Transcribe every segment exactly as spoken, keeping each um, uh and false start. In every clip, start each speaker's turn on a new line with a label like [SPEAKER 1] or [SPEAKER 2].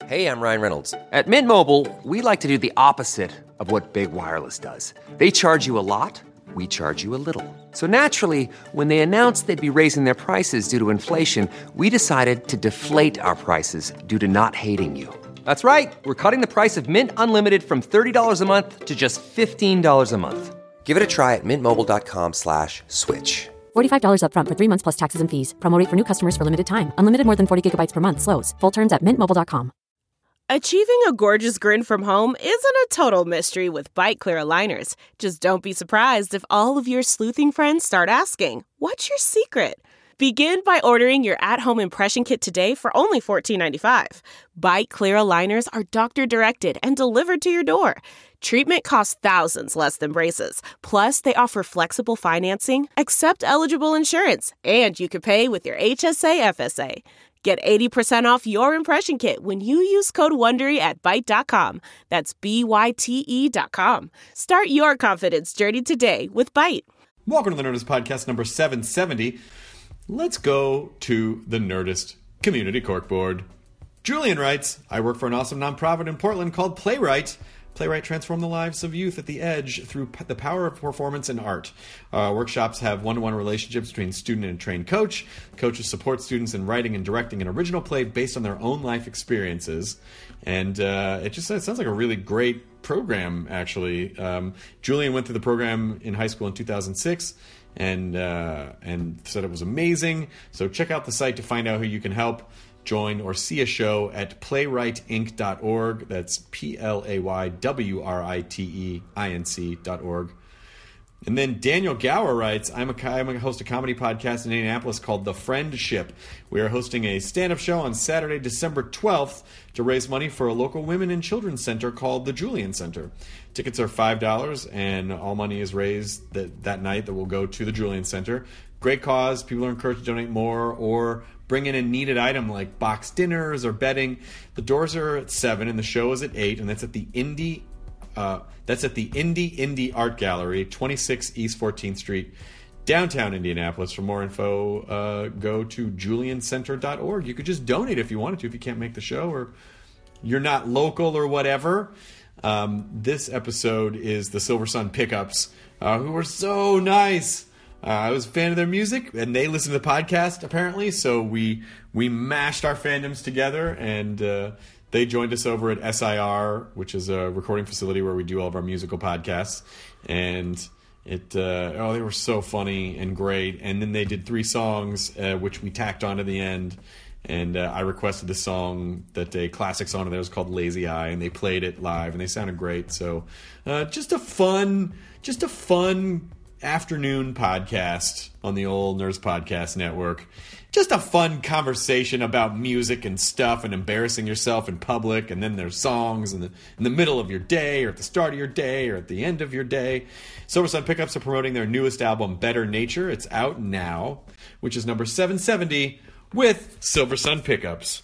[SPEAKER 1] Hey, I'm Ryan Reynolds. At Mint Mobile, we like to do the opposite of what Big Wireless does. They charge you a lot, we charge you a little. So naturally, when they announced they'd be raising their prices due to inflation, we decided to deflate our prices due to not hating you. That's right. We're cutting the price of Mint Unlimited from thirty dollars a month to just fifteen dollars a month. Give it a try at mintmobile.com slash switch.
[SPEAKER 2] forty-five dollars up front for three months plus taxes and fees. Promo rate for new customers for limited time. Unlimited more than forty gigabytes per month slows. Full terms at mint mobile dot com.
[SPEAKER 3] Achieving a gorgeous grin from home isn't a total mystery with Byte Clear aligners. Just don't be surprised if all of your sleuthing friends start asking, "What's your secret?" Begin by ordering your at-home impression kit today for only fourteen ninety-five. Byte Clear aligners are doctor-directed and delivered to your door. Treatment costs thousands less than braces. Plus, they offer flexible financing, accept eligible insurance, and you can pay with your H S A F S A. Get eighty percent off your impression kit when you use code WONDERY at byte dot com. That's B Y T E dot com. Start your confidence journey today with Byte.
[SPEAKER 4] Welcome to the Nerdist Podcast number seven seventy. Let's go to the Nerdist Community Corkboard. Julian writes, I work for an awesome nonprofit in Portland called Playwright. Playwright transform the lives of youth at the edge through p- the power of performance and art. Uh, workshops have one-to-one relationships between student and trained coach. Coaches support students in writing and directing an original play based on their own life experiences. And uh, it just it sounds like a really great program, actually. Um, Julian went through the program in high school in two thousand six. And uh, and said it was amazing. So check out the site to find out who you can help, join, or see a show at playwright inc dot org. That's P L A Y W R I T E I N C dot org. And then Daniel Gower writes, I'm a, I'm a host of a comedy podcast in Indianapolis called The Friendship. We are hosting a stand-up show on Saturday, December twelfth to raise money for a local women and children's center called the Julian Center. Tickets are five dollars, and all money is raised that, that night that will go to the Julian Center. Great cause. People are encouraged to donate more or bring in a needed item like box dinners or bedding. The doors are at seven and the show is at eight, and that's at the Indie Uh, that's at the Indie Indie Art Gallery, twenty-six East fourteenth Street, downtown Indianapolis. For more info, uh, go to julian center dot org. You could just donate if you wanted to, if you can't make the show or you're not local or whatever. Um, this episode is the Silver Sun Pickups, uh, who were so nice. Uh, I was a fan of their music, and they listen to the podcast, apparently, so we we mashed our fandoms together, and uh, they joined us over at S I R, which is a recording facility where we do all of our musical podcasts. And it, uh, oh, they were so funny and great. And then they did three songs, uh, which we tacked on to the end. And uh, I requested the song, that a classic song of theirs called Lazy Eye, and they played it live, and they sounded great. So uh, just a fun, just a fun afternoon podcast on the old Nerds Podcast Network. Just a fun conversation about music and stuff and embarrassing yourself in public, and then there's songs in the in the middle of your day or at the start of your day or at the end of your day. Silver Sun Pickups are promoting their newest album, Better Nature. It's out now, which is number seven seventy with Silver Sun Pickups.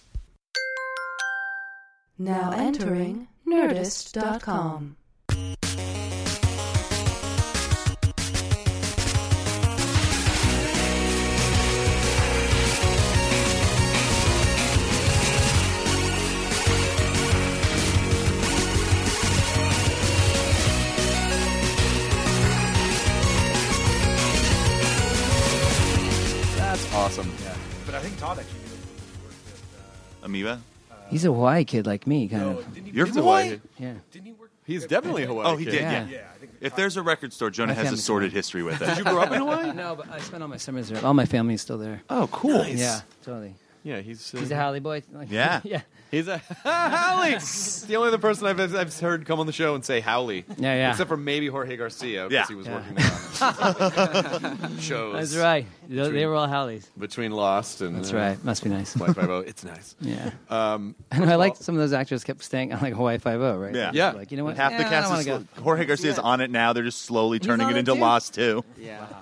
[SPEAKER 5] Now entering Nerdist dot com.
[SPEAKER 6] Awesome. Yeah. But I think Todd actually did work with uh, Amoeba.
[SPEAKER 7] Uh, He's a Hawaii kid like me, kind
[SPEAKER 6] no,
[SPEAKER 7] of.
[SPEAKER 6] You're from Hawaii?
[SPEAKER 7] Yeah.
[SPEAKER 6] Didn't he work?
[SPEAKER 8] He's definitely a Hawaii
[SPEAKER 6] Oh, he
[SPEAKER 8] kid.
[SPEAKER 6] did,
[SPEAKER 7] Yeah.
[SPEAKER 6] yeah.
[SPEAKER 7] Yeah,
[SPEAKER 6] yeah. If there's a record store, Jonah
[SPEAKER 7] My
[SPEAKER 6] has a
[SPEAKER 7] family's
[SPEAKER 6] sordid
[SPEAKER 7] Hawaii.
[SPEAKER 6] history with it.
[SPEAKER 8] Did you grow up in Hawaii?
[SPEAKER 7] No, but I spent all my summers there. All my family's still there.
[SPEAKER 8] Oh, cool.
[SPEAKER 6] Nice.
[SPEAKER 7] Yeah, totally.
[SPEAKER 8] Yeah, he's uh,
[SPEAKER 7] He's a Howley boy. Like,
[SPEAKER 6] Yeah.
[SPEAKER 7] yeah.
[SPEAKER 8] He's a Howley. The only other person I've, I've heard come on the show and say Howley.
[SPEAKER 7] Yeah, yeah.
[SPEAKER 8] Except for maybe Jorge Garcia, because
[SPEAKER 6] Yeah.
[SPEAKER 8] he was
[SPEAKER 7] Yeah.
[SPEAKER 8] working on shows.
[SPEAKER 7] That's right. They, they were all Howleys.
[SPEAKER 8] Between Lost and
[SPEAKER 7] That's
[SPEAKER 8] uh,
[SPEAKER 7] right. Must be nice.
[SPEAKER 8] Hawaii Five-O. It's nice.
[SPEAKER 7] Yeah.
[SPEAKER 8] Um,
[SPEAKER 7] I know. I like some of those actors kept staying on like Hawaii Five-O, right?
[SPEAKER 6] Yeah.
[SPEAKER 8] Yeah.
[SPEAKER 7] Like, you know what?
[SPEAKER 6] Half
[SPEAKER 7] Yeah,
[SPEAKER 6] the
[SPEAKER 7] I
[SPEAKER 6] cast
[SPEAKER 7] don't
[SPEAKER 6] is
[SPEAKER 7] wanna
[SPEAKER 6] Jorge Garcia's
[SPEAKER 7] Yeah.
[SPEAKER 6] on it now. They're just slowly turning
[SPEAKER 7] on
[SPEAKER 6] it
[SPEAKER 7] it
[SPEAKER 6] into
[SPEAKER 7] too?
[SPEAKER 6] Lost too.
[SPEAKER 7] Yeah.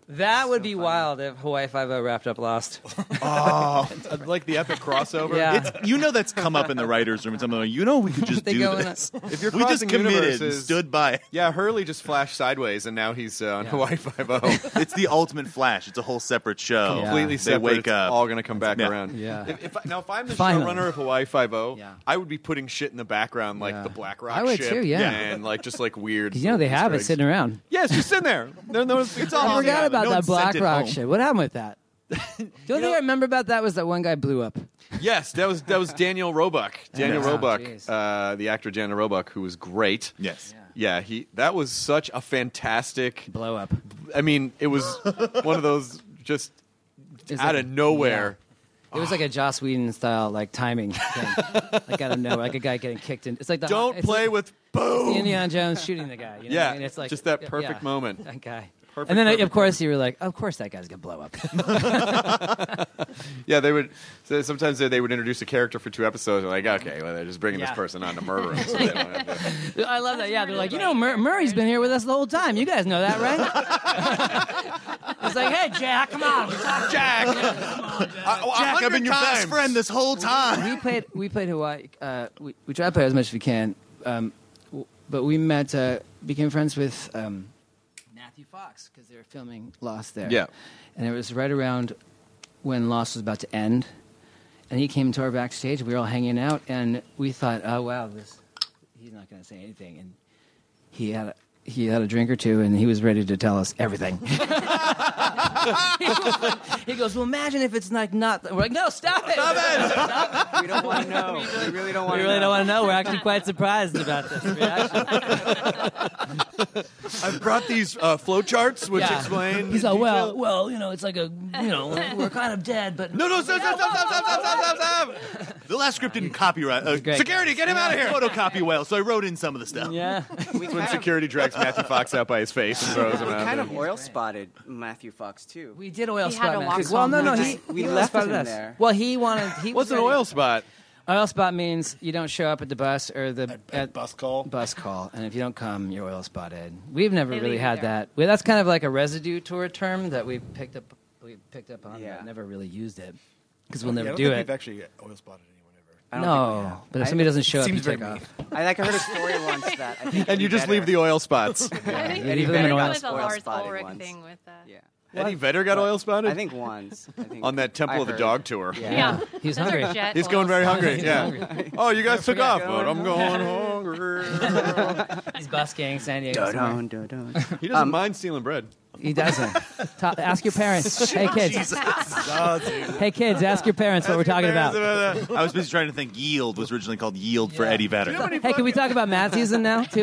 [SPEAKER 7] That would be wild if Hawaii Five-O wrapped up Lost.
[SPEAKER 8] Oh, like the epic crossover.
[SPEAKER 7] Yeah.
[SPEAKER 9] It's, you know that's come up in the writers' room. And something like, you know, we could just
[SPEAKER 7] They
[SPEAKER 9] do
[SPEAKER 7] go in
[SPEAKER 9] this.
[SPEAKER 8] If you're
[SPEAKER 9] we just
[SPEAKER 8] crossing
[SPEAKER 9] committed and
[SPEAKER 8] universes-
[SPEAKER 9] stood by it.
[SPEAKER 8] Yeah, Hurley just flashed sideways, and now he's uh, on
[SPEAKER 7] Yeah.
[SPEAKER 8] Hawaii Five-O.
[SPEAKER 9] It's the ultimate Flash. It's a whole separate show.
[SPEAKER 8] Completely
[SPEAKER 9] They
[SPEAKER 8] separate.
[SPEAKER 9] wake
[SPEAKER 8] it's
[SPEAKER 9] up.
[SPEAKER 8] all going to come back
[SPEAKER 9] Yeah.
[SPEAKER 8] around.
[SPEAKER 7] Yeah.
[SPEAKER 8] If, if I, now, if I'm the
[SPEAKER 7] Finally.
[SPEAKER 8] showrunner of Hawaii Five-O,
[SPEAKER 7] Yeah.
[SPEAKER 8] I would be putting shit in the background like
[SPEAKER 7] Yeah.
[SPEAKER 8] the Black Rock
[SPEAKER 7] I would
[SPEAKER 8] ship.
[SPEAKER 7] too, yeah.
[SPEAKER 8] And like just like weird.
[SPEAKER 7] Because you know they have it
[SPEAKER 8] Easter eggs.
[SPEAKER 7] sitting around.
[SPEAKER 8] Yeah, it's just sitting there. There- there was- it's all
[SPEAKER 7] I
[SPEAKER 8] on the
[SPEAKER 7] forgot
[SPEAKER 8] island.
[SPEAKER 7] about
[SPEAKER 9] No
[SPEAKER 7] that
[SPEAKER 9] one sent
[SPEAKER 7] Black
[SPEAKER 9] it
[SPEAKER 7] Rock
[SPEAKER 9] home.
[SPEAKER 7] shit. What happened with that? The only thing I remember about that was that one guy blew up.
[SPEAKER 8] Yes, that was that was Daniel Roebuck. Daniel
[SPEAKER 7] Yeah.
[SPEAKER 8] Roebuck,
[SPEAKER 7] Jeez.
[SPEAKER 8] uh, the actor Daniel Roebuck, who was great.
[SPEAKER 9] Yes.
[SPEAKER 8] Yeah, he that was such a fantastic.
[SPEAKER 7] Blow up.
[SPEAKER 8] I mean, it was one of those just
[SPEAKER 7] It's
[SPEAKER 8] out
[SPEAKER 7] like-
[SPEAKER 8] of nowhere.
[SPEAKER 7] It was like a Joss Whedon style like timing thing, like out of nowhere, like a guy getting kicked in. It's like the
[SPEAKER 8] Don't
[SPEAKER 7] it's
[SPEAKER 8] play
[SPEAKER 7] like
[SPEAKER 8] with
[SPEAKER 7] the
[SPEAKER 8] boom.
[SPEAKER 7] Indiana Jones shooting the guy. You know?
[SPEAKER 8] Yeah,
[SPEAKER 7] and it's like
[SPEAKER 8] just that
[SPEAKER 7] yeah,
[SPEAKER 8] perfect
[SPEAKER 7] yeah,
[SPEAKER 8] moment.
[SPEAKER 7] That guy.
[SPEAKER 8] Perfect,
[SPEAKER 7] and then,
[SPEAKER 8] perfect,
[SPEAKER 7] of course, you were like, "Of course, that guy's gonna blow up."
[SPEAKER 8] Yeah, they would. So sometimes they, they would introduce a character for two episodes. And like, okay, well, they're just bringing
[SPEAKER 7] Yeah.
[SPEAKER 8] this person on to murder him. So they don't have to.
[SPEAKER 7] I love that. Yeah, they're like, you know, Mur- Murray's been here with us the whole time. You guys know that, right? It's like, hey, Jack, come on,
[SPEAKER 8] Jack,
[SPEAKER 9] Jack, I've been your best friend this whole time.
[SPEAKER 7] we played we played Hawaii. Uh, we we try to play as much as we can, um, w- but we met, uh, became friends with um, Matthew Fox because they were filming Lost there.
[SPEAKER 8] Yeah.
[SPEAKER 7] and it was right around when Lost was about to end, and he came to our backstage. We were all hanging out, and we thought, oh wow, this he's not going to say anything, and he had a, he had a drink or two, and he was ready to tell us everything. He goes, well, imagine if it's like not. We're like, no, stop it. Stop it. Stop it.
[SPEAKER 10] We don't want to know. We really don't want
[SPEAKER 7] We
[SPEAKER 10] to
[SPEAKER 7] really
[SPEAKER 10] know.
[SPEAKER 7] don't want to know. We're actually quite surprised about this reaction.
[SPEAKER 8] I've brought these uh, flow charts which
[SPEAKER 7] Yeah.
[SPEAKER 8] explain.
[SPEAKER 7] He's
[SPEAKER 8] in
[SPEAKER 7] like, well,
[SPEAKER 8] detail-
[SPEAKER 7] well, you know, it's like a, you know, we're kind of dead, but
[SPEAKER 8] no, no, stop, stop, stop, stop, stop, stop, stop, stop.
[SPEAKER 9] The last script didn't copyright. Uh,
[SPEAKER 7] great.
[SPEAKER 8] Security, get him out of here.
[SPEAKER 9] photocopy well, so I wrote in some of the stuff.
[SPEAKER 7] yeah.
[SPEAKER 10] We
[SPEAKER 8] When
[SPEAKER 10] kind, of,
[SPEAKER 8] security drags Matthew Fox out by his face and throws him
[SPEAKER 10] we
[SPEAKER 8] out.
[SPEAKER 10] kind
[SPEAKER 8] there.
[SPEAKER 10] of oil spotted Matthew Fox too.
[SPEAKER 7] We did oil
[SPEAKER 11] He
[SPEAKER 7] spot
[SPEAKER 11] had a
[SPEAKER 7] man.
[SPEAKER 11] long
[SPEAKER 7] Well, no, no,
[SPEAKER 11] song.
[SPEAKER 7] he,
[SPEAKER 10] We
[SPEAKER 7] he
[SPEAKER 10] left
[SPEAKER 7] spotted
[SPEAKER 10] him
[SPEAKER 7] us.
[SPEAKER 10] there.
[SPEAKER 7] Well, he wanted. He
[SPEAKER 8] What's
[SPEAKER 7] was
[SPEAKER 8] an
[SPEAKER 7] ready-
[SPEAKER 8] oil spot?
[SPEAKER 7] Oil spot means you don't show up at the bus or the at,
[SPEAKER 6] Bus call.
[SPEAKER 7] bus call, and if you don't come, you're oil spotted. We've never
[SPEAKER 11] They
[SPEAKER 7] really
[SPEAKER 11] leave you
[SPEAKER 7] had
[SPEAKER 11] there.
[SPEAKER 7] that. Well, that's kind of like a residue tour term that we picked up. We picked up on,
[SPEAKER 10] Yeah.
[SPEAKER 7] but never really used it because we'll
[SPEAKER 6] Yeah, I
[SPEAKER 7] never
[SPEAKER 6] don't
[SPEAKER 7] do
[SPEAKER 6] think
[SPEAKER 7] it.
[SPEAKER 6] We've actually oil spotted anyone ever.
[SPEAKER 10] I don't think we
[SPEAKER 7] No,
[SPEAKER 10] have.
[SPEAKER 7] but if
[SPEAKER 10] I-
[SPEAKER 7] somebody doesn't show up, you
[SPEAKER 6] Seems
[SPEAKER 7] take
[SPEAKER 6] very
[SPEAKER 7] off.
[SPEAKER 10] I like I heard a story once that I think
[SPEAKER 8] And you
[SPEAKER 10] Eddie
[SPEAKER 8] just leave
[SPEAKER 10] Vedder-
[SPEAKER 8] the oil spots.
[SPEAKER 11] I think
[SPEAKER 10] Eddie
[SPEAKER 11] you
[SPEAKER 7] Vedder
[SPEAKER 11] got
[SPEAKER 7] oil
[SPEAKER 11] with the
[SPEAKER 10] oil
[SPEAKER 11] Lars
[SPEAKER 10] spotted
[SPEAKER 11] Ulrich
[SPEAKER 10] once.
[SPEAKER 11] thing with that.
[SPEAKER 10] Yeah.
[SPEAKER 8] Eddie Vedder got oil spotted?
[SPEAKER 10] I think once. I think
[SPEAKER 8] On that Temple
[SPEAKER 10] I
[SPEAKER 8] of the
[SPEAKER 10] heard.
[SPEAKER 8] Dog tour.
[SPEAKER 10] Yeah.
[SPEAKER 11] Yeah,
[SPEAKER 7] He's
[SPEAKER 11] Those are
[SPEAKER 7] hungry.
[SPEAKER 11] jet
[SPEAKER 8] He's
[SPEAKER 11] oil
[SPEAKER 8] going very
[SPEAKER 11] spots.
[SPEAKER 8] hungry. Yeah. Oh, you guys took off, but I'm going hungry.
[SPEAKER 7] He's busking San Diego. somewhere.
[SPEAKER 10] Dun, dun, dun.
[SPEAKER 8] He doesn't
[SPEAKER 10] Um,
[SPEAKER 8] mind stealing bread.
[SPEAKER 7] He doesn't. Ta- ask your parents. Hey kids. Hey kids, ask your parents what we're talking about.
[SPEAKER 9] I was busy trying to think Yield was originally called Yield for Eddie Vedder.
[SPEAKER 7] Hey, can we talk about Matt season now too?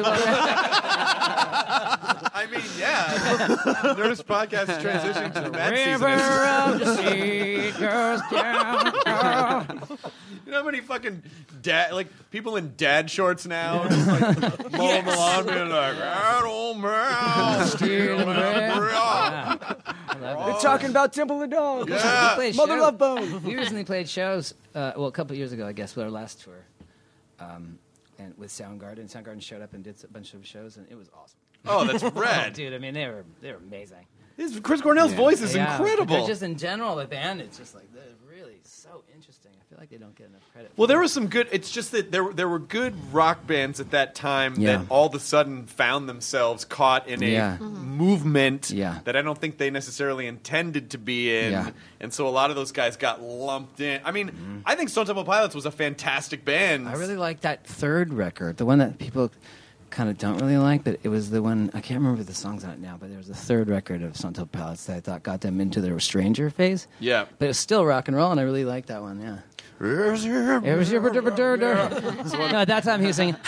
[SPEAKER 8] I mean, yeah. Nerdist podcast is transitioning to the Mad
[SPEAKER 7] River
[SPEAKER 8] season.
[SPEAKER 7] of the sea goes down.
[SPEAKER 8] You know how many fucking dad, like people in dad shorts now, just like mowing the lawn, being like, "That old man, stealing bread."
[SPEAKER 10] We're talking about Temple of the Dog.
[SPEAKER 7] We
[SPEAKER 8] Yeah.
[SPEAKER 7] played
[SPEAKER 10] Mother
[SPEAKER 7] show-
[SPEAKER 10] Love Bone.
[SPEAKER 7] We recently played shows. Uh, well, a couple of years ago, I guess, with our last tour, um, and with Soundgarden. Soundgarden showed up and did a bunch of shows, and it was awesome.
[SPEAKER 8] Oh, that's rad.
[SPEAKER 7] Dude, I mean, they were they were amazing.
[SPEAKER 8] His- Chris Cornell's voice is
[SPEAKER 7] Yeah.
[SPEAKER 8] incredible.
[SPEAKER 7] They're just in general, the band, it's just like they're really so interesting. I feel like they don't get enough credit.
[SPEAKER 8] Well,
[SPEAKER 7] for
[SPEAKER 8] there
[SPEAKER 7] it.
[SPEAKER 8] was some good. It's just that there there were good rock bands at that time
[SPEAKER 7] Yeah.
[SPEAKER 8] that all of a sudden found themselves caught in a
[SPEAKER 7] Yeah.
[SPEAKER 8] movement
[SPEAKER 7] Yeah.
[SPEAKER 8] that I don't think they necessarily intended to be in,
[SPEAKER 7] Yeah.
[SPEAKER 8] and so a lot of those guys got lumped in. I mean, I think Stone Temple Pilots was a fantastic band.
[SPEAKER 7] I really like that third record, the one that people kind of don't really like, but it was the one, I can't remember the songs on it now, but there was a third record of Stone Temple Pilots that I thought got them into their Stranger phase.
[SPEAKER 8] Yeah.
[SPEAKER 7] But it was still rock and roll, and I really liked that one, yeah. It was your- No, at that time he was singing,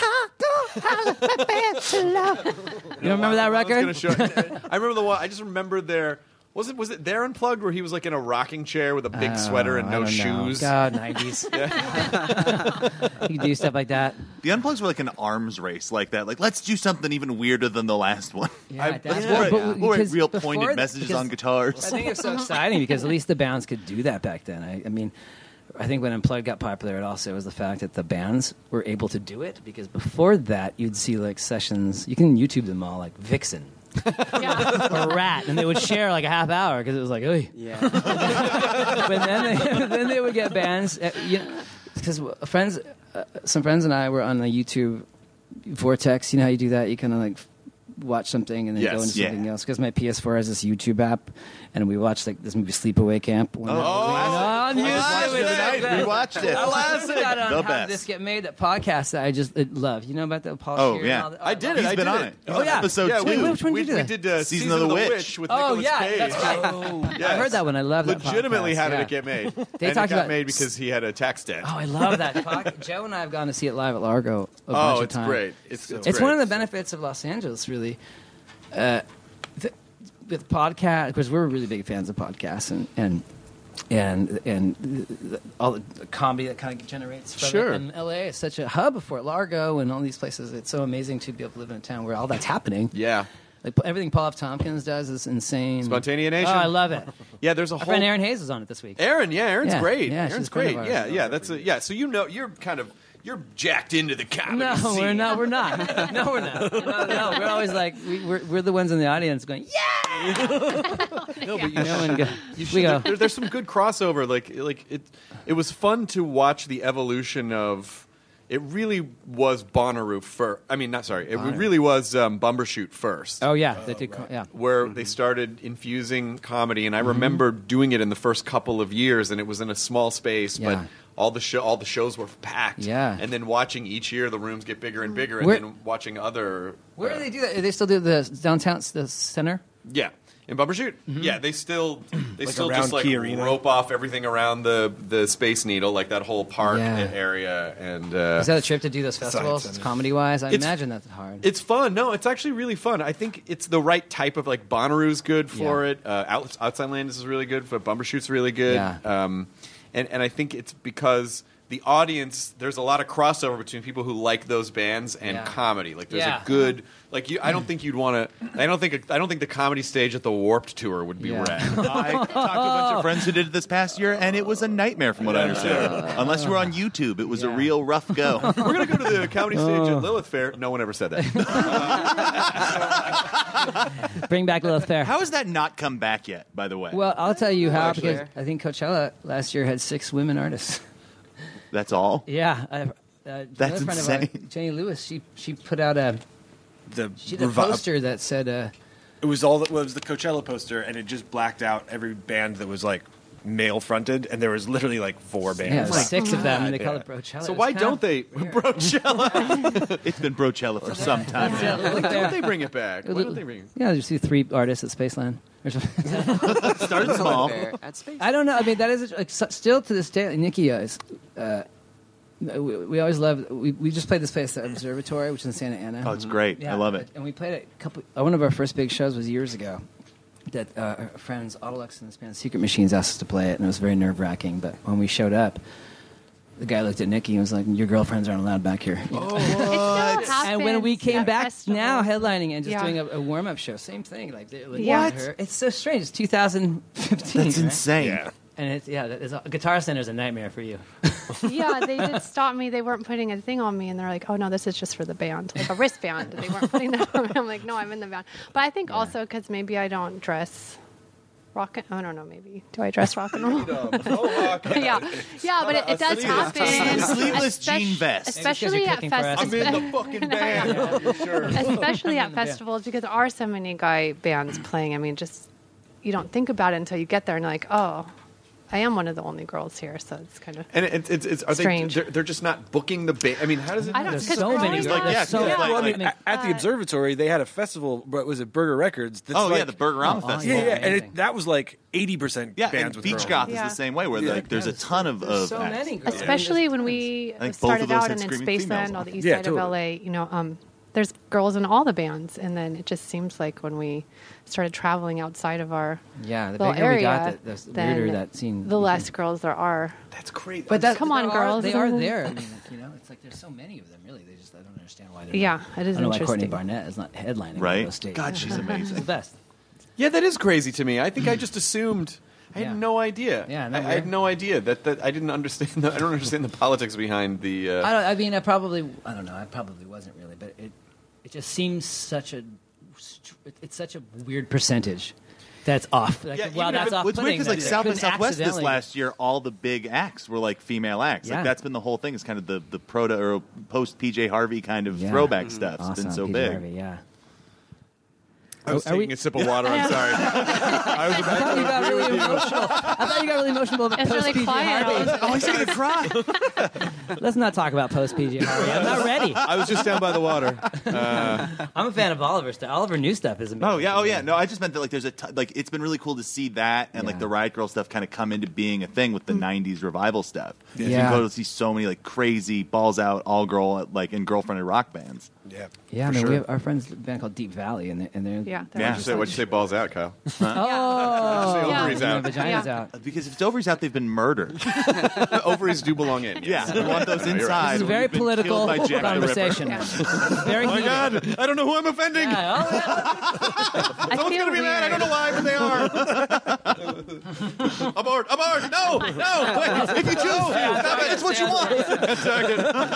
[SPEAKER 7] you don't remember that
[SPEAKER 8] I was
[SPEAKER 7] record?
[SPEAKER 8] gonna show- I remember the one. I just remember their. Was it was it there Unplugged where he was like in a rocking chair with a big
[SPEAKER 7] Oh,
[SPEAKER 8] sweater and
[SPEAKER 7] I
[SPEAKER 8] no
[SPEAKER 7] don't know.
[SPEAKER 8] shoes?
[SPEAKER 7] God, nineties. You do stuff like that.
[SPEAKER 9] The Unplugs were like an arms race like that. Like, let's do something even weirder than the last one.
[SPEAKER 7] Yeah,
[SPEAKER 8] I-
[SPEAKER 7] that's
[SPEAKER 8] yeah.
[SPEAKER 7] what- but
[SPEAKER 9] Or
[SPEAKER 7] because
[SPEAKER 9] real
[SPEAKER 7] before
[SPEAKER 9] pointed
[SPEAKER 7] th-
[SPEAKER 9] messages
[SPEAKER 7] because
[SPEAKER 9] on guitars.
[SPEAKER 7] I think it's so exciting because at least the bands could do that back then. I, I mean, I think when Unplugged got popular, it also was the fact that the bands were able to do it because before that, you'd see like sessions. You can YouTube them all, like Vixen. or Rat, and they would share like a half hour because it was like, oy.
[SPEAKER 10] Yeah.
[SPEAKER 7] But then they, then they would get bands, uh, you know, because friends, uh, some friends and I were on the YouTube Vortex. You know how you do that? You kind of like watch something and then
[SPEAKER 9] Yes,
[SPEAKER 7] go into
[SPEAKER 9] yeah.
[SPEAKER 7] something else. Because my P S four has this YouTube app, and we watched like this movie Sleepaway Camp. When
[SPEAKER 9] Oh,
[SPEAKER 7] it was on
[SPEAKER 9] classic.
[SPEAKER 7] YouTube.
[SPEAKER 9] I just watched it the other night.
[SPEAKER 7] That-
[SPEAKER 9] Rewatched it.
[SPEAKER 7] I
[SPEAKER 9] Classic.
[SPEAKER 7] learned about, um,
[SPEAKER 9] The
[SPEAKER 7] how
[SPEAKER 9] best.
[SPEAKER 7] this get made, that podcast that I just uh, love. You know about the Paul
[SPEAKER 9] Oh,
[SPEAKER 7] Scheer and
[SPEAKER 9] yeah.
[SPEAKER 7] all that?
[SPEAKER 8] I did it.
[SPEAKER 9] He's
[SPEAKER 8] I
[SPEAKER 9] been
[SPEAKER 8] did
[SPEAKER 9] on
[SPEAKER 8] it.
[SPEAKER 9] it.
[SPEAKER 7] Oh, yeah.
[SPEAKER 9] Episode
[SPEAKER 8] Yeah,
[SPEAKER 9] two.
[SPEAKER 8] we,
[SPEAKER 7] Which one
[SPEAKER 8] we,
[SPEAKER 7] did you do
[SPEAKER 8] we
[SPEAKER 7] that?
[SPEAKER 8] did uh,
[SPEAKER 9] Season
[SPEAKER 8] Season
[SPEAKER 9] of the
[SPEAKER 8] Witch,
[SPEAKER 9] Witch.
[SPEAKER 8] with
[SPEAKER 7] Oh,
[SPEAKER 8] Nicolas
[SPEAKER 7] yeah,
[SPEAKER 8] Cage.
[SPEAKER 7] that's right.
[SPEAKER 8] Yes.
[SPEAKER 7] I heard that one. I love that
[SPEAKER 8] Legitimately,
[SPEAKER 7] podcast,
[SPEAKER 8] how did
[SPEAKER 7] yeah.
[SPEAKER 8] it get made?
[SPEAKER 7] They
[SPEAKER 8] and
[SPEAKER 7] talked
[SPEAKER 8] it got
[SPEAKER 7] about-
[SPEAKER 8] made because he had a tax debt.
[SPEAKER 7] Oh, I love that. Pod- Joe and I have gone to see it live at Largo a bunch
[SPEAKER 8] Oh,
[SPEAKER 7] of
[SPEAKER 8] it's
[SPEAKER 7] times.
[SPEAKER 8] great. It's, it's,
[SPEAKER 7] It's
[SPEAKER 8] great.
[SPEAKER 7] one of the benefits of Los Angeles, really. Uh, th- with podcast, because we're really big fans of podcasts and and and and the, all the comedy that kind of generates from
[SPEAKER 8] Sure.
[SPEAKER 7] it. And L A is such a hub for Largo and all these places. It's so amazing to be able to live in a town where all that's happening.
[SPEAKER 8] Yeah.
[SPEAKER 7] Like everything Paul F. Tompkins does is insane.
[SPEAKER 8] Spontaneous Nation.
[SPEAKER 7] Oh, I love it.
[SPEAKER 8] Yeah, there's a
[SPEAKER 7] Our
[SPEAKER 8] whole.
[SPEAKER 7] friend Erin Hayes is on it this week.
[SPEAKER 8] Aaron, yeah, Aaron's
[SPEAKER 7] Yeah,
[SPEAKER 8] great.
[SPEAKER 7] yeah, she's
[SPEAKER 8] Aaron's
[SPEAKER 7] a friend
[SPEAKER 8] great.
[SPEAKER 7] of ours.
[SPEAKER 8] Yeah, yeah, that's a, yeah. So you know, you're kind of you're jacked into the comedy
[SPEAKER 7] No,
[SPEAKER 8] scene.
[SPEAKER 7] we're not. We're not. No, we're not. No, no, we're always like we, we're we're the ones in the audience going, yeah.
[SPEAKER 8] No, but you
[SPEAKER 7] No one go.
[SPEAKER 8] You
[SPEAKER 7] We
[SPEAKER 8] should,
[SPEAKER 7] go.
[SPEAKER 8] there, there's some good crossover. Like, like it, it was fun to watch the evolution of. It really was Bonnaroo first. I mean, not sorry. It really was um, Bumbershoot first.
[SPEAKER 7] Oh yeah, they did. Yeah.
[SPEAKER 8] Where they started infusing comedy, and I remember doing it in the first couple of years, and it was in a small space,
[SPEAKER 7] Yeah.
[SPEAKER 8] but all the show, all the shows were packed.
[SPEAKER 7] Yeah.
[SPEAKER 8] and then watching each year the rooms get bigger and bigger, and
[SPEAKER 7] Where-
[SPEAKER 8] then watching other.
[SPEAKER 7] Where
[SPEAKER 8] uh,
[SPEAKER 7] do they do that? Do they still do the downtown, the center?
[SPEAKER 8] Yeah, in Bumbershoot.
[SPEAKER 7] Mm-hmm.
[SPEAKER 8] Yeah, they still they
[SPEAKER 6] Like
[SPEAKER 8] still
[SPEAKER 6] around
[SPEAKER 8] just like
[SPEAKER 6] Key Arena?
[SPEAKER 8] rope off everything around the the Space Needle, like that whole park
[SPEAKER 7] Yeah.
[SPEAKER 8] area, and uh,
[SPEAKER 7] Is that a trip to do those festivals,
[SPEAKER 6] Center.
[SPEAKER 7] comedy wise? I
[SPEAKER 8] It's-
[SPEAKER 7] imagine that's hard.
[SPEAKER 8] It's fun. No, it's actually really fun. I think it's the right type of like Bonnaroo's good for
[SPEAKER 7] Yeah.
[SPEAKER 8] it. Uh, Out, Outside Landis is really good, but Bumbershoot's really good.
[SPEAKER 7] Yeah.
[SPEAKER 8] Um, and and I think it's because the audience, there's a lot of crossover between people who like those bands and
[SPEAKER 7] Yeah.
[SPEAKER 8] comedy. Like there's
[SPEAKER 7] Yeah.
[SPEAKER 8] a good like you. I don't think you'd want to. I don't think. I don't think the comedy stage at the Warped Tour would be
[SPEAKER 7] Yeah.
[SPEAKER 8] rad.
[SPEAKER 9] I talked to a bunch of friends who did it this past year, and it was a nightmare from what I understand. Unless you were on YouTube, it was a
[SPEAKER 7] Yeah.
[SPEAKER 9] real rough go.
[SPEAKER 8] We're gonna go to the comedy stage at Lilith Fair. No one ever said that.
[SPEAKER 7] Bring back Lilith Fair.
[SPEAKER 9] How has that not come back yet, by the way?
[SPEAKER 7] Well, I'll tell you how,
[SPEAKER 8] Actually.
[SPEAKER 7] because I think Coachella last year had six women artists.
[SPEAKER 9] That's all?
[SPEAKER 7] Yeah, I, uh,
[SPEAKER 9] That's
[SPEAKER 7] another friend of
[SPEAKER 9] insane.
[SPEAKER 7] ours, Jenny Lewis, she she put out a
[SPEAKER 6] The
[SPEAKER 7] she did a
[SPEAKER 6] revi-
[SPEAKER 7] poster that said, uh,
[SPEAKER 6] It was all that was the Coachella poster, and it just blacked out every band that was like male fronted, and there was literally like four
[SPEAKER 7] yeah,
[SPEAKER 6] bands.
[SPEAKER 7] six of them, and they call
[SPEAKER 6] Yeah.
[SPEAKER 7] it Brochella.
[SPEAKER 8] So
[SPEAKER 7] It was
[SPEAKER 8] why
[SPEAKER 7] kind
[SPEAKER 8] don't
[SPEAKER 7] of
[SPEAKER 8] they
[SPEAKER 7] weird.
[SPEAKER 8] Brochella?
[SPEAKER 9] It's been Brochella for some time
[SPEAKER 7] Yeah,
[SPEAKER 9] now.
[SPEAKER 7] Lilith
[SPEAKER 8] Why
[SPEAKER 7] Fair.
[SPEAKER 8] don't they bring it back? Why don't they bring it?
[SPEAKER 7] Yeah, just see three artists at Spaceland. Or something.
[SPEAKER 9] Started small.
[SPEAKER 10] Fair at Space.
[SPEAKER 7] I don't know. I mean, that is like, so- still to this day. Nikki is. Uh, we, we always love. We, we just played this place, the Observatory, which is in Santa Ana.
[SPEAKER 9] Oh, it's great. I love it.
[SPEAKER 7] And we played it a couple. Uh, one of our first big shows was years ago. That uh, our friends Autolux and this band Secret Machines asked us to play it, and it was very nerve wracking. But when we showed up, the guy looked at Nikki and was like, "Your girlfriends aren't allowed back here." You know?
[SPEAKER 11] It still
[SPEAKER 7] And when we
[SPEAKER 11] happens
[SPEAKER 7] came
[SPEAKER 11] at
[SPEAKER 7] back
[SPEAKER 11] festivals.
[SPEAKER 7] now, headlining and just
[SPEAKER 11] Yeah.
[SPEAKER 7] doing a, a warm up show, same thing. Like, they, like
[SPEAKER 11] Yeah.
[SPEAKER 7] her. It's so strange. It's two thousand fifteen.
[SPEAKER 9] That's
[SPEAKER 7] right?
[SPEAKER 9] insane.
[SPEAKER 6] Yeah.
[SPEAKER 7] And it's yeah, that is, Guitar Center is a nightmare for you.
[SPEAKER 11] Yeah, they did stop me. They weren't putting a thing on me, and they're like, "Oh no, this is just for the band, like a wristband." They weren't putting that on me. I'm like, "No, I'm in the band." But I think also because maybe I don't dress rock. And, I don't know. Maybe do I dress rock and roll? yeah, yeah, but it, it does happen.
[SPEAKER 9] Sleeveless
[SPEAKER 11] Espec-
[SPEAKER 9] jean vest.
[SPEAKER 11] especially
[SPEAKER 7] you're
[SPEAKER 11] at
[SPEAKER 7] cooking for us.
[SPEAKER 11] festivals.
[SPEAKER 8] I'm in the fucking band. You sure?
[SPEAKER 11] Especially at
[SPEAKER 7] in the band.
[SPEAKER 11] festivals because there are so many guy bands playing. I mean, just you don't think about it until you get there and you're like, oh, I am one of the only girls here, so it's kind of.
[SPEAKER 8] And it's it's, it's are
[SPEAKER 11] Strange.
[SPEAKER 8] they? They're, they're just not booking the band. I mean, how does it?
[SPEAKER 11] I don't.
[SPEAKER 7] There's
[SPEAKER 11] 'cause
[SPEAKER 7] so many
[SPEAKER 11] growing
[SPEAKER 7] girls.
[SPEAKER 11] up-
[SPEAKER 7] Like,
[SPEAKER 9] yeah,
[SPEAKER 7] so
[SPEAKER 9] yeah,
[SPEAKER 7] many.
[SPEAKER 6] Well, I mean,
[SPEAKER 7] I mean,
[SPEAKER 6] at, at the
[SPEAKER 11] uh,
[SPEAKER 6] observatory, they had a festival, but was it Burger Records? That's
[SPEAKER 9] Oh,
[SPEAKER 6] like,
[SPEAKER 9] yeah, the Burger Rum
[SPEAKER 7] Oh,
[SPEAKER 9] Festival.
[SPEAKER 6] yeah, yeah, and
[SPEAKER 7] Amazing.
[SPEAKER 6] it, that was like eighty percent
[SPEAKER 9] Yeah,
[SPEAKER 6] bands
[SPEAKER 9] and
[SPEAKER 6] with
[SPEAKER 9] Beach
[SPEAKER 6] girls.
[SPEAKER 9] Goth
[SPEAKER 11] Yeah.
[SPEAKER 9] is the same way, where
[SPEAKER 6] Yeah.
[SPEAKER 9] like there's a ton of,
[SPEAKER 7] There's
[SPEAKER 9] of
[SPEAKER 7] so
[SPEAKER 9] acts.
[SPEAKER 7] many girls.
[SPEAKER 11] Especially when
[SPEAKER 7] There's
[SPEAKER 11] we
[SPEAKER 9] I think both
[SPEAKER 11] started
[SPEAKER 9] of those
[SPEAKER 11] out
[SPEAKER 9] had
[SPEAKER 11] and in
[SPEAKER 9] screaming females
[SPEAKER 11] Spaceland, all
[SPEAKER 9] on
[SPEAKER 11] the
[SPEAKER 9] them.
[SPEAKER 11] east
[SPEAKER 6] Yeah,
[SPEAKER 11] side
[SPEAKER 6] totally.
[SPEAKER 11] of L A, you know, um, there's girls in all the bands, and then it just seems like when we started traveling outside of our
[SPEAKER 7] yeah, the
[SPEAKER 11] little
[SPEAKER 7] bigger
[SPEAKER 11] area,
[SPEAKER 7] we got, the, the
[SPEAKER 11] then
[SPEAKER 7] weirder that scene.
[SPEAKER 11] the less girls there are.
[SPEAKER 8] That's crazy.
[SPEAKER 7] But that,
[SPEAKER 11] Come on,
[SPEAKER 7] there are-
[SPEAKER 11] girls.
[SPEAKER 7] They are there. I mean, you know, it's like there's so many of them. Really, they just I don't understand why. They're
[SPEAKER 11] Yeah,
[SPEAKER 7] not.
[SPEAKER 11] it is
[SPEAKER 7] I don't know why Courtney
[SPEAKER 11] interesting.
[SPEAKER 7] Barnett is not headlining
[SPEAKER 9] Right?
[SPEAKER 7] those stages.
[SPEAKER 9] God, she's
[SPEAKER 7] She's the
[SPEAKER 9] amazing.
[SPEAKER 7] best.
[SPEAKER 8] Yeah, that is crazy to me. I think I just assumed. I had
[SPEAKER 7] Yeah.
[SPEAKER 8] no idea.
[SPEAKER 7] Yeah, no,
[SPEAKER 8] I, I
[SPEAKER 7] weird.
[SPEAKER 8] had no idea that, that I didn't understand. The, I don't understand the politics behind the. Uh,
[SPEAKER 7] I don't. I mean, I probably. I don't know. I probably wasn't really, but it. It just seems such a it's such a weird percentage. That's off. Like,
[SPEAKER 9] Yeah,
[SPEAKER 7] well,
[SPEAKER 9] even
[SPEAKER 7] that's
[SPEAKER 9] if it-
[SPEAKER 7] off.
[SPEAKER 9] What's weird because like South by Southwest this
[SPEAKER 7] accidentally.
[SPEAKER 9] last year, all the big acts were like female acts.
[SPEAKER 7] Yeah.
[SPEAKER 9] Like that's been the whole thing. Is kind of the the proto or post P J Harvey kind of
[SPEAKER 7] Yeah.
[SPEAKER 9] throwback
[SPEAKER 7] Mhm.
[SPEAKER 9] stuff. It's
[SPEAKER 7] Awesome,
[SPEAKER 9] been so
[SPEAKER 7] P J
[SPEAKER 9] big.
[SPEAKER 7] Harvey, yeah.
[SPEAKER 8] I was
[SPEAKER 7] Are
[SPEAKER 8] taking
[SPEAKER 7] we-
[SPEAKER 8] a sip of water. I'm sorry. I was
[SPEAKER 7] I
[SPEAKER 8] about
[SPEAKER 7] thought
[SPEAKER 8] to
[SPEAKER 7] you got
[SPEAKER 8] agree
[SPEAKER 7] really
[SPEAKER 8] with you.
[SPEAKER 7] emotional. I thought you got really emotional about
[SPEAKER 11] It's
[SPEAKER 7] post
[SPEAKER 11] really
[SPEAKER 7] P J
[SPEAKER 11] quiet.
[SPEAKER 7] Harvey.
[SPEAKER 11] Oh,
[SPEAKER 9] he's gonna cry.
[SPEAKER 7] Let's not talk about post P J Harvey. I'm not ready.
[SPEAKER 8] I was just down by the water. Uh,
[SPEAKER 7] I'm a fan of Oliver stuff. Oliver new stuff is amazing.
[SPEAKER 9] Oh yeah, oh yeah. No, I just meant that like there's a t- like it's been really cool to see that and like
[SPEAKER 7] Yeah.
[SPEAKER 9] the Riot Girl stuff kind of come into being a thing with the nineties revival stuff.
[SPEAKER 7] Yeah.
[SPEAKER 9] You go to see so many like crazy balls out all girl like and girlfriended rock bands.
[SPEAKER 8] yeah.
[SPEAKER 7] Yeah, I
[SPEAKER 8] for
[SPEAKER 7] mean,
[SPEAKER 8] sure.
[SPEAKER 7] we have our friends a band called Deep Valley, and they're, and they're
[SPEAKER 11] Yeah, they're
[SPEAKER 9] Yeah.
[SPEAKER 8] What'd you say? What'd you say? Balls out, Kyle.
[SPEAKER 7] oh,
[SPEAKER 8] Say ovaries
[SPEAKER 7] yeah,
[SPEAKER 8] out.
[SPEAKER 7] vagina's
[SPEAKER 11] Yeah.
[SPEAKER 7] out.
[SPEAKER 9] Because if it's ovaries out, they've been murdered.
[SPEAKER 8] Ovaries do belong in.
[SPEAKER 9] Yeah, we want those
[SPEAKER 8] No, you're right.
[SPEAKER 9] inside.
[SPEAKER 7] This is a very
[SPEAKER 9] We've been
[SPEAKER 7] political
[SPEAKER 9] killed by Jack the
[SPEAKER 7] conversation.
[SPEAKER 9] Ripper.
[SPEAKER 7] Very
[SPEAKER 8] Oh my
[SPEAKER 7] heated.
[SPEAKER 8] God! I don't know who I'm offending.
[SPEAKER 7] Yeah, oh, yeah.
[SPEAKER 11] I
[SPEAKER 8] Someone's
[SPEAKER 11] feel
[SPEAKER 8] gonna be mad. I
[SPEAKER 11] weird.
[SPEAKER 8] don't know why, but they are. Abort! Abort! No! No! Wait, if you choose to, stop it. It's what you want. Attack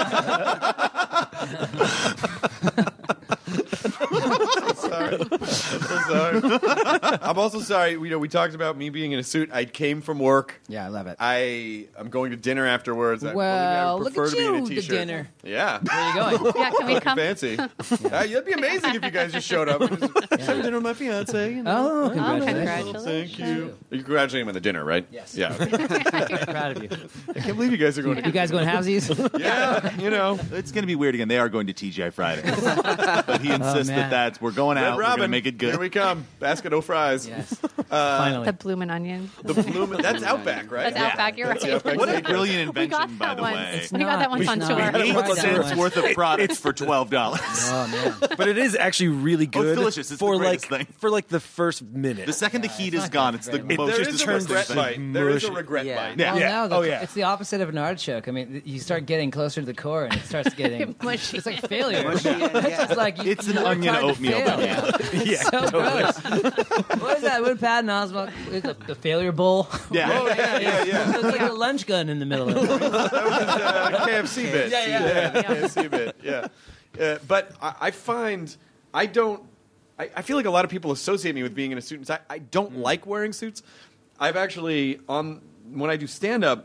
[SPEAKER 8] it. sorry. I'm so sorry. I'm also sorry. You know, we talked about me being in a suit. I came from work.
[SPEAKER 7] Yeah, I love it.
[SPEAKER 8] I I'm going to dinner afterwards. I-
[SPEAKER 7] Well,
[SPEAKER 8] I would
[SPEAKER 7] look
[SPEAKER 8] prefer
[SPEAKER 7] at
[SPEAKER 8] to be in a
[SPEAKER 7] you, the
[SPEAKER 8] t-shirt.
[SPEAKER 7] dinner.
[SPEAKER 8] Yeah.
[SPEAKER 7] Where are you going?
[SPEAKER 11] Yeah, can we come?
[SPEAKER 8] Fancy. Uh, that'd be amazing if you guys just showed up. And just, having dinner with my fiance. You know.
[SPEAKER 7] Oh, congratulations.
[SPEAKER 11] congratulations.
[SPEAKER 8] Thank you. You congratulate him on the dinner, right?
[SPEAKER 7] Yes.
[SPEAKER 8] Yeah. Okay.
[SPEAKER 7] Proud of you.
[SPEAKER 8] I can't believe you guys are going to.
[SPEAKER 7] You guys going halvesies?
[SPEAKER 8] Yeah, you know.
[SPEAKER 9] It's going to be weird again. They are going to T G I Friday, but he insists
[SPEAKER 7] man.
[SPEAKER 9] that that's we're going
[SPEAKER 8] Red
[SPEAKER 9] out. We're going to
[SPEAKER 8] Robin,
[SPEAKER 9] make it good.
[SPEAKER 8] Here we come. Basket o' fries.
[SPEAKER 7] Yes.
[SPEAKER 8] Uh,
[SPEAKER 7] Finally.
[SPEAKER 11] The bloomin' onion.
[SPEAKER 8] The bloomin'. That's Outback, right?
[SPEAKER 11] That's Outback. You're
[SPEAKER 8] That's
[SPEAKER 11] right.
[SPEAKER 8] Outback
[SPEAKER 9] What a
[SPEAKER 8] Steakhouse.
[SPEAKER 9] brilliant
[SPEAKER 11] We got
[SPEAKER 9] invention, by
[SPEAKER 11] that
[SPEAKER 9] the
[SPEAKER 11] once.
[SPEAKER 9] way.
[SPEAKER 11] We got that once
[SPEAKER 7] It's
[SPEAKER 11] on
[SPEAKER 7] not.
[SPEAKER 11] tour.
[SPEAKER 7] We
[SPEAKER 9] Eight
[SPEAKER 7] tried that
[SPEAKER 9] cents
[SPEAKER 7] once.
[SPEAKER 9] worth of product for twelve dollars.
[SPEAKER 7] Oh, man.
[SPEAKER 10] But it is actually really
[SPEAKER 9] Oh, it's
[SPEAKER 10] good
[SPEAKER 9] delicious. It's
[SPEAKER 10] for
[SPEAKER 9] the
[SPEAKER 10] like
[SPEAKER 9] greatest thing.
[SPEAKER 10] for like the first minute.
[SPEAKER 9] The second the heat is
[SPEAKER 7] not
[SPEAKER 9] gone,
[SPEAKER 7] good
[SPEAKER 9] it's
[SPEAKER 7] for
[SPEAKER 9] the
[SPEAKER 7] very
[SPEAKER 9] most
[SPEAKER 8] There is a
[SPEAKER 9] disgusting
[SPEAKER 8] regret
[SPEAKER 9] thing.
[SPEAKER 8] bite. There is a
[SPEAKER 10] Mushy.
[SPEAKER 8] regret
[SPEAKER 12] Yeah.
[SPEAKER 8] bite.
[SPEAKER 10] Yeah.
[SPEAKER 7] Well, now the,
[SPEAKER 10] Oh, yeah.
[SPEAKER 7] it's the opposite of an artichoke. I mean, you start getting closer to the core, and it starts getting
[SPEAKER 11] Mushy.
[SPEAKER 7] It's like failure.
[SPEAKER 12] Mushy and-
[SPEAKER 7] It's
[SPEAKER 12] yeah.
[SPEAKER 7] just like you,
[SPEAKER 9] It's an
[SPEAKER 7] you work
[SPEAKER 9] onion
[SPEAKER 7] hard to
[SPEAKER 9] oatmeal
[SPEAKER 7] fail.
[SPEAKER 9] banana.
[SPEAKER 10] Yeah,
[SPEAKER 7] so gross. What is that? What did Patton Oswalt? It's a, the failure bowl.
[SPEAKER 9] Yeah.
[SPEAKER 8] Oh, yeah, yeah, yeah.
[SPEAKER 7] It's like a lunch gun in the middle of it.
[SPEAKER 8] That was uh, K F C bit.
[SPEAKER 7] Yeah, yeah.
[SPEAKER 8] the K F C bit. Yeah. Uh, but I, I find I don't. I, I feel like a lot of people associate me with being in a suit. And tie. I don't like wearing suits. I've actually on when I do stand up.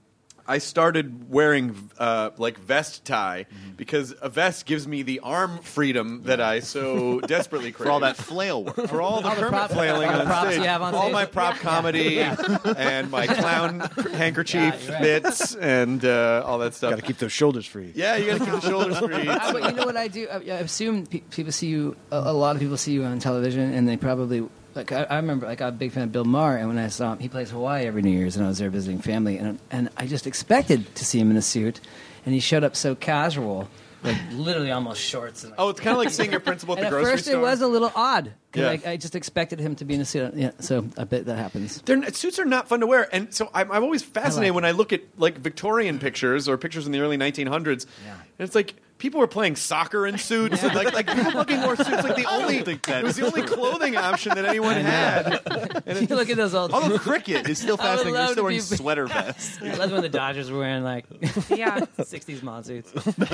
[SPEAKER 8] I started wearing uh, like vest tie because a vest gives me the arm freedom that I so desperately crave.
[SPEAKER 9] For all that flail work.
[SPEAKER 8] For all the
[SPEAKER 7] All the
[SPEAKER 8] Kermit
[SPEAKER 7] prop-
[SPEAKER 8] flailing
[SPEAKER 7] all the
[SPEAKER 8] on
[SPEAKER 7] props
[SPEAKER 8] stage,
[SPEAKER 7] you have on
[SPEAKER 8] all
[SPEAKER 7] stage.
[SPEAKER 8] my prop comedy and my clown handkerchief
[SPEAKER 7] Yeah, you're right.
[SPEAKER 8] bits and uh, all that stuff.
[SPEAKER 10] Got to keep those shoulders free.
[SPEAKER 8] Yeah, you got to keep the shoulders free.
[SPEAKER 7] How about- you know what I do? I, I assume pe- people see you. A, a lot of people see you on television, and they probably like. I, I remember, like, I'm a big fan of Bill Maher, and when I saw him, he plays Hawaii every New Year's, and I was there visiting family, and and I just expected to see him in a suit, and he showed up so casual, like literally almost shorts. And, like,
[SPEAKER 8] Oh, it's kind of like seeing your principal at
[SPEAKER 7] and
[SPEAKER 8] the
[SPEAKER 7] at
[SPEAKER 8] grocery
[SPEAKER 7] first
[SPEAKER 8] store.
[SPEAKER 7] it was a little odd. 'cause,
[SPEAKER 8] Yeah.
[SPEAKER 7] like, I just expected him to be in a suit. Yeah, so I bet that happens.
[SPEAKER 8] They're, n- suits are not fun to wear, and so I'm, I'm always fascinated
[SPEAKER 7] like
[SPEAKER 8] when I look at like Victorian pictures or pictures in the early nineteen hundreds.
[SPEAKER 7] Yeah.
[SPEAKER 8] And it's like people were playing soccer in suits, and like like people fucking wore suits. Like the only
[SPEAKER 9] think that
[SPEAKER 8] it was the
[SPEAKER 9] is
[SPEAKER 8] only clothing option that anyone had.
[SPEAKER 7] You look at those old.
[SPEAKER 9] Although cricket is still
[SPEAKER 7] I would
[SPEAKER 9] fascinating. They're
[SPEAKER 7] love
[SPEAKER 9] still
[SPEAKER 7] to
[SPEAKER 9] wearing
[SPEAKER 7] be-
[SPEAKER 9] sweater vests.
[SPEAKER 7] I love when the Dodgers were wearing like
[SPEAKER 11] Yeah.
[SPEAKER 7] sixties mod suits.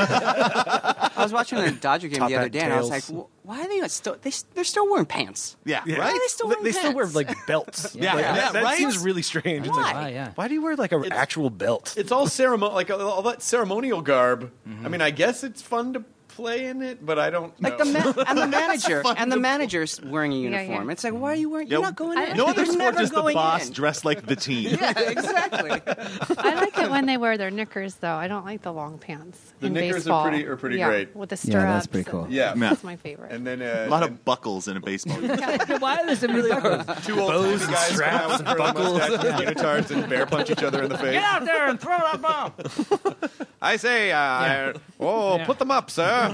[SPEAKER 12] I was watching a Dodger game
[SPEAKER 10] Top
[SPEAKER 12] the other
[SPEAKER 10] hat
[SPEAKER 12] day, and I was like,
[SPEAKER 10] tails.
[SPEAKER 12] "Wh- "Why are they still? They, they're still wearing pants?
[SPEAKER 9] Yeah,
[SPEAKER 10] Yeah.
[SPEAKER 12] Why are
[SPEAKER 9] right?
[SPEAKER 12] they still
[SPEAKER 10] They,
[SPEAKER 12] wearing
[SPEAKER 10] they still wear
[SPEAKER 12] pants?
[SPEAKER 10] like belts.
[SPEAKER 9] Yeah,
[SPEAKER 10] Like,
[SPEAKER 9] yeah,
[SPEAKER 10] that, that
[SPEAKER 9] right?
[SPEAKER 10] seems really strange. It's
[SPEAKER 12] Why?
[SPEAKER 10] like,
[SPEAKER 7] Oh, yeah.
[SPEAKER 10] why do you wear like an
[SPEAKER 8] It's-
[SPEAKER 10] actual belt?
[SPEAKER 8] It's all ceremonial, like all all that ceremonial garb. I mean, I guess it's fun to play in it, but I don't
[SPEAKER 12] Like
[SPEAKER 8] know.
[SPEAKER 12] the ma- and the manager
[SPEAKER 9] fun
[SPEAKER 12] and the
[SPEAKER 9] to-
[SPEAKER 12] manager's wearing a
[SPEAKER 11] Yeah,
[SPEAKER 12] uniform.
[SPEAKER 11] yeah.
[SPEAKER 12] It's like, why are you wearing? You're not going in.
[SPEAKER 9] No other
[SPEAKER 12] You're
[SPEAKER 9] sport
[SPEAKER 12] never
[SPEAKER 9] does the
[SPEAKER 12] going
[SPEAKER 9] boss
[SPEAKER 12] in.
[SPEAKER 9] dress like the team.
[SPEAKER 12] Yeah, exactly.
[SPEAKER 11] I like it when they wear their knickers, though. I don't like the long pants.
[SPEAKER 8] The
[SPEAKER 11] in
[SPEAKER 8] knickers are
[SPEAKER 11] baseball.
[SPEAKER 8] pretty- are pretty
[SPEAKER 11] Yeah,
[SPEAKER 8] great.
[SPEAKER 11] with the
[SPEAKER 7] Yeah,
[SPEAKER 11] stirrups.
[SPEAKER 7] that's pretty cool.
[SPEAKER 8] Yeah.
[SPEAKER 11] That's my favorite.
[SPEAKER 8] and then uh,
[SPEAKER 9] A lot
[SPEAKER 8] and
[SPEAKER 9] of buckles in a baseball.
[SPEAKER 7] Why are there so many buckles?
[SPEAKER 8] two old
[SPEAKER 10] bows and
[SPEAKER 8] guys come
[SPEAKER 10] straps
[SPEAKER 8] out with
[SPEAKER 10] and
[SPEAKER 8] curly
[SPEAKER 10] buckles.
[SPEAKER 8] mustaches and unitards and bear punch each other in the face.
[SPEAKER 7] Get out there and throw that ball.
[SPEAKER 8] I say, uh, oh,
[SPEAKER 7] Yeah.
[SPEAKER 8] put them up, sir.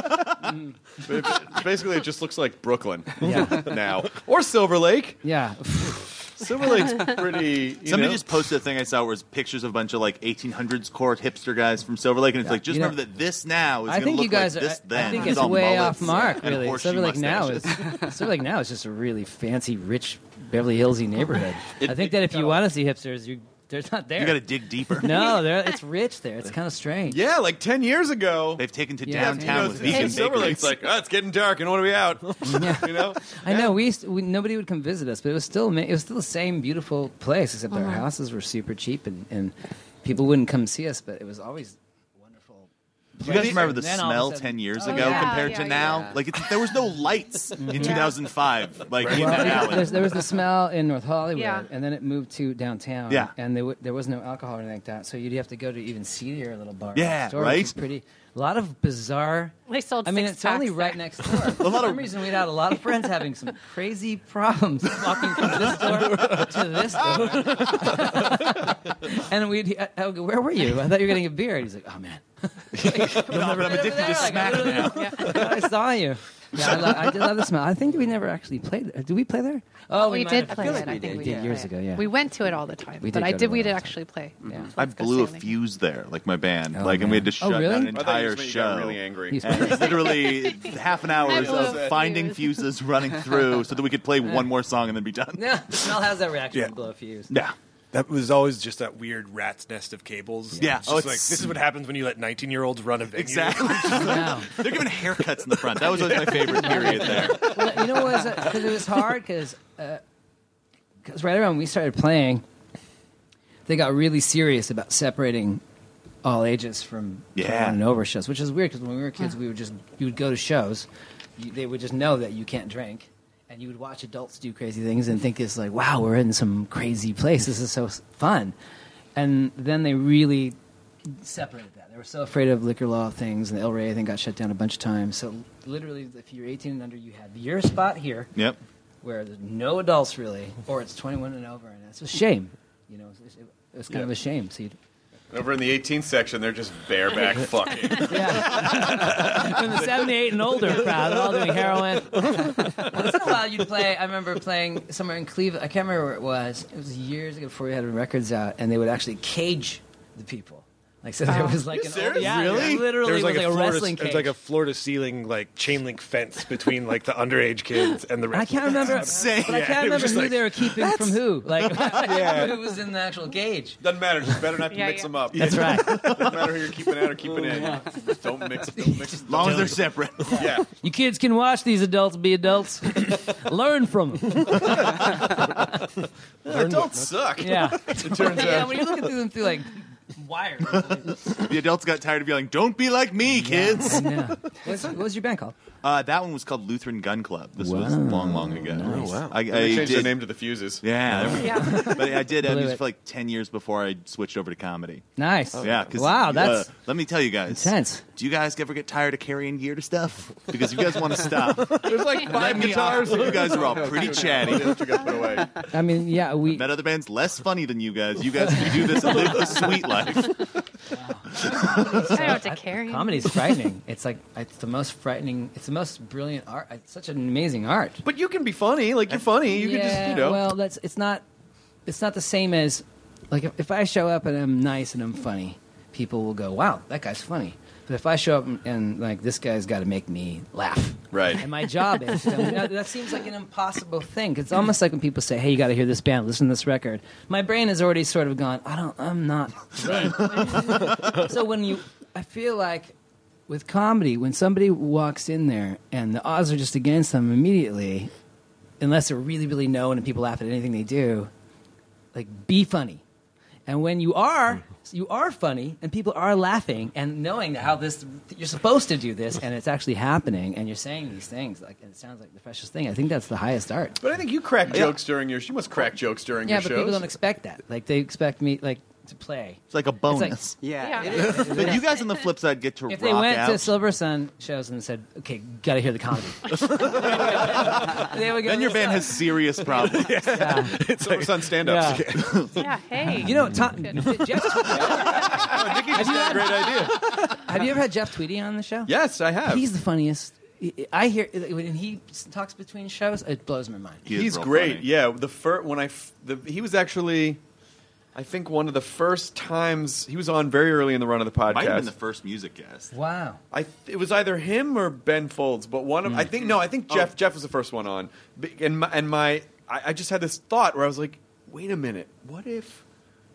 [SPEAKER 8] But it- basically, it just looks like Brooklyn
[SPEAKER 7] Yeah.
[SPEAKER 8] now, or Silver Lake.
[SPEAKER 7] Yeah.
[SPEAKER 8] Silver Lake's pretty. You
[SPEAKER 9] Somebody
[SPEAKER 8] know?
[SPEAKER 9] just posted a thing I saw where it was pictures of a bunch of like eighteen hundreds court hipster guys from Silver Lake, and it's like just
[SPEAKER 7] You know,
[SPEAKER 9] remember that this now is
[SPEAKER 7] I
[SPEAKER 9] going to
[SPEAKER 7] think
[SPEAKER 9] look
[SPEAKER 7] you guys
[SPEAKER 9] like
[SPEAKER 7] are.
[SPEAKER 9] this
[SPEAKER 7] I-
[SPEAKER 9] then.
[SPEAKER 7] I think
[SPEAKER 9] It's
[SPEAKER 7] it's
[SPEAKER 9] all
[SPEAKER 7] way
[SPEAKER 9] mullets
[SPEAKER 7] off mark.
[SPEAKER 9] and
[SPEAKER 7] Really,
[SPEAKER 9] horseshoe
[SPEAKER 7] Silver Lake now is
[SPEAKER 9] mustaches.
[SPEAKER 7] Silver Lake now is just a really fancy, rich Beverly Hillsy neighborhood. I think that if you want to see hipsters, you They're not there.
[SPEAKER 9] You got to dig deeper.
[SPEAKER 7] No, they're, it's rich there. It's kind of strange.
[SPEAKER 8] Yeah, like ten years ago.
[SPEAKER 9] They've taken to
[SPEAKER 7] Yeah,
[SPEAKER 9] downtown with vegan
[SPEAKER 8] Silver
[SPEAKER 9] bakeries.
[SPEAKER 8] Lake's like, oh, it's getting dark, and what are we out? You know?
[SPEAKER 7] I know. We, used to, we nobody would come visit us, but it was still ama- it was still the same beautiful place, except our
[SPEAKER 11] Mhm.
[SPEAKER 7] houses were super cheap, and, and people wouldn't come see us. But it was always wonderful.
[SPEAKER 9] Do you guys remember the
[SPEAKER 7] And then all of a
[SPEAKER 9] smell
[SPEAKER 7] sudden-
[SPEAKER 9] ten years
[SPEAKER 7] Oh,
[SPEAKER 9] ago
[SPEAKER 7] yeah.
[SPEAKER 9] compared
[SPEAKER 11] Yeah,
[SPEAKER 9] to
[SPEAKER 11] yeah,
[SPEAKER 9] now?
[SPEAKER 7] yeah.
[SPEAKER 9] Like it's, there was no lights in
[SPEAKER 11] Yeah.
[SPEAKER 9] two thousand five, like in
[SPEAKER 7] Well,
[SPEAKER 9] that
[SPEAKER 7] yeah,
[SPEAKER 9] alley.
[SPEAKER 7] there's- there was the smell in North Hollywood,
[SPEAKER 11] Yeah.
[SPEAKER 7] and then it moved to downtown.
[SPEAKER 9] Yeah.
[SPEAKER 7] and there, w- there was no alcohol or anything like that, so you'd have to go to even seedier little bar.
[SPEAKER 9] Yeah,
[SPEAKER 7] store,
[SPEAKER 9] right?
[SPEAKER 7] Which is pretty. A lot of bizarre.
[SPEAKER 11] They sold
[SPEAKER 7] I mean,
[SPEAKER 11] six
[SPEAKER 7] it's only
[SPEAKER 11] packs
[SPEAKER 7] right
[SPEAKER 11] there.
[SPEAKER 7] next door. For
[SPEAKER 9] lot
[SPEAKER 7] some
[SPEAKER 9] of-
[SPEAKER 7] reason, we'd had a lot of friends having some crazy problems walking from this door to this door. And we'd, I, I would go, where were you? I thought you were getting a beer. And he's like, oh man.
[SPEAKER 9] No, but I'm addicted to smack now.
[SPEAKER 7] I saw you. Yeah, I, lo- I did love the smell. I think we never actually played there. Did we play there? Oh,
[SPEAKER 11] we
[SPEAKER 7] might
[SPEAKER 11] did
[SPEAKER 7] have
[SPEAKER 11] play
[SPEAKER 7] played
[SPEAKER 11] it. I think we
[SPEAKER 7] did
[SPEAKER 11] did
[SPEAKER 7] years
[SPEAKER 11] play
[SPEAKER 7] ago.
[SPEAKER 11] it.
[SPEAKER 7] Yeah,
[SPEAKER 11] We went to it all the time,
[SPEAKER 7] We
[SPEAKER 11] but
[SPEAKER 7] did
[SPEAKER 11] I
[SPEAKER 7] go
[SPEAKER 11] did.
[SPEAKER 7] to
[SPEAKER 11] We
[SPEAKER 7] it
[SPEAKER 11] did
[SPEAKER 7] all the
[SPEAKER 11] actually play.
[SPEAKER 7] Yeah.
[SPEAKER 9] I
[SPEAKER 11] Let's go
[SPEAKER 9] blew a
[SPEAKER 11] sailing.
[SPEAKER 9] fuse there, like my band,
[SPEAKER 7] Oh,
[SPEAKER 9] like, and we had to
[SPEAKER 7] man.
[SPEAKER 9] shut
[SPEAKER 7] Oh, really?
[SPEAKER 9] down
[SPEAKER 7] I
[SPEAKER 9] an
[SPEAKER 8] I thought you
[SPEAKER 9] entire
[SPEAKER 8] just
[SPEAKER 9] show.
[SPEAKER 8] got really angry.
[SPEAKER 7] He's
[SPEAKER 9] And it's literally half an hour
[SPEAKER 11] I blew
[SPEAKER 9] of
[SPEAKER 11] a
[SPEAKER 9] finding
[SPEAKER 11] fuse.
[SPEAKER 9] fuses, running through, so that we could play one more song and then be done.
[SPEAKER 7] Yeah, the smell has that reaction
[SPEAKER 6] Yeah.
[SPEAKER 7] to blow a fuse.
[SPEAKER 9] Yeah.
[SPEAKER 6] That was always just that weird rat's nest of cables.
[SPEAKER 9] Yeah.
[SPEAKER 6] It's
[SPEAKER 9] Oh,
[SPEAKER 6] just
[SPEAKER 9] it's-
[SPEAKER 6] like, this is what happens when you let nineteen-year-olds run a venue.
[SPEAKER 9] Exactly.
[SPEAKER 7] Wow.
[SPEAKER 9] They're giving haircuts in the front. That was always my favorite period there.
[SPEAKER 7] Well, you know what was it? Because it was hard because because right around when we started playing, they got really serious about separating all ages from
[SPEAKER 9] Yeah.
[SPEAKER 7] on and over shows, which is weird because when we were kids, we would just you would go to shows, you, they would just know that you can't drink, and you would watch adults do crazy things and think it's like, wow, we're in some crazy place. This is so s- fun, and then they really separated that. They were so afraid of liquor law things, and the El Rey I think got shut down a bunch of times. So literally, if you're eighteen and under, you have your spot here,
[SPEAKER 9] Yep.
[SPEAKER 7] where there's no adults really, or it's twenty-one and over, and that's a shame. You know, it's, it's kind
[SPEAKER 8] Yeah.
[SPEAKER 7] of a shame. So you'd,
[SPEAKER 8] Over in the eighteenth section, they're just bareback fucking.
[SPEAKER 7] yeah, from the seventy-eight and older crowd, they're all doing heroin. Once in a while, you'd play. I remember playing somewhere in Cleveland. I can't remember where it was. It was years ago before we had records out, and they would actually cage the people. Like so, there was like
[SPEAKER 8] You
[SPEAKER 7] an
[SPEAKER 8] serious?
[SPEAKER 7] old, yeah,
[SPEAKER 6] Really?
[SPEAKER 7] literally
[SPEAKER 6] There was like,
[SPEAKER 7] was
[SPEAKER 6] a,
[SPEAKER 7] like a
[SPEAKER 6] floor
[SPEAKER 7] wrestling
[SPEAKER 6] to,
[SPEAKER 7] cage.
[SPEAKER 6] It's like a floor to ceiling like chain link fence between like the underage kids and the rest.
[SPEAKER 7] I can't remember,
[SPEAKER 9] insane.
[SPEAKER 7] but I
[SPEAKER 6] Yeah,
[SPEAKER 7] can't
[SPEAKER 6] it was
[SPEAKER 7] remember
[SPEAKER 6] just
[SPEAKER 7] who
[SPEAKER 6] like,
[SPEAKER 7] they were keeping from who. Like
[SPEAKER 6] Yeah.
[SPEAKER 7] who was in the actual cage.
[SPEAKER 8] Doesn't matter. Just better not to
[SPEAKER 11] Yeah,
[SPEAKER 8] mix
[SPEAKER 11] yeah.
[SPEAKER 8] them up.
[SPEAKER 7] That's right.
[SPEAKER 8] Doesn't matter who you're keeping out or keeping in. Just don't mix. Don't mix.
[SPEAKER 9] As long as they're separate.
[SPEAKER 8] Yeah.
[SPEAKER 7] You kids can watch these adults be adults. Learn from them.
[SPEAKER 8] Adults suck.
[SPEAKER 7] Yeah.
[SPEAKER 8] It turns
[SPEAKER 7] yeah,
[SPEAKER 8] out.
[SPEAKER 7] when you're looking through them through like wires.
[SPEAKER 9] The adults got tired of yelling, "Don't be like me, kids."
[SPEAKER 7] Yeah. What's, what was your band called?
[SPEAKER 9] Uh, that one was called Lutheran Gun Club. This was
[SPEAKER 7] Wow.
[SPEAKER 9] long, long ago.
[SPEAKER 7] Nice.
[SPEAKER 8] Oh wow.
[SPEAKER 9] I, I
[SPEAKER 8] They changed
[SPEAKER 9] did,
[SPEAKER 8] their name to the Fuses.
[SPEAKER 9] Yeah, there we
[SPEAKER 11] Yeah.
[SPEAKER 9] go. But I did uh,
[SPEAKER 7] Blew
[SPEAKER 9] music
[SPEAKER 7] it.
[SPEAKER 9] for like ten years before I switched over to comedy.
[SPEAKER 7] Nice.
[SPEAKER 9] Yeah, 'cause,
[SPEAKER 7] Wow, that's
[SPEAKER 9] uh, let me tell you guys.
[SPEAKER 7] intense.
[SPEAKER 9] Do you guys ever get tired of carrying gear to stuff? Because if you guys want to stop,
[SPEAKER 8] There's like
[SPEAKER 9] let
[SPEAKER 8] five
[SPEAKER 9] me
[SPEAKER 8] guitars.
[SPEAKER 9] off. You guys are all pretty chatty.
[SPEAKER 8] That you got put away.
[SPEAKER 7] I mean, yeah, we.
[SPEAKER 9] Met other bands less funny than you guys. You guys can do this and live the sweet life.
[SPEAKER 11] I don't know what to carry.
[SPEAKER 7] Comedy's frightening. It's like it's the most frightening. It's the most brilliant art. It's such an amazing art.
[SPEAKER 8] But you can be funny. Like you're funny. You
[SPEAKER 7] yeah,
[SPEAKER 8] can just you know.
[SPEAKER 7] well, that's it's not. It's not the same as like if, if I show up and I'm nice and I'm funny, people will go, "Wow, that guy's funny." But if I show up and, and like this guy's got to make me laugh,
[SPEAKER 8] Right.
[SPEAKER 7] and my job is to, that, that seems like an impossible thing. It's almost like when people say, "Hey, you got to hear this band, listen to this record." My brain has already sort of gone, "I don't, I'm not." So when you, I feel like with comedy, when somebody walks in there and the odds are just against them immediately, unless they're really, really known and people laugh at anything they do, like be funny. And when you are, you are funny, and people are laughing, and knowing how this, you're supposed to do this, and it's actually happening, and you're saying these things, like and it sounds like the freshest thing. I think that's the highest art.
[SPEAKER 8] But I think you crack jokes during your. You must crack jokes during
[SPEAKER 7] Yeah,
[SPEAKER 8] your
[SPEAKER 7] but
[SPEAKER 8] shows.
[SPEAKER 7] people don't expect that. Like they expect me, like to play.
[SPEAKER 9] It's like a bonus.
[SPEAKER 12] Yeah.
[SPEAKER 11] Yeah.
[SPEAKER 12] It is.
[SPEAKER 9] But you guys on the flip side get to
[SPEAKER 7] If
[SPEAKER 9] rock
[SPEAKER 7] they went
[SPEAKER 9] out.
[SPEAKER 7] to Silver Sun shows and said, "Okay, got to hear the comedy," they would go,
[SPEAKER 9] then your band has serious problems.
[SPEAKER 7] Yeah.
[SPEAKER 8] It's Silver Sun stand-ups.
[SPEAKER 7] Yeah.
[SPEAKER 11] Yeah. Hey.
[SPEAKER 7] You know, Tom, Jeff,
[SPEAKER 8] Oh, Nikki just had a great idea.
[SPEAKER 7] have you ever had Jeff Tweedy on the show?
[SPEAKER 8] Yes, I have.
[SPEAKER 7] He's the funniest. I hear when he talks between shows, it blows my mind.
[SPEAKER 9] He is
[SPEAKER 8] He's
[SPEAKER 9] real
[SPEAKER 8] great.
[SPEAKER 9] funny.
[SPEAKER 8] Yeah, the first when I f- the, he was actually, I think one of the first times he was on very early in the run of the podcast.
[SPEAKER 9] Might have been the first music guest.
[SPEAKER 7] Wow.
[SPEAKER 8] I th- it was either him or Ben Folds, but one of I think no, I think Jeff Jeff was the first one on, B- and my, and my I, I just had this thought where I was like, wait a minute, what if,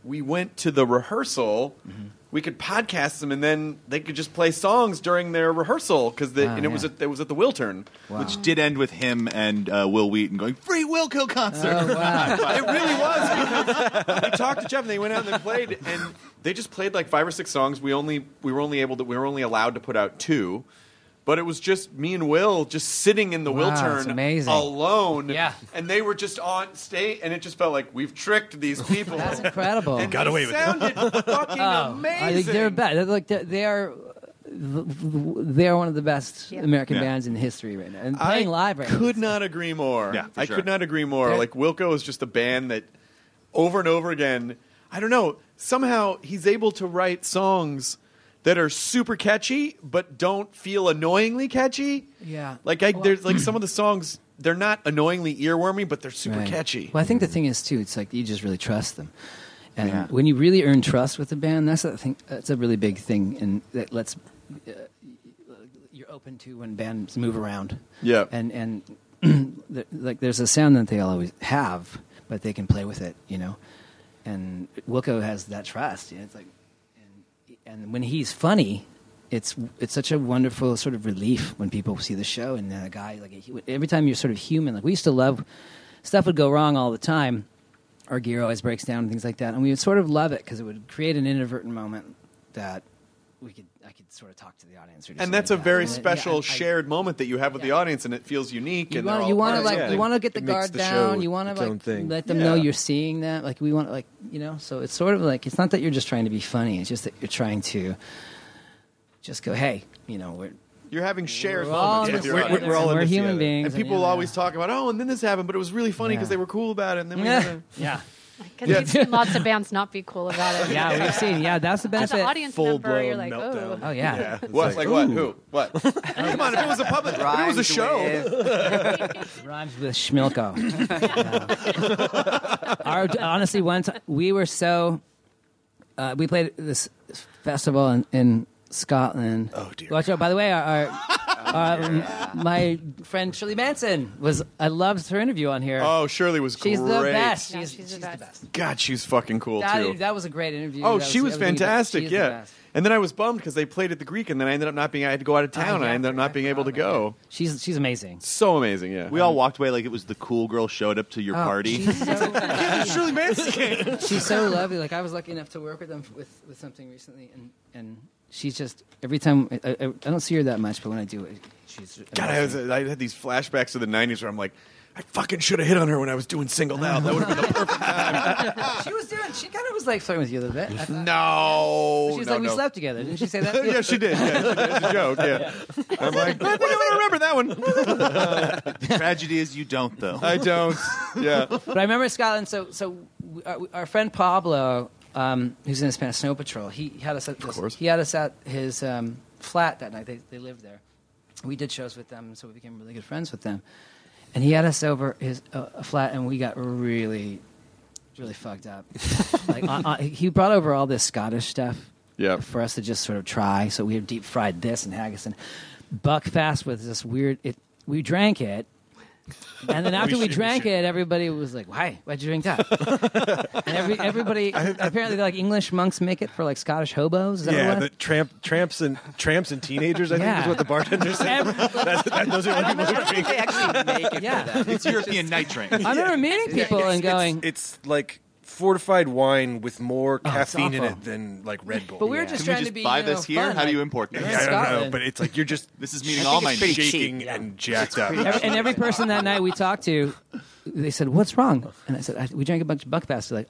[SPEAKER 8] we went to the rehearsal,
[SPEAKER 7] Mm-hmm.
[SPEAKER 8] we could podcast them, and then they could just play songs during their rehearsal because
[SPEAKER 7] Oh,
[SPEAKER 8] and it was
[SPEAKER 7] yeah.
[SPEAKER 8] at, it was at the Wiltern.
[SPEAKER 9] Which did end with him and uh, Will Wheaton going, free Wilco concert.
[SPEAKER 7] Oh, wow.
[SPEAKER 8] It really was because we talked to Jeff and they went out and they played and they just played like five or six songs. We only we were only able to we were only allowed to put out two. But it was just me and Will just sitting in the
[SPEAKER 7] Wow,
[SPEAKER 8] Wiltern
[SPEAKER 7] that's amazing.
[SPEAKER 8] alone.
[SPEAKER 7] Yeah.
[SPEAKER 8] And they were just on stage and it just felt like we've tricked these people.
[SPEAKER 7] That's incredible.
[SPEAKER 8] And
[SPEAKER 6] Got
[SPEAKER 8] they
[SPEAKER 6] away with it.
[SPEAKER 8] sounded fucking
[SPEAKER 7] Oh,
[SPEAKER 8] amazing.
[SPEAKER 7] I think they're bad. They're like they're, they are. They are one of the best
[SPEAKER 11] Yeah.
[SPEAKER 7] American
[SPEAKER 9] Yeah.
[SPEAKER 7] bands in history right now, and playing
[SPEAKER 8] I
[SPEAKER 7] live right now.
[SPEAKER 8] could not agree more.
[SPEAKER 9] Yeah, for
[SPEAKER 8] I
[SPEAKER 9] sure.
[SPEAKER 8] could not agree more.
[SPEAKER 7] They're-
[SPEAKER 8] Like Wilco is just a band that over and over again, I don't know, somehow he's able to write songs that are super catchy but don't feel annoyingly catchy.
[SPEAKER 7] Yeah.
[SPEAKER 8] Like I, there's like some of the songs they're not annoyingly earwormy but they're super
[SPEAKER 7] Right.
[SPEAKER 8] catchy.
[SPEAKER 7] Well, I think the thing is too. It's like you just really trust them, and
[SPEAKER 9] Yeah.
[SPEAKER 7] when you really earn trust with the band, that's a thing. That's a really big thing, and that lets uh, you're open to when bands move around.
[SPEAKER 8] Yeah.
[SPEAKER 7] and and the- like there's a sound that they always have, but they can play with it, you know. And Wilco has that trust. You know, it's like, and, and when he's funny, it's it's such a wonderful sort of relief when people see the show. And then a guy like he, every time you're sort of human, like we used to love stuff would go wrong all the time. Our gear always breaks down and things like that, and we would sort of love it because it would create an inadvertent moment that we could I could sort of talk to the audience. Or do
[SPEAKER 8] and that's a
[SPEAKER 7] something like
[SPEAKER 8] very
[SPEAKER 7] that. And,
[SPEAKER 8] special
[SPEAKER 7] yeah, I-
[SPEAKER 8] shared moment that you have with the
[SPEAKER 7] Yeah.
[SPEAKER 8] audience, and it feels unique.
[SPEAKER 7] You
[SPEAKER 8] and
[SPEAKER 7] want
[SPEAKER 8] they're
[SPEAKER 7] you
[SPEAKER 8] all
[SPEAKER 7] want to
[SPEAKER 8] part of
[SPEAKER 7] like
[SPEAKER 8] the
[SPEAKER 7] you
[SPEAKER 8] thing.
[SPEAKER 7] want to get the
[SPEAKER 6] It makes
[SPEAKER 7] guard
[SPEAKER 6] the show
[SPEAKER 7] down. You want to
[SPEAKER 6] its own
[SPEAKER 7] like
[SPEAKER 6] thing.
[SPEAKER 7] let them know
[SPEAKER 8] Yeah.
[SPEAKER 7] you're seeing that. Like we want like you know. So it's sort of like it's not that you're just trying to be funny. It's just that you're trying to just go, hey, you know, we're
[SPEAKER 8] You're having shared
[SPEAKER 7] we're all
[SPEAKER 8] moments
[SPEAKER 7] in
[SPEAKER 8] with
[SPEAKER 7] this
[SPEAKER 8] your
[SPEAKER 6] we're-
[SPEAKER 8] audience.
[SPEAKER 7] together,
[SPEAKER 6] we're all
[SPEAKER 7] and
[SPEAKER 6] in
[SPEAKER 7] we're
[SPEAKER 6] this
[SPEAKER 7] human
[SPEAKER 6] together.
[SPEAKER 7] beings,
[SPEAKER 8] And people
[SPEAKER 7] you
[SPEAKER 8] will
[SPEAKER 7] know,
[SPEAKER 8] always talk about, oh, and then this happened, but it was really funny because
[SPEAKER 7] Yeah.
[SPEAKER 8] they were cool about it. And then we
[SPEAKER 7] yeah,
[SPEAKER 8] had a-
[SPEAKER 7] yeah,
[SPEAKER 11] Because you've seen lots of bands not be cool about it.
[SPEAKER 7] yeah. We've seen, yeah, that's the
[SPEAKER 11] As
[SPEAKER 7] benefit.
[SPEAKER 11] an audience member, you're like, oh.
[SPEAKER 7] Oh yeah.
[SPEAKER 6] Yeah.
[SPEAKER 8] What? Like, what? Who? What? Come on! If it was a public, if it was a
[SPEAKER 12] Rhymes
[SPEAKER 8] show.
[SPEAKER 12] with-
[SPEAKER 7] Rhymes with Schmilko. Yeah. Our, honestly, one time we were so uh, we played this festival in, in Scotland.
[SPEAKER 6] Oh, dear
[SPEAKER 7] Watch out! By the way, our, our, our um, my friend Shirley Manson was. I loved her interview on here.
[SPEAKER 8] Oh, Shirley was
[SPEAKER 7] she's
[SPEAKER 8] great.
[SPEAKER 7] the best.
[SPEAKER 11] Yeah,
[SPEAKER 7] She's,
[SPEAKER 11] she's the
[SPEAKER 7] she's
[SPEAKER 11] best.
[SPEAKER 7] the best.
[SPEAKER 8] God, she's fucking cool
[SPEAKER 7] That,
[SPEAKER 8] too.
[SPEAKER 7] that was a great interview.
[SPEAKER 8] Oh,
[SPEAKER 7] That
[SPEAKER 8] she was
[SPEAKER 7] everything about-
[SPEAKER 8] fantastic.
[SPEAKER 7] she's the
[SPEAKER 8] Yeah.
[SPEAKER 7] best.
[SPEAKER 8] And then I was bummed because they played at the Greek, and then I ended up not being. I had to go out of town,
[SPEAKER 7] Oh,
[SPEAKER 8] and
[SPEAKER 7] yeah,
[SPEAKER 8] I ended up
[SPEAKER 7] I
[SPEAKER 8] not being able to
[SPEAKER 7] forgot about
[SPEAKER 8] go.
[SPEAKER 7] that. She's she's amazing.
[SPEAKER 8] So amazing, yeah.
[SPEAKER 9] We all walked away like it was the cool girl showed up to your
[SPEAKER 7] Oh,
[SPEAKER 9] party.
[SPEAKER 7] she's so-
[SPEAKER 8] Shirley Manson came.
[SPEAKER 7] She's so lovely. Like I was lucky enough to work with them with, with something recently, and, and she's just every time I, I, I don't see her that much, but when I do, it, she's
[SPEAKER 8] God, I, was, I had these flashbacks to the nineties where I'm like, I fucking should have hit on her when I was doing Singled Out. That would have been the perfect time.
[SPEAKER 7] she was doing. She kind of was like flirting with you a little bit. I thought-
[SPEAKER 8] No,
[SPEAKER 7] she was
[SPEAKER 8] no,
[SPEAKER 7] like, we
[SPEAKER 8] no.
[SPEAKER 7] slept together. Didn't she say that?
[SPEAKER 8] yeah, she did. Yeah, she did. It's a joke. Yeah. I'm like, I think I want to remember that one.
[SPEAKER 9] Tragedy is you don't, though.
[SPEAKER 8] I don't. Yeah.
[SPEAKER 7] But I remember Scotland. So so we- our, our friend Pablo, um, who's in the Spanish Snow Patrol, he had us at
[SPEAKER 8] course.
[SPEAKER 7] he had us at his um, flat that night. They they lived there. We did shows with them, so we became really good friends with them. And he had us over his uh, a flat, and we got really, really fucked up. like uh, uh, he brought over all this Scottish stuff
[SPEAKER 8] Yeah.
[SPEAKER 7] for us to just sort of try. So we had deep fried this and haggis and Buckfast with this weird. It we drank it, and then after we,
[SPEAKER 6] should- we
[SPEAKER 7] drank
[SPEAKER 6] should.
[SPEAKER 7] it, everybody was like, "Why? Why'd you drink that?" and every everybody apparently like English monks make it for like Scottish hobos. Is that
[SPEAKER 6] Yeah,
[SPEAKER 7] what
[SPEAKER 6] the
[SPEAKER 7] it was?
[SPEAKER 6] tramp, tramps and tramps and teenagers. I think
[SPEAKER 7] Yeah.
[SPEAKER 6] is what the bartender said. That's, that, those are the people who drink.
[SPEAKER 12] They actually make it
[SPEAKER 7] Yeah.
[SPEAKER 12] for them.
[SPEAKER 9] It's European night train.
[SPEAKER 7] I remember meeting people
[SPEAKER 6] It's-
[SPEAKER 7] and going.
[SPEAKER 6] It's, it's like fortified wine with more
[SPEAKER 7] Oh, it's
[SPEAKER 6] caffeine in
[SPEAKER 7] awful.
[SPEAKER 6] it than like Red Bull.
[SPEAKER 7] But we were Yeah. just
[SPEAKER 9] Can we
[SPEAKER 7] trying
[SPEAKER 9] just
[SPEAKER 7] to be
[SPEAKER 9] buy
[SPEAKER 7] you know,
[SPEAKER 9] this here?
[SPEAKER 7] fun,
[SPEAKER 9] How do you
[SPEAKER 7] like-
[SPEAKER 9] import this?
[SPEAKER 7] We're in
[SPEAKER 6] Yeah, I don't know,
[SPEAKER 7] Scotland.
[SPEAKER 6] but it's like you're just
[SPEAKER 9] This is meeting
[SPEAKER 12] I
[SPEAKER 9] all
[SPEAKER 12] think
[SPEAKER 9] my
[SPEAKER 12] it's pretty
[SPEAKER 9] shit.
[SPEAKER 6] shaking
[SPEAKER 12] cheap.
[SPEAKER 6] and jacked up.
[SPEAKER 7] Every, and every person that night we talked to, they said, "What's wrong?" And I said, I, "We drank a bunch of Buckfast." They're like,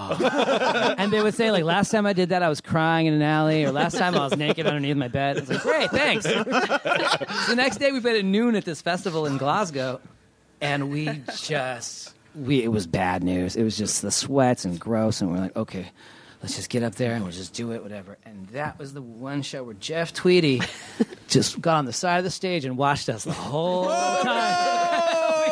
[SPEAKER 7] "Oh," and they would say, "Like last time I did that, I was crying in an alley, or last time I was naked underneath my bed." I was like, "Great, thanks." So the next day we played at noon at this festival in Glasgow, and we just we it was bad news. It was just the sweats and gross, and we're like, "Okay, let's just get up there and we'll just do it, whatever." And that was the one show where Jeff Tweedy just got on the side of the stage and watched us the whole time.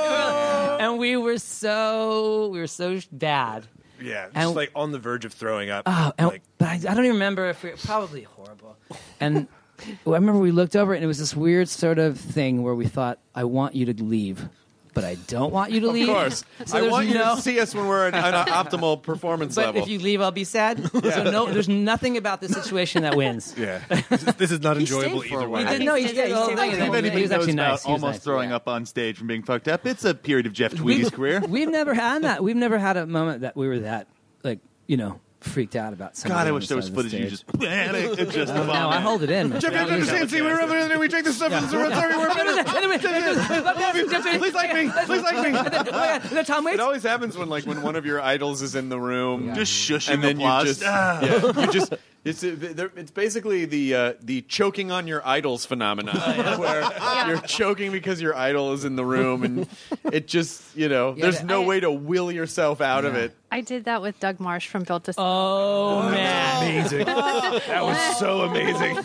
[SPEAKER 7] And we were so we were so bad.
[SPEAKER 6] Yeah, just
[SPEAKER 7] And-
[SPEAKER 6] like on the verge of throwing up.
[SPEAKER 7] Oh, and,
[SPEAKER 6] like,
[SPEAKER 7] but I, I don't even remember if we were probably horrible. And I remember we looked over it, and it was this weird sort of thing where we thought, "I want you to leave. but I don't want you to
[SPEAKER 8] Of
[SPEAKER 7] leave.
[SPEAKER 8] course.
[SPEAKER 7] So
[SPEAKER 8] I
[SPEAKER 7] there's
[SPEAKER 8] want you
[SPEAKER 7] no,
[SPEAKER 8] to see us when we're at an optimal performance
[SPEAKER 7] but
[SPEAKER 8] level.
[SPEAKER 7] if you leave, I'll be sad. So no, there's nothing about this situation that wins.
[SPEAKER 6] Yeah, this is, this is not
[SPEAKER 1] He
[SPEAKER 6] enjoyable
[SPEAKER 1] stayed for a
[SPEAKER 6] either
[SPEAKER 1] while.
[SPEAKER 6] way.
[SPEAKER 7] He did, no, he
[SPEAKER 11] He
[SPEAKER 7] did
[SPEAKER 11] stayed
[SPEAKER 7] the whole
[SPEAKER 11] for a
[SPEAKER 7] thing.
[SPEAKER 11] while.
[SPEAKER 7] and
[SPEAKER 9] If
[SPEAKER 7] then
[SPEAKER 9] anybody
[SPEAKER 7] he was
[SPEAKER 9] knows
[SPEAKER 7] actually
[SPEAKER 9] about
[SPEAKER 7] nice. He was
[SPEAKER 9] almost
[SPEAKER 7] nice.
[SPEAKER 9] throwing
[SPEAKER 7] Yeah.
[SPEAKER 9] up on stage from being fucked up, it's a period of Jeff Tweedy's career.
[SPEAKER 7] We've never had that. We've never had a moment that we were that, like, you know, freaked out about something.
[SPEAKER 9] God, I
[SPEAKER 7] on
[SPEAKER 9] wish
[SPEAKER 7] the
[SPEAKER 9] there was
[SPEAKER 7] side of the
[SPEAKER 9] footage you
[SPEAKER 7] stage.
[SPEAKER 9] just it just
[SPEAKER 7] No, I hold it in.
[SPEAKER 8] Jeff, you have to understand. See, we're over there, and we take this stuff from the sorry, we're better. Please like me. Please like me.
[SPEAKER 7] The Tom Waits.
[SPEAKER 8] It always happens when, like, when one of your idols is in the room,
[SPEAKER 9] Just shushing
[SPEAKER 8] and then
[SPEAKER 9] applause.
[SPEAKER 8] you just,
[SPEAKER 9] Ah.
[SPEAKER 8] yeah, you just. It's it's basically the uh, the choking on your idols phenomenon, where you're choking because your idol is in the room, and it just, you know,
[SPEAKER 7] Yeah,
[SPEAKER 8] there's
[SPEAKER 7] I-
[SPEAKER 8] no way to will yourself out of it.
[SPEAKER 11] I did that with Doug Marsh from Built to Suit.
[SPEAKER 7] Oh, man.
[SPEAKER 6] Amazing. That was so amazing.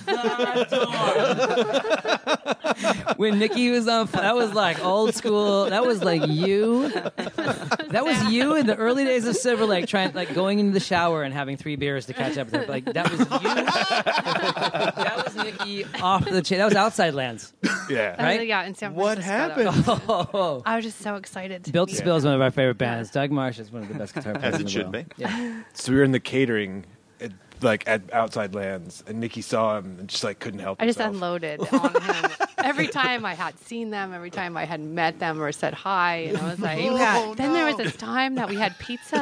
[SPEAKER 7] When Nikki was on, that was like old school. That was like you. That was you in the early days of Silver Lake, trying like going into the shower and having three beers to catch up with her. Like that was you. That was Nikki off the chain. That was Outside Lands.
[SPEAKER 6] Yeah.
[SPEAKER 11] Uh,
[SPEAKER 7] right?
[SPEAKER 11] Yeah, in San
[SPEAKER 8] What
[SPEAKER 11] Francisco. That was-
[SPEAKER 7] Oh.
[SPEAKER 11] I was just so excited. To
[SPEAKER 7] Built
[SPEAKER 11] be
[SPEAKER 7] to Spill is one of our favorite bands. Doug Marsh is one of the best guitar players
[SPEAKER 9] As
[SPEAKER 7] in
[SPEAKER 9] it
[SPEAKER 7] the
[SPEAKER 9] should
[SPEAKER 7] world.
[SPEAKER 9] be.
[SPEAKER 7] Yeah.
[SPEAKER 6] So we were in the catering, at, like at Outside Lands, and Nikki saw him and just like couldn't help
[SPEAKER 11] I just
[SPEAKER 6] himself.
[SPEAKER 11] unloaded on him. Every time I had seen them, every time I had met them or said hi, and I was like,
[SPEAKER 8] You
[SPEAKER 11] had, then there was this time that we had pizza.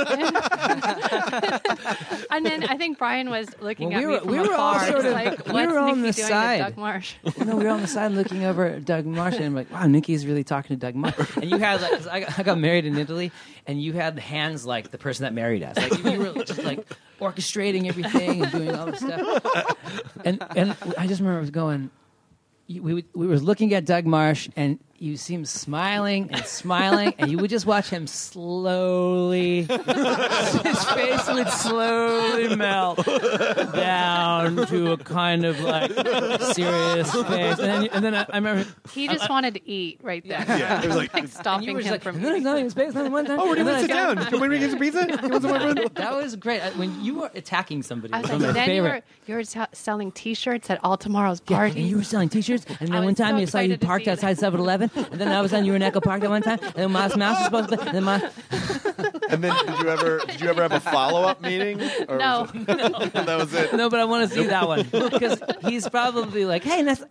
[SPEAKER 11] And then I think Brian was looking
[SPEAKER 7] Well,
[SPEAKER 11] at
[SPEAKER 7] we
[SPEAKER 11] me
[SPEAKER 7] won
[SPEAKER 11] from
[SPEAKER 7] we were all
[SPEAKER 11] afar.
[SPEAKER 7] sort
[SPEAKER 11] He's
[SPEAKER 7] of
[SPEAKER 11] like,
[SPEAKER 7] we
[SPEAKER 11] what's
[SPEAKER 7] were on
[SPEAKER 11] Nikki
[SPEAKER 7] the
[SPEAKER 11] doing
[SPEAKER 7] side.
[SPEAKER 11] with Doug Marsh?
[SPEAKER 7] No, we were on the side looking over at Doug Marsh, and I'm like, wow, Nikki's really talking to Doug Marsh. And you had, like, 'cause I, got, I got married in Italy, and you had hands like the person that married us. Like, you were just like orchestrating everything and doing all this stuff. And and I just remember going, you- we we were looking at Doug Marsh, and you see him smiling and smiling, and you would just watch him slowly. His face would slowly melt down to a kind of like serious face, and then, and then I, I remember
[SPEAKER 11] He just wanted to eat right there.
[SPEAKER 7] Yeah.
[SPEAKER 11] It was like,
[SPEAKER 7] and you
[SPEAKER 11] stopping
[SPEAKER 7] were
[SPEAKER 11] him
[SPEAKER 7] just like,
[SPEAKER 11] from
[SPEAKER 7] and then I saw his face one time.
[SPEAKER 8] Oh, where do you
[SPEAKER 7] and
[SPEAKER 8] want to
[SPEAKER 7] then
[SPEAKER 8] sit
[SPEAKER 7] I-
[SPEAKER 8] down? Can we get some pizza? You want some more food?
[SPEAKER 7] That was great. I- When you were attacking somebody,
[SPEAKER 11] I
[SPEAKER 7] it
[SPEAKER 11] was
[SPEAKER 7] was
[SPEAKER 11] like,
[SPEAKER 7] one of my
[SPEAKER 11] then you were,
[SPEAKER 7] favorite.
[SPEAKER 11] you were t- selling T-shirts at All Tomorrow's
[SPEAKER 7] Yeah,
[SPEAKER 11] party.
[SPEAKER 7] and you were selling T-shirts, and
[SPEAKER 11] I
[SPEAKER 7] then
[SPEAKER 11] was
[SPEAKER 7] one time
[SPEAKER 11] so
[SPEAKER 7] you saw you
[SPEAKER 11] excited to
[SPEAKER 7] parked
[SPEAKER 11] see
[SPEAKER 7] outside seven eleven, and then all of a sudden you were in Echo Park that one time, and then Mouse Mouse was supposed to, and then Mouse,
[SPEAKER 8] And then did you ever did you ever have a follow up meeting? Or
[SPEAKER 11] No.
[SPEAKER 8] was it- that was it.
[SPEAKER 7] no, but I want to see that one because he's probably like, hey, that's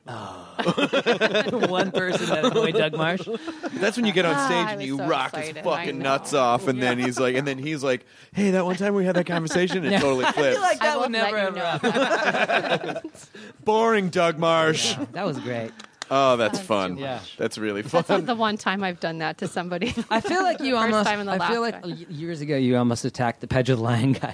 [SPEAKER 7] oh. one person that annoyed Doug Marsh.
[SPEAKER 8] That's when you get on
[SPEAKER 11] Ah,
[SPEAKER 8] stage
[SPEAKER 11] I
[SPEAKER 8] and
[SPEAKER 11] was
[SPEAKER 8] you
[SPEAKER 11] so
[SPEAKER 8] rock his
[SPEAKER 11] excited. I
[SPEAKER 8] fucking
[SPEAKER 11] know.
[SPEAKER 8] nuts off, and then he's like, and then he's like, "Hey, that one time we had that conversation, it totally
[SPEAKER 7] I
[SPEAKER 8] flips."
[SPEAKER 7] feel like
[SPEAKER 11] I
[SPEAKER 7] that would
[SPEAKER 11] won't let
[SPEAKER 7] never
[SPEAKER 11] you
[SPEAKER 7] ever
[SPEAKER 11] know.
[SPEAKER 7] happen.
[SPEAKER 8] Boring, Doug Marsh.
[SPEAKER 7] That was great.
[SPEAKER 8] Oh, that's
[SPEAKER 11] That's
[SPEAKER 8] fun.
[SPEAKER 11] too
[SPEAKER 7] Yeah.
[SPEAKER 8] That's really
[SPEAKER 11] That's
[SPEAKER 8] fun.
[SPEAKER 11] the one time I've done that to somebody.
[SPEAKER 7] I feel like you
[SPEAKER 11] First
[SPEAKER 7] almost.
[SPEAKER 11] time in the
[SPEAKER 7] I feel
[SPEAKER 11] last
[SPEAKER 7] like
[SPEAKER 11] time.
[SPEAKER 7] years ago you almost attacked the Pedro the Lion guy.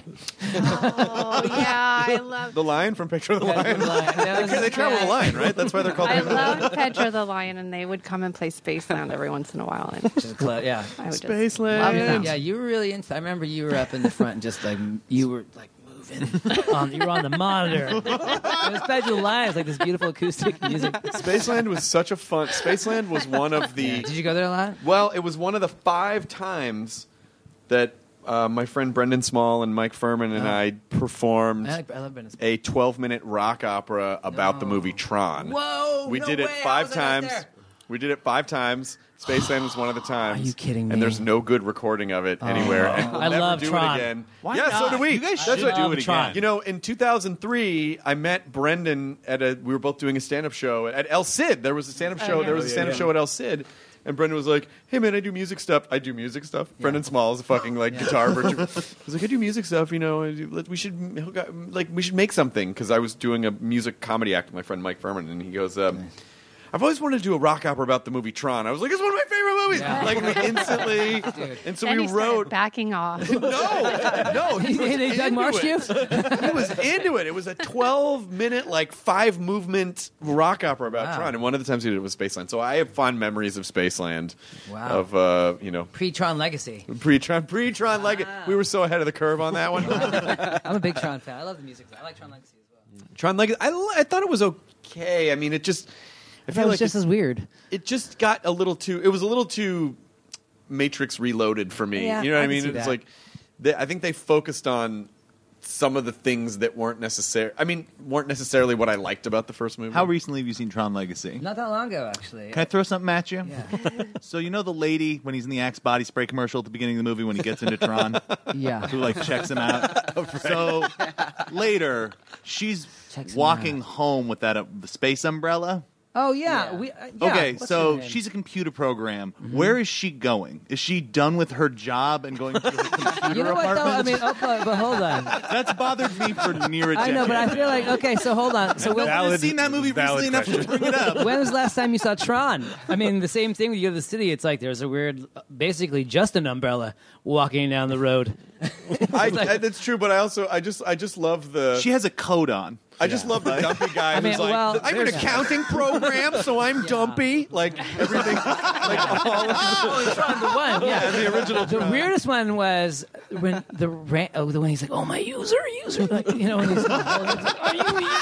[SPEAKER 11] Oh yeah, I love.
[SPEAKER 8] The lion from Picture of the
[SPEAKER 7] Pedro
[SPEAKER 8] Lion.
[SPEAKER 7] the Lion. That was-
[SPEAKER 8] They, they travel the lion, right? That's why they're called.
[SPEAKER 11] I
[SPEAKER 8] Pedro the Lion.
[SPEAKER 11] loved Pedro the Lion, and they would come and play Spaceland every once in a while, and
[SPEAKER 7] Yeah.
[SPEAKER 11] I would just
[SPEAKER 8] Spaceland.
[SPEAKER 11] love
[SPEAKER 7] Yeah,
[SPEAKER 11] them.
[SPEAKER 7] yeah, you were really into. I remember you were up in the front, and just like you were like moving. On, you were on the monitor. It was Pedro Lions, like this beautiful acoustic music.
[SPEAKER 8] Spaceland was such a fun. Spaceland was one of the.
[SPEAKER 7] Yeah. Did you go there a lot?
[SPEAKER 8] Well, it was one of the five times that uh, my friend Brendan Small and Mike Furman and
[SPEAKER 7] Oh.
[SPEAKER 8] I performed
[SPEAKER 7] I, like, I love Brendan.
[SPEAKER 8] a twelve-minute rock opera about the
[SPEAKER 7] No.
[SPEAKER 8] movie Tron.
[SPEAKER 7] Whoa!
[SPEAKER 8] We
[SPEAKER 7] no
[SPEAKER 8] did it
[SPEAKER 7] way, how
[SPEAKER 8] five
[SPEAKER 7] was I not
[SPEAKER 8] times.
[SPEAKER 7] there?
[SPEAKER 8] We did it five times. Spaceland was one of the times.
[SPEAKER 7] Are you kidding me?
[SPEAKER 8] And there's no good recording of it anywhere. And we'll
[SPEAKER 7] I
[SPEAKER 8] never
[SPEAKER 7] love
[SPEAKER 8] do
[SPEAKER 7] Tron.
[SPEAKER 8] it again.
[SPEAKER 9] Why
[SPEAKER 8] yeah, so
[SPEAKER 9] not?
[SPEAKER 8] do we.
[SPEAKER 9] You guys
[SPEAKER 8] That's
[SPEAKER 9] should
[SPEAKER 8] what
[SPEAKER 9] do it
[SPEAKER 7] Tron.
[SPEAKER 9] again.
[SPEAKER 8] You know, in two thousand three, I met Brendan at a. We were both doing a stand-up show at El Cid. There was a stand-up show.
[SPEAKER 11] yeah.
[SPEAKER 8] There was
[SPEAKER 6] Oh,
[SPEAKER 8] a
[SPEAKER 6] yeah,
[SPEAKER 8] stand-up
[SPEAKER 6] yeah.
[SPEAKER 8] show at El Cid. And Brendan was like, "Hey man, I do music stuff. I do music stuff." Brendan Small is a fucking like guitar virtuoso. I was like, "I do music stuff. You know, I do- let- we should hook up- like we should make something." Because I was doing a music comedy act with my friend Mike Furman, and he goes, um, "I've always wanted to do a rock opera about the movie Tron." I was like, "It's one of my favorite movies."
[SPEAKER 7] Yeah.
[SPEAKER 8] Like we instantly, and so
[SPEAKER 11] then
[SPEAKER 8] we
[SPEAKER 11] he started
[SPEAKER 8] wrote.
[SPEAKER 11] backing off.
[SPEAKER 8] No, no, he was
[SPEAKER 7] Hey, they Doug
[SPEAKER 8] into
[SPEAKER 7] Marsh
[SPEAKER 8] it.
[SPEAKER 7] you?
[SPEAKER 8] He was into it. It was a twelve-minute, like five-movement rock opera about
[SPEAKER 7] Wow.
[SPEAKER 8] Tron, and one of the times he did it was Spaceland. So I have fond memories of Spaceland.
[SPEAKER 7] Wow.
[SPEAKER 8] Of uh, you know,
[SPEAKER 7] Pre-Tron Legacy.
[SPEAKER 8] pre-Tron, pre-Tron Legacy. We were so ahead of the curve on that one.
[SPEAKER 7] I'm a big Tron fan. I love the music. I like Tron Legacy as well.
[SPEAKER 8] Tron Legacy. I, li- I thought it was okay. I mean, it just. I
[SPEAKER 7] It
[SPEAKER 8] feel
[SPEAKER 7] was
[SPEAKER 8] like
[SPEAKER 7] just
[SPEAKER 8] it,
[SPEAKER 7] as weird.
[SPEAKER 8] it just got a little too. It was a little too Matrix Reloaded for me.
[SPEAKER 7] Yeah,
[SPEAKER 8] you know what
[SPEAKER 7] I
[SPEAKER 8] I
[SPEAKER 7] can
[SPEAKER 8] mean?
[SPEAKER 7] see
[SPEAKER 8] It's
[SPEAKER 7] that.
[SPEAKER 8] like they, I think they focused on some of the things that weren't necessary. I mean, weren't necessarily what I liked about the first movie.
[SPEAKER 9] How recently have you seen Tron Legacy?
[SPEAKER 7] Not that long ago, actually.
[SPEAKER 9] Can I throw something at you?
[SPEAKER 7] Yeah.
[SPEAKER 9] So you know the lady when he's in the Axe body spray commercial at the beginning of the movie when he gets into Tron?
[SPEAKER 7] Yeah.
[SPEAKER 9] Who like checks him out. Right. So later she's
[SPEAKER 7] Checks him
[SPEAKER 9] walking
[SPEAKER 7] out.
[SPEAKER 9] home with that uh, the space umbrella.
[SPEAKER 7] Oh yeah, we. Uh, yeah.
[SPEAKER 9] Okay,
[SPEAKER 7] What's
[SPEAKER 9] so
[SPEAKER 7] her name?
[SPEAKER 9] she's a computer program. Where is she going? Is she done with her job and going to her computer
[SPEAKER 7] You know what though? I
[SPEAKER 9] apartment?
[SPEAKER 7] mean, okay, but hold on.
[SPEAKER 9] That's bothered me for near a
[SPEAKER 7] I
[SPEAKER 9] decade.
[SPEAKER 7] know, but I feel like okay. So hold on. So when,
[SPEAKER 9] I've seen that movie recently enough to bring it up.
[SPEAKER 7] when was the last time you saw Tron? I mean, the same thing when you go to the city. It's like there's a weird, basically just an umbrella walking down the road.
[SPEAKER 8] I, I, that's true, but I also I just I just love the.
[SPEAKER 9] She has a coat on.
[SPEAKER 8] I just love the dumpy guy
[SPEAKER 7] I mean,
[SPEAKER 8] who's like,
[SPEAKER 7] well,
[SPEAKER 8] I'm an
[SPEAKER 7] there's-
[SPEAKER 8] accounting program, so I'm dumpy. Like everything, like all of
[SPEAKER 7] Oh, Tron the one, yeah.
[SPEAKER 8] Yeah, the original
[SPEAKER 7] The
[SPEAKER 8] Tron.
[SPEAKER 7] weirdest one was when the ra- oh, the one he's like, oh my user, user, like you know, when he's like, are you?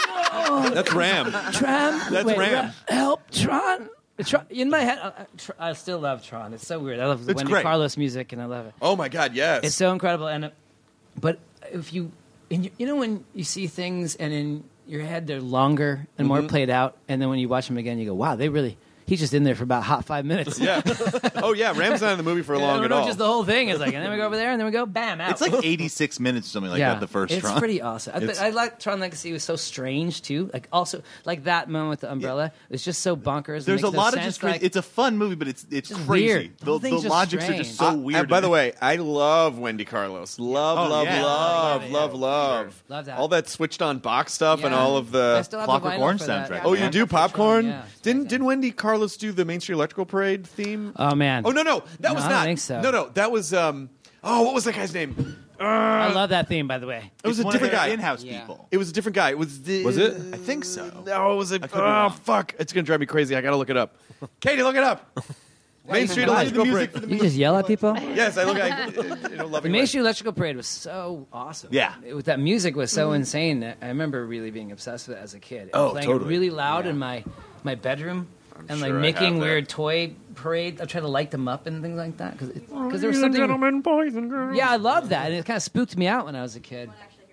[SPEAKER 7] Oh,
[SPEAKER 8] That's Ram.
[SPEAKER 7] Tron.
[SPEAKER 8] That's
[SPEAKER 7] Wait,
[SPEAKER 8] Ram.
[SPEAKER 7] Ra- help, Tron. Tron. In my head, I, I, I still love Tron. It's so weird. I love
[SPEAKER 8] It's
[SPEAKER 7] Wendy
[SPEAKER 8] great.
[SPEAKER 7] Carlos music, and I love it.
[SPEAKER 8] Oh my God, yes.
[SPEAKER 7] It's so incredible. And uh, but if you, and you, you know, when you see things and in your head they're longer and more
[SPEAKER 8] Mhm.
[SPEAKER 7] played out, and then when you watch them again, you go, wow, they really. He's just in there for about hot five minutes.
[SPEAKER 8] Yeah. Oh yeah, Ram's not in the movie for long
[SPEAKER 7] no,
[SPEAKER 8] at
[SPEAKER 7] no,
[SPEAKER 8] all.
[SPEAKER 7] Just the whole thing is like, and then we go over there, and then we go, bam, out.
[SPEAKER 9] It's like eighty-six minutes or something like
[SPEAKER 7] yeah,
[SPEAKER 9] that, the first
[SPEAKER 7] it's
[SPEAKER 9] Tron.
[SPEAKER 7] pretty awesome. I, th-
[SPEAKER 9] It's-
[SPEAKER 7] I like Tron Legacy. It was so strange too. Like also like that moment with the umbrella. It's just so bonkers. It
[SPEAKER 9] There's a
[SPEAKER 7] makes no
[SPEAKER 9] lot of
[SPEAKER 7] sense,
[SPEAKER 9] just crazy.
[SPEAKER 7] like-
[SPEAKER 9] it's a fun movie, but it's it's
[SPEAKER 7] Just
[SPEAKER 9] crazy.
[SPEAKER 7] weird. The
[SPEAKER 9] The,
[SPEAKER 7] whole
[SPEAKER 9] the
[SPEAKER 7] thing's just
[SPEAKER 9] logics are
[SPEAKER 7] strange.
[SPEAKER 9] just so
[SPEAKER 8] Uh,
[SPEAKER 9] weird.
[SPEAKER 8] And by
[SPEAKER 9] in
[SPEAKER 8] the
[SPEAKER 9] it.
[SPEAKER 8] way, I love Wendy Carlos. Love,
[SPEAKER 9] Oh,
[SPEAKER 8] love,
[SPEAKER 9] yeah.
[SPEAKER 8] love,
[SPEAKER 7] Yeah,
[SPEAKER 8] love,
[SPEAKER 7] yeah.
[SPEAKER 8] love.
[SPEAKER 7] Love that.
[SPEAKER 8] All that switched on box stuff and
[SPEAKER 7] Yeah.
[SPEAKER 8] all of the
[SPEAKER 7] I still have
[SPEAKER 9] Clockwork
[SPEAKER 7] the vinyl
[SPEAKER 9] Orange
[SPEAKER 7] for that.
[SPEAKER 9] soundtrack.
[SPEAKER 8] Oh, you
[SPEAKER 7] Yeah.
[SPEAKER 8] do popcorn?
[SPEAKER 7] Yeah.
[SPEAKER 8] Didn't didn't Wendy Carlos do the Main Street Electrical Parade theme?
[SPEAKER 7] Oh man.
[SPEAKER 8] Oh no no that
[SPEAKER 7] No,
[SPEAKER 8] was
[SPEAKER 7] I
[SPEAKER 8] not.
[SPEAKER 7] don't think so.
[SPEAKER 8] No no that was um. Oh, what was that guy's name?
[SPEAKER 7] I love that theme, by the way.
[SPEAKER 8] It was
[SPEAKER 9] It's
[SPEAKER 8] a
[SPEAKER 9] one of
[SPEAKER 8] different
[SPEAKER 9] their
[SPEAKER 8] guy.
[SPEAKER 9] in-house
[SPEAKER 7] Yeah.
[SPEAKER 9] people.
[SPEAKER 8] It was a different guy. It was the,
[SPEAKER 9] Was it? I think so.
[SPEAKER 8] No, it was a.
[SPEAKER 9] I could be
[SPEAKER 8] Oh
[SPEAKER 9] wrong.
[SPEAKER 8] fuck! It's gonna drive me crazy. I gotta look it up. Katie, look it up. Main Street
[SPEAKER 7] Why?
[SPEAKER 8] Electrical
[SPEAKER 9] The music
[SPEAKER 8] Parade.
[SPEAKER 7] You just yell at people.
[SPEAKER 8] Yes, I look. I, you know,
[SPEAKER 7] The
[SPEAKER 8] loving
[SPEAKER 7] Main
[SPEAKER 8] way.
[SPEAKER 7] Street Electrical Parade was so awesome.
[SPEAKER 9] Yeah.
[SPEAKER 7] It, was- that music was so insane. That I remember really being obsessed with it as a kid. And
[SPEAKER 8] Oh,
[SPEAKER 7] playing
[SPEAKER 8] totally.
[SPEAKER 7] it really loud in my, my bedroom. and like
[SPEAKER 8] sure I
[SPEAKER 7] making
[SPEAKER 8] have that.
[SPEAKER 7] weird toy parade. I try to light them up and things like that because there was something.
[SPEAKER 8] Gentlemen, boys and girls.
[SPEAKER 7] Yeah, I love that, and it kind of spooked me out when I was a kid.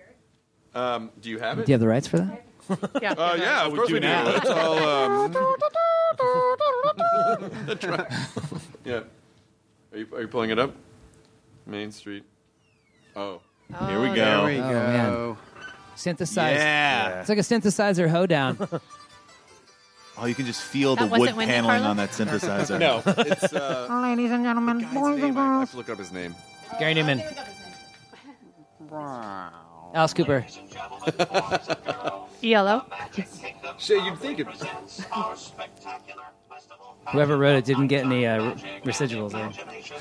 [SPEAKER 8] Um, do you have it?
[SPEAKER 7] Do you have the rights for that?
[SPEAKER 11] Yeah.
[SPEAKER 8] Uh, yeah, of
[SPEAKER 9] we
[SPEAKER 8] course
[SPEAKER 9] do
[SPEAKER 8] we do.
[SPEAKER 9] now.
[SPEAKER 8] It's all. Um, That's right. Yeah. Are you, are you pulling it up? Main Street. Oh.
[SPEAKER 9] Here we go.
[SPEAKER 10] There we
[SPEAKER 7] Oh,
[SPEAKER 10] go.
[SPEAKER 7] man. Synthesized.
[SPEAKER 9] Yeah.
[SPEAKER 7] It's like a synthesizer hoedown.
[SPEAKER 9] Oh, you can just feel
[SPEAKER 11] That
[SPEAKER 9] the wood
[SPEAKER 11] wasn't Wendy
[SPEAKER 9] paneling
[SPEAKER 11] Carlos?
[SPEAKER 9] on that synthesizer.
[SPEAKER 8] No, it's. Uh,
[SPEAKER 10] Ladies and gentlemen,
[SPEAKER 8] guy's
[SPEAKER 10] boys
[SPEAKER 8] name.
[SPEAKER 10] and
[SPEAKER 8] I, I have
[SPEAKER 10] girls.
[SPEAKER 8] to look up his name.
[SPEAKER 7] Gary Newman. Alice Cooper.
[SPEAKER 11] Yellow.
[SPEAKER 8] Shit, you'd think it.
[SPEAKER 7] Whoever wrote it didn't get any uh, re- residuals there.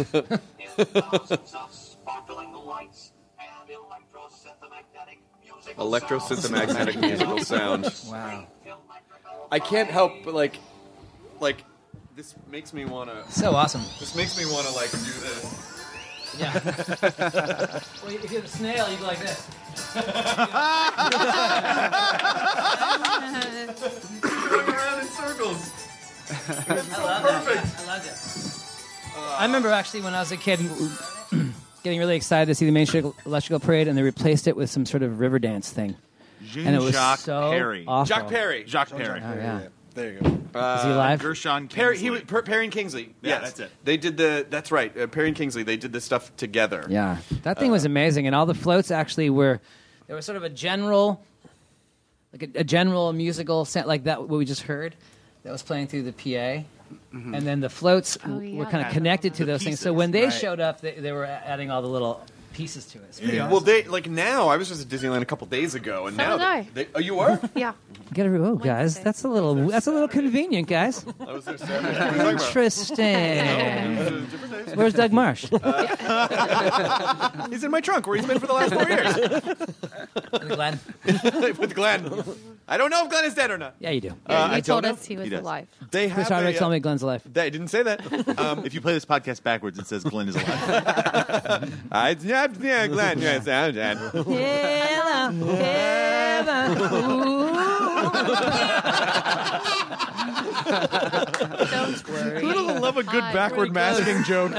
[SPEAKER 8] Electro-synthomagnetic musical sound.
[SPEAKER 7] Wow.
[SPEAKER 8] I can't help but like, like, this makes me wanna.
[SPEAKER 7] So awesome.
[SPEAKER 8] This makes me wanna like do this.
[SPEAKER 7] Yeah. Well, if you have a snail, you go like this.
[SPEAKER 8] Going around in circles. It's so perfect.
[SPEAKER 7] I loved it. I remember actually when I was a kid getting really excited to see the Main Street Electrical Parade, and they replaced it with some sort of river dance thing. And it was
[SPEAKER 9] Jacques
[SPEAKER 7] so
[SPEAKER 9] Perry.
[SPEAKER 7] awful.
[SPEAKER 8] Jacques Perry.
[SPEAKER 9] Jacques Perry.
[SPEAKER 7] Oh, yeah.
[SPEAKER 8] There you go. Uh,
[SPEAKER 7] Is he alive?
[SPEAKER 9] Gershon
[SPEAKER 8] Perry, he
[SPEAKER 9] Kingsley.
[SPEAKER 8] was, per, Perry and Kingsley.
[SPEAKER 9] Yeah,
[SPEAKER 8] Yes.
[SPEAKER 9] that's it.
[SPEAKER 8] They did the. That's right. Uh, Perry and Kingsley. They did this stuff together.
[SPEAKER 7] Yeah, that thing was amazing, and all the floats actually were. There was sort of a general, like a, a general musical set like that. What we just heard, that was playing through the P A, and then the floats
[SPEAKER 11] Oh,
[SPEAKER 7] w- were
[SPEAKER 11] yeah.
[SPEAKER 7] kind of connected to
[SPEAKER 9] The
[SPEAKER 7] those things. So
[SPEAKER 9] pieces,
[SPEAKER 7] when they
[SPEAKER 9] right.
[SPEAKER 7] showed up, they, they were adding all the little pieces to it. It's pretty
[SPEAKER 8] Well, they like now. I was just at Disneyland a couple days ago, and
[SPEAKER 11] So
[SPEAKER 8] now
[SPEAKER 11] was I.
[SPEAKER 8] they, they. Oh, you were?
[SPEAKER 11] Yeah.
[SPEAKER 7] Get a, oh, guys,
[SPEAKER 11] Wednesday.
[SPEAKER 7] that's a little that's a little convenient, guys.
[SPEAKER 8] I was there Saturday. What are you talking about?
[SPEAKER 7] Interesting.
[SPEAKER 8] Different days.
[SPEAKER 7] Where's Doug Marsh?
[SPEAKER 8] He's in my trunk where he's been for the last four years.
[SPEAKER 7] Glenn?
[SPEAKER 8] With Glenn. I don't know if Glenn is dead or not.
[SPEAKER 7] Yeah, you do.
[SPEAKER 8] Uh,
[SPEAKER 11] you
[SPEAKER 8] I
[SPEAKER 11] told
[SPEAKER 8] don't
[SPEAKER 11] us he was
[SPEAKER 9] He does.
[SPEAKER 11] alive.
[SPEAKER 8] They
[SPEAKER 7] Chris
[SPEAKER 8] have
[SPEAKER 7] Hardwick
[SPEAKER 8] a,
[SPEAKER 7] told
[SPEAKER 8] uh,
[SPEAKER 7] me Glenn's alive.
[SPEAKER 8] They didn't say that. Um,
[SPEAKER 9] If you play this podcast backwards, it says Glenn is alive.
[SPEAKER 8] I, yeah, yeah, Glenn. Yes, I'm dead.
[SPEAKER 11] Don't worry.
[SPEAKER 8] Who'd have love a good backward masking joke.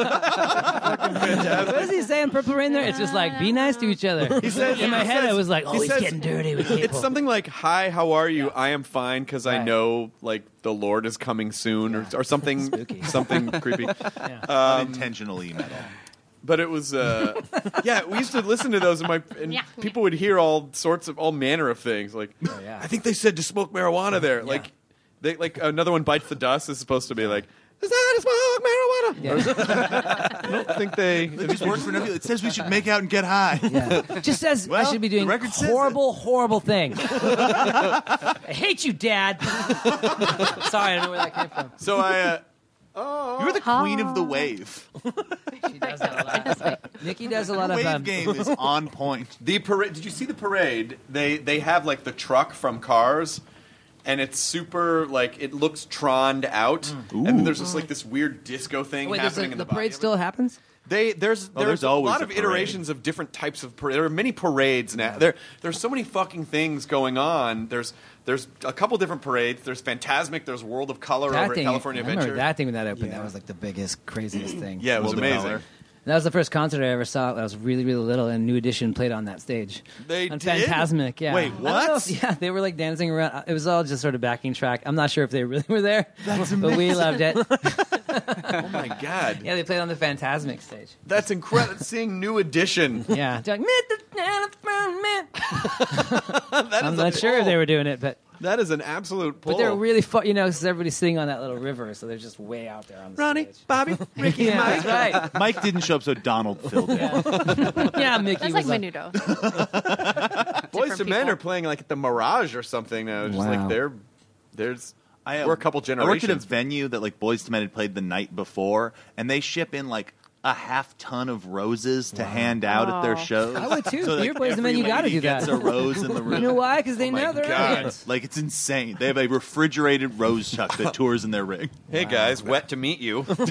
[SPEAKER 7] What is he saying? Purple Rain there? It's just like, be nice to each other.
[SPEAKER 8] He says,
[SPEAKER 7] in my
[SPEAKER 8] he
[SPEAKER 7] head,
[SPEAKER 8] says,
[SPEAKER 7] I was like, oh,
[SPEAKER 8] he
[SPEAKER 7] he's
[SPEAKER 8] says-
[SPEAKER 7] getting dirty with people.
[SPEAKER 8] It's something like, "Hi, how are you? I am fine because I
[SPEAKER 7] Right.
[SPEAKER 8] know like the Lord is coming soon," or, or something,
[SPEAKER 7] Spooky.
[SPEAKER 8] something creepy.
[SPEAKER 7] Yeah.
[SPEAKER 8] Um,
[SPEAKER 9] Unintentionally metal.
[SPEAKER 8] But it was, uh, yeah. We used to listen to those, and my and people would hear all sorts of all manner of things. Like,
[SPEAKER 7] Oh, yeah.
[SPEAKER 8] I think they said to smoke marijuana there. Like, they like another one bites the dust is supposed to be like, "Is that to smoke marijuana?"
[SPEAKER 7] Yeah.
[SPEAKER 8] I don't think they.
[SPEAKER 9] It just works for no. It says we should make out and get high.
[SPEAKER 7] Yeah. Just says
[SPEAKER 9] Well,
[SPEAKER 7] I should be doing
[SPEAKER 9] the record says
[SPEAKER 7] horrible, horrible things. I hate you, Dad. Sorry, I don't know where that came from.
[SPEAKER 8] So I. Uh,
[SPEAKER 9] You're the queen of the wave.
[SPEAKER 7] She does that a lot. Nikki does a lot
[SPEAKER 9] The
[SPEAKER 7] of
[SPEAKER 9] wave
[SPEAKER 7] um,
[SPEAKER 9] game is on point.
[SPEAKER 8] The parade. Did you see the parade? They they have like the truck from Cars, and it's super like it looks Troned out, and then there's just like this weird disco thing
[SPEAKER 7] Wait, there's a,
[SPEAKER 8] happening in
[SPEAKER 7] the
[SPEAKER 8] the, body
[SPEAKER 7] parade
[SPEAKER 8] of it.
[SPEAKER 7] still happens?
[SPEAKER 8] They there's
[SPEAKER 9] Oh,
[SPEAKER 8] there's,
[SPEAKER 9] there's
[SPEAKER 8] a
[SPEAKER 9] always
[SPEAKER 8] lot
[SPEAKER 9] a
[SPEAKER 8] of
[SPEAKER 9] parade.
[SPEAKER 8] iterations of different types of parade. There are many parades now. There there's so many fucking things going on. There's there's a couple different parades. There's Phantasmic. There's World of Color
[SPEAKER 7] That
[SPEAKER 8] over
[SPEAKER 7] thing,
[SPEAKER 8] at California
[SPEAKER 7] I remember
[SPEAKER 8] Adventure.
[SPEAKER 7] that thing when that opened. That was like the biggest, craziest thing.
[SPEAKER 8] Yeah, it was
[SPEAKER 9] World of
[SPEAKER 8] amazing.
[SPEAKER 9] Color.
[SPEAKER 7] That was the first concert I ever saw. I was really, really little, and New Edition played on that stage.
[SPEAKER 8] They
[SPEAKER 7] on
[SPEAKER 8] did?
[SPEAKER 7] Phantasmic, yeah.
[SPEAKER 9] Wait,
[SPEAKER 7] I don't know
[SPEAKER 9] what?
[SPEAKER 7] if- yeah, they were like dancing around. It was all just sort of backing track. I'm not sure if they really were there, but we loved it.
[SPEAKER 8] Oh my god,
[SPEAKER 7] Yeah, they played on the Phantasmic stage.
[SPEAKER 8] that's incredible! Seeing New Edition.
[SPEAKER 7] Yeah, doing,
[SPEAKER 8] That
[SPEAKER 7] I'm
[SPEAKER 8] is
[SPEAKER 7] not
[SPEAKER 8] a-
[SPEAKER 7] sure
[SPEAKER 8] oh,
[SPEAKER 7] if they were doing it, but
[SPEAKER 8] That is an absolute pull.
[SPEAKER 7] but they're really fun, you know, because everybody's sitting on that little river, so they're just way out there on the
[SPEAKER 8] Ronnie,
[SPEAKER 7] stage.
[SPEAKER 8] Bobby, Ricky,
[SPEAKER 7] Yeah,
[SPEAKER 8] Mike.
[SPEAKER 7] that's right.
[SPEAKER 9] Mike didn't show up, so Donald filled in.
[SPEAKER 7] Yeah, Mickey
[SPEAKER 11] That's
[SPEAKER 7] was
[SPEAKER 11] like
[SPEAKER 7] like,
[SPEAKER 11] Menudo.
[SPEAKER 8] Boys
[SPEAKER 11] Different
[SPEAKER 8] to Men
[SPEAKER 11] people.
[SPEAKER 8] are playing like at the Mirage or something now. Just
[SPEAKER 7] Wow.
[SPEAKER 8] like they're there's
[SPEAKER 9] I, uh,
[SPEAKER 8] we're a couple
[SPEAKER 9] I worked at a
[SPEAKER 8] generations.
[SPEAKER 9] venue that like Boyz two Men had played the night before, and they ship in like a half ton of roses to hand out at their
[SPEAKER 11] Wow.
[SPEAKER 9] shows.
[SPEAKER 7] I would too.
[SPEAKER 9] So,
[SPEAKER 7] You're Boyz two Men,
[SPEAKER 9] every
[SPEAKER 7] you gotta
[SPEAKER 9] lady
[SPEAKER 7] do that.
[SPEAKER 9] Gets a rose in the room.
[SPEAKER 7] you know why? Because they
[SPEAKER 8] Oh my
[SPEAKER 7] know their
[SPEAKER 8] God.
[SPEAKER 7] audience.
[SPEAKER 9] Like it's insane. They have a refrigerated rose chuck that tours in their ring.
[SPEAKER 8] Hey guys, wet to meet you. Boys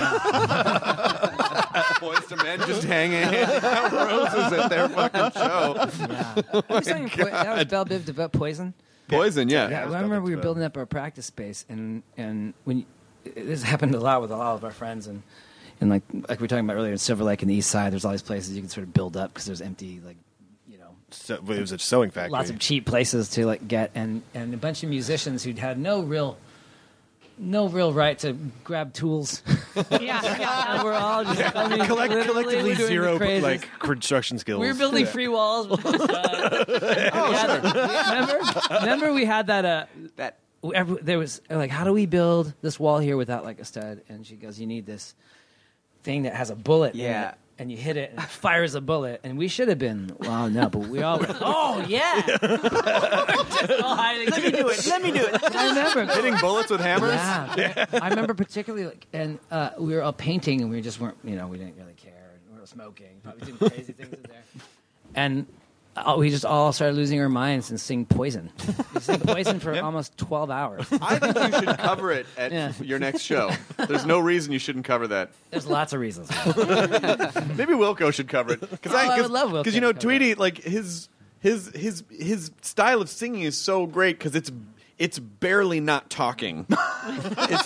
[SPEAKER 8] to Men just hanging out roses at their fucking show.
[SPEAKER 7] Yeah. I was saying po- that was Belle Biv DeVoe Poison.
[SPEAKER 8] Poison, yeah.
[SPEAKER 7] Yeah, I remember we were building up our practice space, and and when you, this happened a lot with a lot of our friends, and and like like we were talking about earlier in Silver Lake and the East Side, there's all these places you can sort of build up because there's empty like you know
[SPEAKER 6] So, it was a sewing factory.
[SPEAKER 7] lots of cheap places to like get, and and a bunch of musicians who'd had no real. No real right to grab tools.
[SPEAKER 11] Yeah, yeah.
[SPEAKER 7] And we're all just I mean,
[SPEAKER 6] Collect,
[SPEAKER 7] literally
[SPEAKER 6] collectively
[SPEAKER 7] we're doing the
[SPEAKER 6] zero
[SPEAKER 7] craziest-
[SPEAKER 6] like construction skills.
[SPEAKER 7] We were building free walls. With this, uh, oh, remember? Remember we had that. Uh,
[SPEAKER 10] That
[SPEAKER 7] every, there was like, how do we build this wall here without like a stud? And she goes, you need this thing that has a bullet. in
[SPEAKER 10] Yeah.
[SPEAKER 7] it, and you hit it, and it fires a bullet. And we should have been, well, no, but we all were, oh yeah. We're just all hiding.
[SPEAKER 10] let me do it. Let me do it.
[SPEAKER 7] I remember
[SPEAKER 8] Hitting bullets with hammers?
[SPEAKER 7] yeah, I remember particularly, like, and uh, we were all painting, and we just weren't, you know, we didn't really care. We were smoking, probably doing crazy things in there, and uh, we just all started losing our minds and sing Poison. We sang Poison for almost twelve hours.
[SPEAKER 8] I think you should cover it at
[SPEAKER 7] Yeah.
[SPEAKER 8] your next show. There's no reason you shouldn't cover that.
[SPEAKER 7] There's lots of reasons.
[SPEAKER 8] Maybe Wilco should cover it because
[SPEAKER 7] Oh, I would love Wilco
[SPEAKER 8] because you know
[SPEAKER 7] to cover
[SPEAKER 8] Tweety like his his his his style of singing is so great because it's it's barely not talking. It's,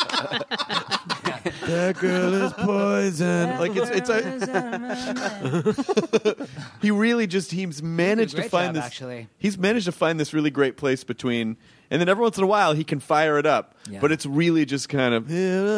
[SPEAKER 8] that girl is poison. Like it's it's a he really just he's managed to
[SPEAKER 7] great
[SPEAKER 8] find
[SPEAKER 7] job,
[SPEAKER 8] this
[SPEAKER 7] actually.
[SPEAKER 8] he's managed to find this really great place between. And then every once in a while, he can fire it up.
[SPEAKER 7] Yeah.
[SPEAKER 8] But it's really just kind of...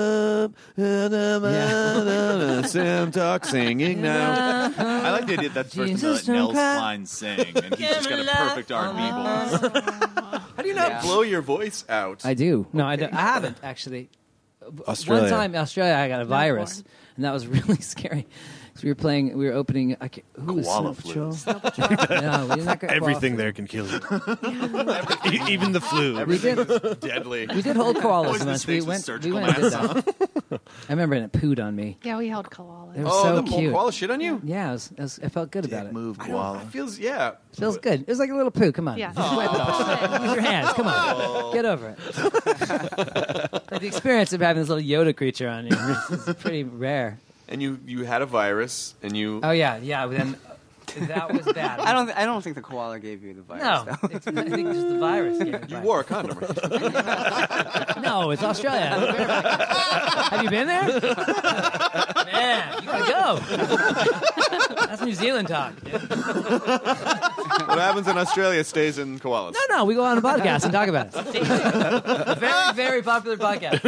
[SPEAKER 8] Sam talk singing now.
[SPEAKER 9] I like the idea that's the first time
[SPEAKER 7] Jesus
[SPEAKER 9] that Nels
[SPEAKER 7] don't cry.
[SPEAKER 9] Klein sang, and he's just got a perfect R and B voice.
[SPEAKER 8] How do you not
[SPEAKER 10] Yeah.
[SPEAKER 8] blow your voice out?
[SPEAKER 7] I do. No, I, don't, I haven't actually.
[SPEAKER 6] Australia.
[SPEAKER 7] One time, Australia, I got a virus, and that was really scary. So we were playing, we were opening. I can't, who was
[SPEAKER 9] Koala
[SPEAKER 7] Snow
[SPEAKER 9] flu.
[SPEAKER 7] Patrol? No, we did not get
[SPEAKER 6] Everything
[SPEAKER 7] koala
[SPEAKER 6] there can kill you. E- Even the flu.
[SPEAKER 7] flu. We did.
[SPEAKER 8] Deadly.
[SPEAKER 7] We did hold koalas
[SPEAKER 9] Poisonous
[SPEAKER 7] once. We
[SPEAKER 9] snakes with
[SPEAKER 7] went. We
[SPEAKER 9] surgical
[SPEAKER 7] went and did that. I remember it pooed on me.
[SPEAKER 11] Yeah, we held koalas.
[SPEAKER 7] It was
[SPEAKER 8] Oh,
[SPEAKER 7] so
[SPEAKER 8] the
[SPEAKER 7] cute.
[SPEAKER 8] koala shit on you?
[SPEAKER 7] Yeah, it, was, it, was, it felt good about it.
[SPEAKER 9] Move,
[SPEAKER 8] I
[SPEAKER 9] koala.
[SPEAKER 8] don't, it feels, yeah.
[SPEAKER 7] Feels good. It was like a little poo. Come on.
[SPEAKER 11] Yeah.
[SPEAKER 7] Just wipe it off. Use your hands. Come on. Get over it. Like the experience of having this little Yoda creature on you is pretty rare.
[SPEAKER 8] And you, you had a virus, and you...
[SPEAKER 7] Oh yeah, yeah. Then that was bad.
[SPEAKER 10] I don't. Th- I don't think the koala gave you the virus.
[SPEAKER 7] No,
[SPEAKER 10] though.
[SPEAKER 7] it's, I think just the virus. Gave it
[SPEAKER 8] You
[SPEAKER 7] back.
[SPEAKER 8] wore a condom, right?
[SPEAKER 7] No, No, it's Australia. Have you been there? Man, you gotta go. That's New Zealand talk. Dude.
[SPEAKER 8] What happens in Australia stays in koalas.
[SPEAKER 7] No, no, we go on a podcast and talk about it. Very, very popular podcast.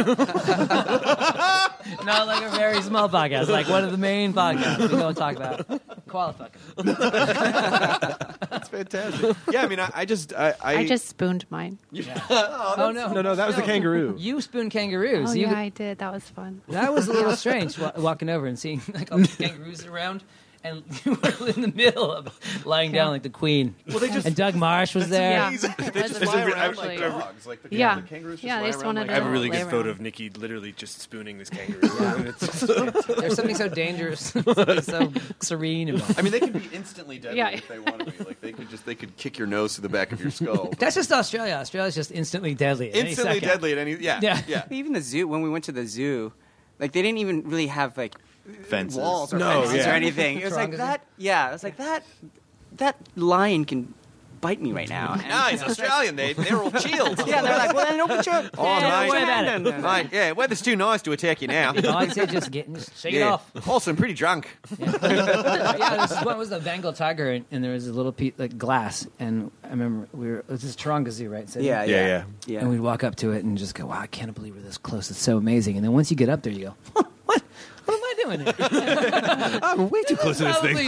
[SPEAKER 7] Not like a very small podcast, like one of the main podcasts. We go and talk about koala fucking.
[SPEAKER 8] That's fantastic. Yeah, I mean, I, I just, I, I,
[SPEAKER 11] I just spooned mine.
[SPEAKER 7] Yeah. oh, oh no,
[SPEAKER 13] no, no, that was the kangaroo.
[SPEAKER 7] You spoon kangaroos.
[SPEAKER 11] Oh
[SPEAKER 7] you,
[SPEAKER 11] yeah, I did. That was fun.
[SPEAKER 7] That was a little strange, wa- walking over and seeing like all these kangaroos around. And you were in the middle of lying down like the queen.
[SPEAKER 8] Well, they just,
[SPEAKER 7] and Doug Marsh was there.
[SPEAKER 8] They just fly around like dogs. Like the,
[SPEAKER 11] yeah.
[SPEAKER 8] the kangaroos just
[SPEAKER 11] yeah,
[SPEAKER 8] fly
[SPEAKER 11] they just
[SPEAKER 8] around
[SPEAKER 11] wanted
[SPEAKER 8] like
[SPEAKER 6] I have a
[SPEAKER 11] to
[SPEAKER 6] really
[SPEAKER 11] lay
[SPEAKER 6] good photo
[SPEAKER 11] around.
[SPEAKER 6] of Nikki literally just spooning this kangaroo. And it's just,
[SPEAKER 7] There's something so dangerous, something so serene about it.
[SPEAKER 8] I mean, they could be instantly deadly
[SPEAKER 11] Yeah.
[SPEAKER 8] if they want to be. Like they could just, they could kick your nose to the back of your skull.
[SPEAKER 7] That's just Australia. Australia's just instantly deadly. At any
[SPEAKER 8] Instantly
[SPEAKER 7] second.
[SPEAKER 8] deadly at any. Yeah,
[SPEAKER 7] Yeah.
[SPEAKER 8] yeah.
[SPEAKER 10] Even the zoo, when we went to the zoo, like they didn't even really have like
[SPEAKER 9] Fences.
[SPEAKER 10] walls or
[SPEAKER 13] No,
[SPEAKER 10] fences
[SPEAKER 13] yeah.
[SPEAKER 10] or anything. It was like that. Yeah, it was like that. That lion can bite me right now. And-
[SPEAKER 8] No, he's Australian. They, they're all chilled.
[SPEAKER 10] Yeah, they're like, well, then open your.
[SPEAKER 8] Oh,
[SPEAKER 7] Yeah,
[SPEAKER 8] mate.
[SPEAKER 7] don't worry about it.
[SPEAKER 8] Mate, yeah, weather's too nice to attack you now.
[SPEAKER 7] No, I'd say just get just shake it
[SPEAKER 8] Yeah.
[SPEAKER 7] off.
[SPEAKER 8] Also, I'm pretty drunk.
[SPEAKER 7] Yeah, this is what was the Bengal tiger, and, and there was a little piece like glass, and I remember we were. This is Taronga Zoo, right? So
[SPEAKER 10] Yeah,
[SPEAKER 13] Yeah,
[SPEAKER 10] yeah,
[SPEAKER 13] yeah.
[SPEAKER 10] yeah.
[SPEAKER 7] And we'd walk up to it and just go, "Wow, I can't believe we're this close. It's so amazing." And then once you get up there, you go, "What? What am I doing here?"
[SPEAKER 13] I'm way too close to this thing.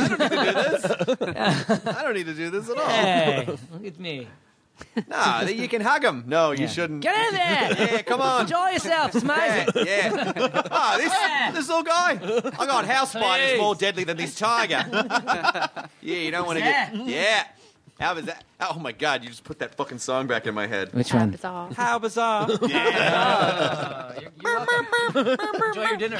[SPEAKER 8] I don't need to do this at all.
[SPEAKER 7] Hey, look at me.
[SPEAKER 8] Nah, you can hug him. No, you
[SPEAKER 7] Yeah.
[SPEAKER 8] shouldn't.
[SPEAKER 7] Get in there.
[SPEAKER 8] Yeah, come on.
[SPEAKER 7] Enjoy yourself. It's amazing.
[SPEAKER 8] Yeah, yeah. Ah, this this little guy. I got house spiders
[SPEAKER 7] Please.
[SPEAKER 8] more deadly than this tiger. Yeah, you don't want to get. Yeah. How was that? Oh my God! You just put that fucking song back in my head.
[SPEAKER 7] Which
[SPEAKER 11] How
[SPEAKER 7] one?
[SPEAKER 11] bizarre.
[SPEAKER 8] How bizarre!
[SPEAKER 7] Uh, you're, you're welcome. Enjoy your dinner.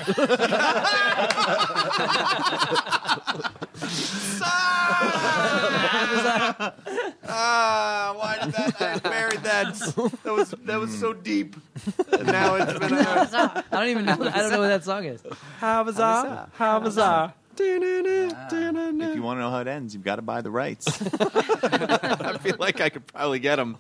[SPEAKER 8] Ah, why did that? I buried that. That was that was so deep. And now it's been.
[SPEAKER 11] How
[SPEAKER 8] A,
[SPEAKER 11] bizarre.
[SPEAKER 7] I don't even know. I don't know what that song is.
[SPEAKER 8] how bizarre! How bizarre!
[SPEAKER 9] If you want to know how it ends, you've got to buy the rights.
[SPEAKER 8] I feel like I could probably get them.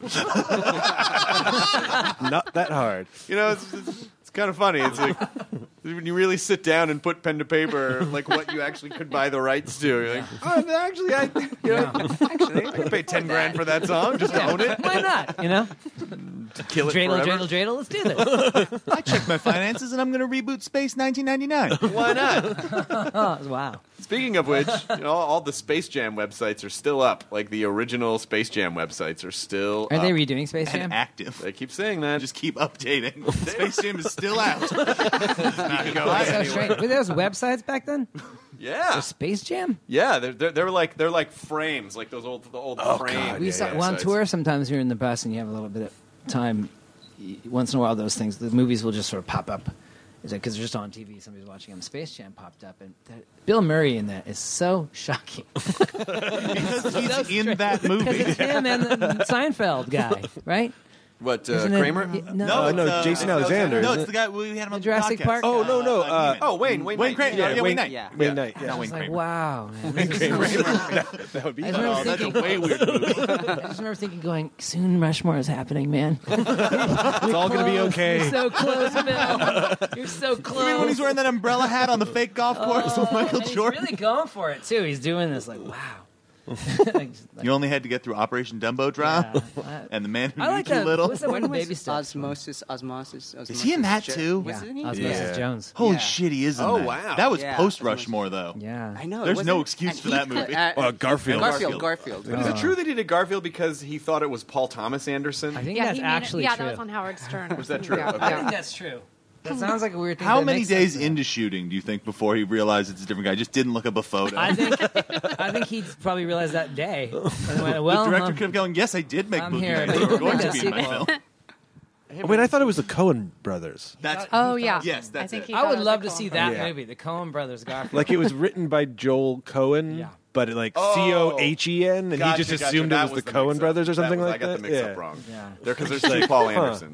[SPEAKER 13] Not that hard.
[SPEAKER 8] You know, it's, it's, it's kind of funny. It's like when you really sit down and put pen to paper, like what you actually could buy the rights to. You're like, oh, actually, I think you know, actually, I could pay ten grand for that song just to own it,
[SPEAKER 7] Why not? You know,
[SPEAKER 8] to kill it
[SPEAKER 7] dreidel,
[SPEAKER 8] forever.
[SPEAKER 7] dreidel, dreidel. Let's do this.
[SPEAKER 9] I checked my finances, and I'm going to reboot Space nineteen ninety-nine.
[SPEAKER 8] Why not?
[SPEAKER 7] Oh, wow.
[SPEAKER 8] Speaking of which, you know, all the Space Jam websites are still up. Like the original Space Jam websites are still
[SPEAKER 7] Are
[SPEAKER 8] up.
[SPEAKER 7] they redoing Space Jam?
[SPEAKER 9] And active.
[SPEAKER 8] They keep saying that.
[SPEAKER 9] Just keep updating. Space Jam is still out. It's not going
[SPEAKER 7] That's so
[SPEAKER 9] anywhere.
[SPEAKER 7] strange. Were those websites back then?
[SPEAKER 8] Yeah,
[SPEAKER 7] For Space Jam?
[SPEAKER 8] yeah. They're, they're they're like they're like frames, like those old the old frames.
[SPEAKER 7] We saw on tour. Sometimes you're in the bus and you have a little bit of time. y- Once in a while, those things, the movies will just sort of pop up. Because they're just on T V. Somebody's watching them. Space Jam popped up, and that, Bill Murray in that is so shocking.
[SPEAKER 9] Because he's in that
[SPEAKER 7] Because
[SPEAKER 9] movie.
[SPEAKER 7] it's him and the Seinfeld guy, right?
[SPEAKER 8] What uh,
[SPEAKER 7] Isn't it-
[SPEAKER 8] Kramer?
[SPEAKER 7] y- no,
[SPEAKER 9] No,
[SPEAKER 13] Oh,
[SPEAKER 9] it's,
[SPEAKER 13] no,
[SPEAKER 9] uh,
[SPEAKER 13] Jason Alexander.
[SPEAKER 9] No,
[SPEAKER 13] isn't
[SPEAKER 9] it's
[SPEAKER 13] it?
[SPEAKER 9] the guy we had him on
[SPEAKER 7] The Jurassic
[SPEAKER 9] podcast.
[SPEAKER 7] Park?
[SPEAKER 13] Oh, no, no. Uh,
[SPEAKER 8] Oh, Wayne, Wayne,
[SPEAKER 9] Wayne Kramer.
[SPEAKER 13] yeah,
[SPEAKER 9] Yeah,
[SPEAKER 13] Wayne,
[SPEAKER 9] Wayne Knight.
[SPEAKER 10] Yeah.
[SPEAKER 13] Wayne
[SPEAKER 9] Yeah.
[SPEAKER 13] Knight. Yeah.
[SPEAKER 9] Not
[SPEAKER 7] I
[SPEAKER 9] Wayne
[SPEAKER 7] was like,
[SPEAKER 9] Kramer.
[SPEAKER 7] wow. Man,
[SPEAKER 13] Wayne
[SPEAKER 7] this is-
[SPEAKER 13] Kramer. that would be.
[SPEAKER 7] I just remember
[SPEAKER 9] Oh, that's a
[SPEAKER 7] thinking,
[SPEAKER 9] way weird movie.
[SPEAKER 7] I just remember thinking, going, soon Rushmore is happening, man.
[SPEAKER 13] It's all going to be okay.
[SPEAKER 7] You're so close, Bill. You're so close.
[SPEAKER 9] You mean when he's wearing that umbrella hat on the fake golf course with Michael
[SPEAKER 7] and he's
[SPEAKER 9] Jordan?
[SPEAKER 7] really going for it too. He's doing this like, wow. Like,
[SPEAKER 9] You only had to get through Operation Dumbo Drop
[SPEAKER 7] yeah.
[SPEAKER 9] and The Man Who
[SPEAKER 7] I
[SPEAKER 9] Knew
[SPEAKER 7] like
[SPEAKER 9] Too
[SPEAKER 7] that.
[SPEAKER 9] Little.
[SPEAKER 7] What's that one
[SPEAKER 10] When
[SPEAKER 7] baby
[SPEAKER 10] was
[SPEAKER 7] steps?
[SPEAKER 10] Osmosis, Osmosis, Osmosis?
[SPEAKER 9] Is he in that
[SPEAKER 10] Jo-
[SPEAKER 9] too?
[SPEAKER 10] Was
[SPEAKER 7] Yeah.
[SPEAKER 10] it he?
[SPEAKER 7] Osmosis
[SPEAKER 13] Yeah.
[SPEAKER 7] Jones.
[SPEAKER 9] Holy
[SPEAKER 10] Yeah.
[SPEAKER 9] shit, he is in
[SPEAKER 8] Oh,
[SPEAKER 9] that.
[SPEAKER 8] wow.
[SPEAKER 9] That was
[SPEAKER 10] Yeah.
[SPEAKER 9] post Rushmore, though.
[SPEAKER 7] Yeah.
[SPEAKER 10] I know.
[SPEAKER 9] There's
[SPEAKER 10] wasn't
[SPEAKER 9] no
[SPEAKER 10] it?
[SPEAKER 9] excuse
[SPEAKER 10] And
[SPEAKER 9] for that
[SPEAKER 10] Heathcliff-
[SPEAKER 9] movie.
[SPEAKER 10] uh,
[SPEAKER 13] Oh, Garfield.
[SPEAKER 10] Garfield. Garfield.
[SPEAKER 8] Is it true that he did Garfield because he thought it was Paul Thomas Anderson?
[SPEAKER 7] I think
[SPEAKER 11] Yeah,
[SPEAKER 7] that's
[SPEAKER 11] he made it-
[SPEAKER 7] actually
[SPEAKER 11] yeah,
[SPEAKER 7] true.
[SPEAKER 11] that was on Howard Stern.
[SPEAKER 8] Was that true?
[SPEAKER 11] Yeah.
[SPEAKER 8] Okay.
[SPEAKER 7] I think that's true. That sounds like a weird thing.
[SPEAKER 9] How
[SPEAKER 7] that
[SPEAKER 9] many
[SPEAKER 7] makes
[SPEAKER 9] days
[SPEAKER 7] sense.
[SPEAKER 9] into shooting do you think before he realized it's a different guy? Just didn't look up a photo.
[SPEAKER 7] I think I think he probably realized that day. And went, well,
[SPEAKER 9] the director
[SPEAKER 7] um,
[SPEAKER 9] kept going, yes, I did make
[SPEAKER 7] I'm
[SPEAKER 9] Boogie
[SPEAKER 7] here.
[SPEAKER 9] Nights. They were going to
[SPEAKER 7] Make
[SPEAKER 9] be
[SPEAKER 7] a
[SPEAKER 9] in my
[SPEAKER 7] sequel.
[SPEAKER 9] film.
[SPEAKER 13] Oh, wait, I thought it was the Coen brothers.
[SPEAKER 9] That's
[SPEAKER 11] Oh yeah.
[SPEAKER 9] Yes, that's
[SPEAKER 11] I think
[SPEAKER 9] it.
[SPEAKER 11] he
[SPEAKER 7] I
[SPEAKER 11] thought
[SPEAKER 7] would
[SPEAKER 11] it was
[SPEAKER 7] love
[SPEAKER 11] a
[SPEAKER 7] to
[SPEAKER 11] Coen
[SPEAKER 7] see
[SPEAKER 11] brothers.
[SPEAKER 7] that
[SPEAKER 13] Yeah.
[SPEAKER 7] movie, the Coen Brothers Garfield.
[SPEAKER 13] Like it was written by Joel Coen,
[SPEAKER 7] Yeah.
[SPEAKER 13] but like
[SPEAKER 8] Oh.
[SPEAKER 13] C O H E N, and
[SPEAKER 8] Gotcha,
[SPEAKER 13] he just
[SPEAKER 8] gotcha.
[SPEAKER 13] assumed
[SPEAKER 8] That
[SPEAKER 13] it was the
[SPEAKER 8] the
[SPEAKER 13] Coen
[SPEAKER 8] mix-up.
[SPEAKER 13] brothers or
[SPEAKER 8] That
[SPEAKER 13] something
[SPEAKER 8] was-
[SPEAKER 13] like
[SPEAKER 8] I got
[SPEAKER 13] that.
[SPEAKER 8] the mix
[SPEAKER 13] yeah.
[SPEAKER 8] up wrong.
[SPEAKER 7] Yeah.
[SPEAKER 8] They're because there's two Paul
[SPEAKER 13] huh.
[SPEAKER 8] Andersons.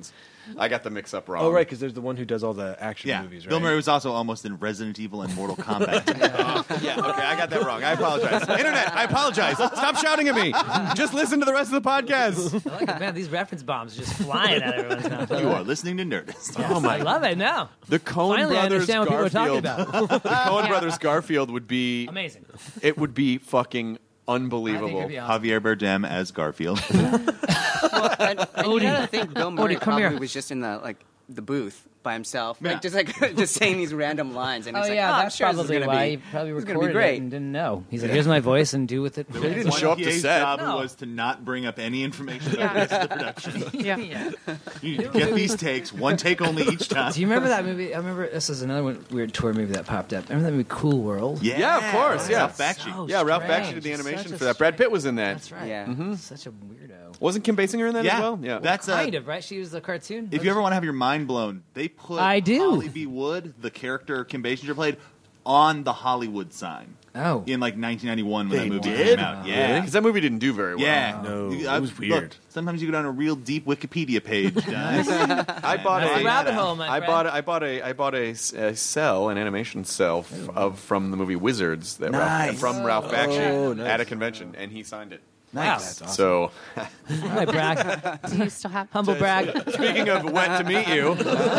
[SPEAKER 8] I got the mix-up wrong.
[SPEAKER 13] Oh, right, because there's the one who does all the action
[SPEAKER 9] Yeah,
[SPEAKER 13] movies, right?
[SPEAKER 9] Bill Murray was also almost in Resident Evil and Mortal Kombat.
[SPEAKER 8] Yeah, okay, I got that wrong. I apologize. Internet, I apologize. Stop shouting at me. Just listen to the rest of the podcast.
[SPEAKER 12] I like it, man. These reference bombs are just flying at everyone's mouth.
[SPEAKER 9] You are listening to Nerdist.
[SPEAKER 12] Yes,
[SPEAKER 8] Oh, my-
[SPEAKER 12] I love it now.
[SPEAKER 8] The Coen
[SPEAKER 12] Finally, I
[SPEAKER 8] Brothers
[SPEAKER 12] understand what people are talking
[SPEAKER 8] Garfield.
[SPEAKER 12] about.
[SPEAKER 8] The Coen
[SPEAKER 11] Yeah.
[SPEAKER 8] Brothers Garfield would be
[SPEAKER 12] Amazing.
[SPEAKER 8] It would be fucking
[SPEAKER 12] I think it'd
[SPEAKER 8] unbelievable.
[SPEAKER 12] be awesome.
[SPEAKER 9] Javier Bardem as Garfield.
[SPEAKER 10] Well, and, and you
[SPEAKER 12] Odie.
[SPEAKER 10] gotta think Bill Murray
[SPEAKER 12] Odie, come
[SPEAKER 10] probably
[SPEAKER 12] here.
[SPEAKER 10] was just in the like the booth by himself,
[SPEAKER 9] Yeah.
[SPEAKER 10] like, just like just saying these random lines. And
[SPEAKER 12] Oh
[SPEAKER 10] he's like,
[SPEAKER 12] yeah,
[SPEAKER 10] oh, I'm
[SPEAKER 12] that's
[SPEAKER 10] sure this is
[SPEAKER 12] probably
[SPEAKER 10] gonna
[SPEAKER 12] why
[SPEAKER 10] be,
[SPEAKER 12] he probably
[SPEAKER 10] this is gonna be
[SPEAKER 12] recorded
[SPEAKER 10] great.
[SPEAKER 12] it and didn't know. He's like, "Here's my voice, and do with it."
[SPEAKER 8] He didn't
[SPEAKER 9] One
[SPEAKER 8] show up to
[SPEAKER 9] P A's
[SPEAKER 8] set.
[SPEAKER 9] job
[SPEAKER 12] No.
[SPEAKER 9] was to not bring up any information about
[SPEAKER 11] Yeah.
[SPEAKER 9] the rest of the production.
[SPEAKER 11] Yeah.
[SPEAKER 12] Yeah.
[SPEAKER 9] You need to get these takes, one take only each time.
[SPEAKER 12] Do you remember that movie? I remember this is another one, weird tour movie that popped up. Remember that movie, Cool World?
[SPEAKER 9] Yeah,
[SPEAKER 8] Yeah, of course, yeah.
[SPEAKER 9] Ralph Bakshi.
[SPEAKER 12] So
[SPEAKER 8] Yeah, Ralph
[SPEAKER 12] strange.
[SPEAKER 8] Bakshi did the animation
[SPEAKER 12] Such a
[SPEAKER 8] for that. Brad
[SPEAKER 12] strange-
[SPEAKER 8] Pitt was in that.
[SPEAKER 12] That's right.
[SPEAKER 10] Yeah.
[SPEAKER 8] Mm-hmm.
[SPEAKER 12] Such a weirdo.
[SPEAKER 8] Wasn't Kim Basinger in that
[SPEAKER 9] yeah.
[SPEAKER 8] as well? Yeah.
[SPEAKER 9] That's uh,
[SPEAKER 12] Kind of, right? She was the cartoon.
[SPEAKER 9] If you ever want to have your mind blown, they put
[SPEAKER 12] I do.
[SPEAKER 9] Holly B. Wood, the character Kim Basinger played, on the Hollywood sign
[SPEAKER 12] Oh.
[SPEAKER 9] in like nineteen ninety-one when
[SPEAKER 8] They
[SPEAKER 9] that movie
[SPEAKER 8] did?
[SPEAKER 9] came out. Yeah.
[SPEAKER 8] Because that movie didn't do very well.
[SPEAKER 9] Yeah.
[SPEAKER 13] No,
[SPEAKER 9] You-
[SPEAKER 13] it
[SPEAKER 9] I-
[SPEAKER 13] was
[SPEAKER 9] look,
[SPEAKER 13] weird.
[SPEAKER 9] sometimes you go down a real deep Wikipedia page, guys.
[SPEAKER 8] I bought
[SPEAKER 12] That's
[SPEAKER 8] a
[SPEAKER 12] a rabbit hole, my
[SPEAKER 8] I
[SPEAKER 12] friend.
[SPEAKER 8] bought a, I bought a I bought a, s- a cell, an animation cell f- of from the movie Wizards that
[SPEAKER 9] Nice.
[SPEAKER 8] Ralph, from Ralph Bakshi
[SPEAKER 13] Oh, nice.
[SPEAKER 8] at a convention, and he signed it.
[SPEAKER 9] Nice.
[SPEAKER 12] Wow.
[SPEAKER 8] So,
[SPEAKER 12] I brag.
[SPEAKER 11] Do you still have?
[SPEAKER 12] Humble brag.
[SPEAKER 8] speaking of wet to meet you,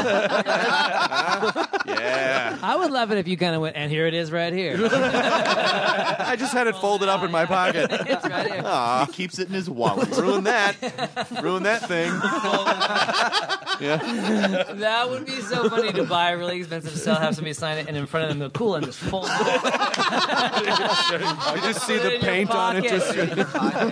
[SPEAKER 8] yeah,
[SPEAKER 12] I would love it if you kind of went, and here it is right here.
[SPEAKER 8] I just had it folded up in my pocket.
[SPEAKER 12] It's right here.
[SPEAKER 8] Aw,
[SPEAKER 9] He keeps it in his wallet.
[SPEAKER 8] ruin that, ruin that thing. Yeah,
[SPEAKER 12] That would be so funny to buy a really expensive cell, have somebody sign it, and in front of them go, cool, and just fold it up.
[SPEAKER 8] you just see
[SPEAKER 12] Put it
[SPEAKER 8] the
[SPEAKER 12] in your
[SPEAKER 8] paint on it.
[SPEAKER 12] pocket.
[SPEAKER 8] Just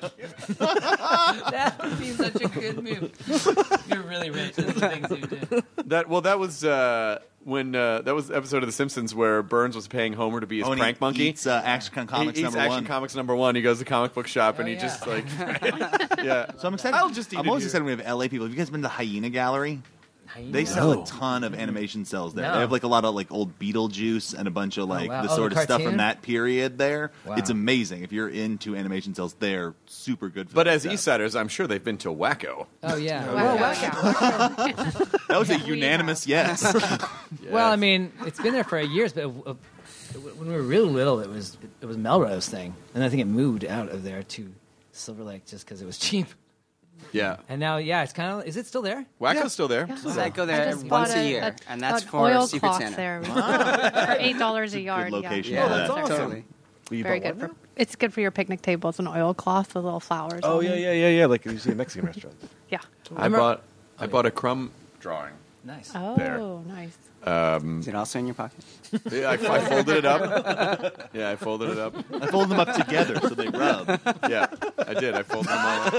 [SPEAKER 12] That would be such a good move. You're really rich. That's the things you do.
[SPEAKER 8] that. Well, that was uh, when uh, that was the episode of The Simpsons where Burns was paying Homer to be his
[SPEAKER 9] Oh, and
[SPEAKER 8] prank
[SPEAKER 9] he
[SPEAKER 8] monkey.
[SPEAKER 9] Eats, uh, Action Comics
[SPEAKER 8] he eats
[SPEAKER 9] number
[SPEAKER 8] Action
[SPEAKER 9] one.
[SPEAKER 8] Comics number one. He goes to the comic book shop
[SPEAKER 12] Oh,
[SPEAKER 8] and he
[SPEAKER 12] yeah.
[SPEAKER 8] just like, yeah.
[SPEAKER 9] So I'm excited.
[SPEAKER 8] I'll just eat
[SPEAKER 9] I'm
[SPEAKER 8] it
[SPEAKER 9] always
[SPEAKER 8] here.
[SPEAKER 9] excited when we have L A people. Have you guys been to the Hyena Gallery? They sell a ton of animation cells there.
[SPEAKER 12] No.
[SPEAKER 9] They have like a lot of like old Beetlejuice and a bunch of like
[SPEAKER 12] wow.
[SPEAKER 9] the
[SPEAKER 12] Oh,
[SPEAKER 9] sort
[SPEAKER 12] the
[SPEAKER 9] of stuff
[SPEAKER 12] cartoon?
[SPEAKER 9] from that period there.
[SPEAKER 12] Wow.
[SPEAKER 9] It's amazing. If you're into animation cells, they're super good for
[SPEAKER 8] But
[SPEAKER 9] that
[SPEAKER 8] as
[SPEAKER 9] stuff.
[SPEAKER 8] East Siders, I'm sure they've been to Wacko.
[SPEAKER 12] Oh, yeah.
[SPEAKER 11] Wow.
[SPEAKER 12] Well,
[SPEAKER 9] That was a unanimous yes.
[SPEAKER 12] well, I mean, it's been there for years, but uh, when we were real little, it was it was Melrose thing. And I think it moved out of there to Silver Lake just because it was cheap.
[SPEAKER 8] Yeah.
[SPEAKER 12] And now, yeah, it's kind of, is it still there?
[SPEAKER 8] Wacko's still there.
[SPEAKER 10] So I go
[SPEAKER 11] I
[SPEAKER 10] there
[SPEAKER 11] just
[SPEAKER 10] once
[SPEAKER 11] bought
[SPEAKER 10] a year, and that's
[SPEAKER 11] an
[SPEAKER 10] for
[SPEAKER 11] oil
[SPEAKER 10] Secret
[SPEAKER 11] cloth
[SPEAKER 10] Santa.
[SPEAKER 11] there for eight dollars a yard.
[SPEAKER 9] location
[SPEAKER 11] yeah,
[SPEAKER 9] for that.
[SPEAKER 11] That's
[SPEAKER 10] Totally.
[SPEAKER 13] You
[SPEAKER 11] very
[SPEAKER 13] bought
[SPEAKER 11] good
[SPEAKER 13] one
[SPEAKER 11] for. It's good for your picnic table. It's an oil cloth with little flowers.
[SPEAKER 13] Oh
[SPEAKER 11] on
[SPEAKER 13] yeah,
[SPEAKER 11] it.
[SPEAKER 13] yeah, yeah, yeah. Like you see in Mexican restaurants.
[SPEAKER 11] Yeah.
[SPEAKER 8] I
[SPEAKER 12] Remember-
[SPEAKER 8] bought I bought a crumb drawing.
[SPEAKER 12] Nice.
[SPEAKER 11] Oh,
[SPEAKER 8] There.
[SPEAKER 11] nice.
[SPEAKER 8] Um,
[SPEAKER 10] Is it also in your pocket?
[SPEAKER 8] yeah, I, I folded it up. Yeah, I folded it up.
[SPEAKER 9] I fold them up together so they rub.
[SPEAKER 8] Yeah, I did. I folded them all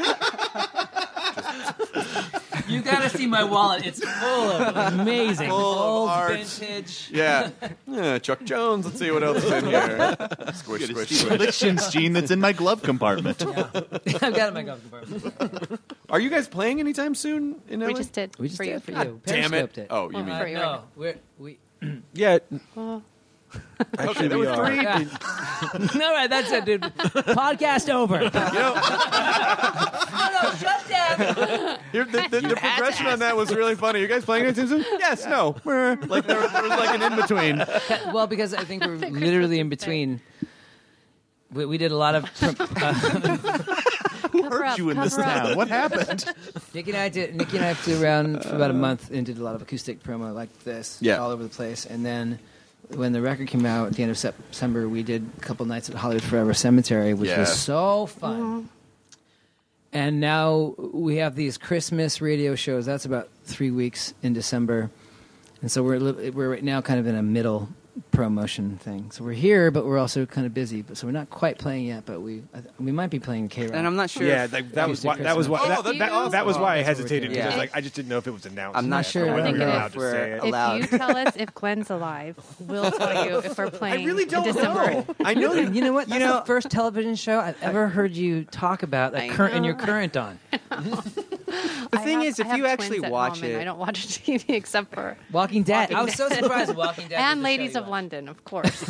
[SPEAKER 8] up.
[SPEAKER 12] You got to see my wallet. It's full of amazing
[SPEAKER 8] Full of
[SPEAKER 12] old
[SPEAKER 8] art.
[SPEAKER 12] vintage.
[SPEAKER 8] Yeah. Yeah, Chuck Jones. Let's see what else is in here. Squish,
[SPEAKER 9] Get a
[SPEAKER 8] squish,
[SPEAKER 9] Steve
[SPEAKER 8] squish.
[SPEAKER 9] Lichtens gene that's in my glove compartment.
[SPEAKER 12] I've got it in my glove compartment.
[SPEAKER 8] Are you guys playing anytime soon in L A?
[SPEAKER 11] We just did.
[SPEAKER 12] We just
[SPEAKER 11] for
[SPEAKER 12] did
[SPEAKER 11] you.
[SPEAKER 12] it for
[SPEAKER 8] God
[SPEAKER 12] you.
[SPEAKER 8] damn it.
[SPEAKER 12] Periscoped it.
[SPEAKER 8] Oh, you
[SPEAKER 11] Well,
[SPEAKER 8] mean
[SPEAKER 11] for you.
[SPEAKER 12] no, we're, we.
[SPEAKER 13] Yeah.
[SPEAKER 11] Well,
[SPEAKER 13] Actually,
[SPEAKER 8] there
[SPEAKER 13] we
[SPEAKER 8] were
[SPEAKER 13] are.
[SPEAKER 8] three.
[SPEAKER 12] Yeah. All right, that's it, dude. Podcast over.
[SPEAKER 8] You know,
[SPEAKER 12] No, no, shut down.
[SPEAKER 8] here, the, the, the progression on that was really funny. Are you guys playing anything soon? Yes, no. Like there, there was like an in between.
[SPEAKER 12] Well, because I think we're literally in between. We, we did a lot of. Uh,
[SPEAKER 9] Who
[SPEAKER 11] Cover
[SPEAKER 9] hurt
[SPEAKER 11] up,
[SPEAKER 9] you in this
[SPEAKER 11] cover up.
[SPEAKER 9] town? What happened?
[SPEAKER 12] Nikki and I did. Nikki and I flew around for about a month and did a lot of acoustic promo like this,
[SPEAKER 8] Yeah.
[SPEAKER 12] all over the place. And then when the record came out at the end of September, we did a couple nights at Hollywood Forever Cemetery, which
[SPEAKER 8] Yeah.
[SPEAKER 12] was so fun. And now we have these Christmas radio shows. That's about three weeks in December, and so we're li- we're right now kind of in a middle promotion thing. So we're here, but we're also kind of busy. But so we're not quite playing yet, but we I th- we might be playing K Rock.
[SPEAKER 10] And I'm not sure.
[SPEAKER 13] Yeah,
[SPEAKER 10] if-
[SPEAKER 13] like, that was
[SPEAKER 12] Acoustic
[SPEAKER 13] why. That was why.
[SPEAKER 8] Christmas.
[SPEAKER 13] That,
[SPEAKER 8] Oh,
[SPEAKER 13] that,
[SPEAKER 8] that'd be
[SPEAKER 13] that was why I
[SPEAKER 12] awesome. That's what we're
[SPEAKER 13] hesitated
[SPEAKER 12] doing.
[SPEAKER 13] because
[SPEAKER 10] Yeah.
[SPEAKER 13] like I just didn't know if it was announced.
[SPEAKER 10] I'm not
[SPEAKER 13] yet,
[SPEAKER 10] sure
[SPEAKER 13] or
[SPEAKER 10] when
[SPEAKER 13] whether we
[SPEAKER 10] they're
[SPEAKER 13] were
[SPEAKER 10] gonna-
[SPEAKER 13] allowed to
[SPEAKER 10] we're
[SPEAKER 13] say it.
[SPEAKER 11] if
[SPEAKER 10] allowed.
[SPEAKER 11] you tell us if Gwen's alive, we'll tell you if we're playing.
[SPEAKER 8] I really don't
[SPEAKER 11] in December.
[SPEAKER 8] know. I know you.
[SPEAKER 12] You know what? That's
[SPEAKER 10] You know-
[SPEAKER 12] the first television show I've ever heard you talk about that
[SPEAKER 10] I
[SPEAKER 12] current and
[SPEAKER 11] know.
[SPEAKER 12] you're current on.
[SPEAKER 10] The
[SPEAKER 11] I
[SPEAKER 10] thing
[SPEAKER 11] have-
[SPEAKER 10] is,
[SPEAKER 11] I
[SPEAKER 10] if
[SPEAKER 11] have
[SPEAKER 10] you actually
[SPEAKER 11] twins at
[SPEAKER 10] watch
[SPEAKER 11] home, and
[SPEAKER 10] it,
[SPEAKER 11] I don't watch T V except for
[SPEAKER 12] Walking Dead.
[SPEAKER 11] Walking
[SPEAKER 12] I was so
[SPEAKER 11] Dead.
[SPEAKER 12] surprised at Walking Dead.
[SPEAKER 11] and
[SPEAKER 12] was the
[SPEAKER 11] Ladies
[SPEAKER 12] show
[SPEAKER 11] of
[SPEAKER 12] you
[SPEAKER 11] London, of course.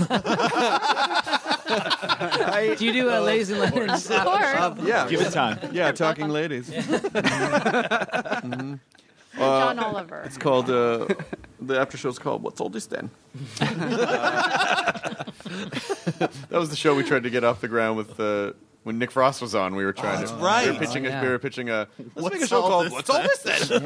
[SPEAKER 12] watched. Do you do a Ladies in London?
[SPEAKER 11] Of course.
[SPEAKER 8] Yeah.
[SPEAKER 9] Give it time.
[SPEAKER 8] Yeah, talking ladies. Mhm.
[SPEAKER 11] John Oliver.
[SPEAKER 8] It's called uh, the after show's called What's Oldest Then. That was the show we tried to get off the ground with uh, when Nick Frost was on. We were trying
[SPEAKER 9] Oh,
[SPEAKER 8] to
[SPEAKER 9] that's right.
[SPEAKER 8] We were pitching
[SPEAKER 9] Oh,
[SPEAKER 8] a
[SPEAKER 9] yeah.
[SPEAKER 8] we were pitching a let's
[SPEAKER 9] What's
[SPEAKER 8] make a show
[SPEAKER 9] all
[SPEAKER 8] called
[SPEAKER 9] this
[SPEAKER 8] What's Oldest Then.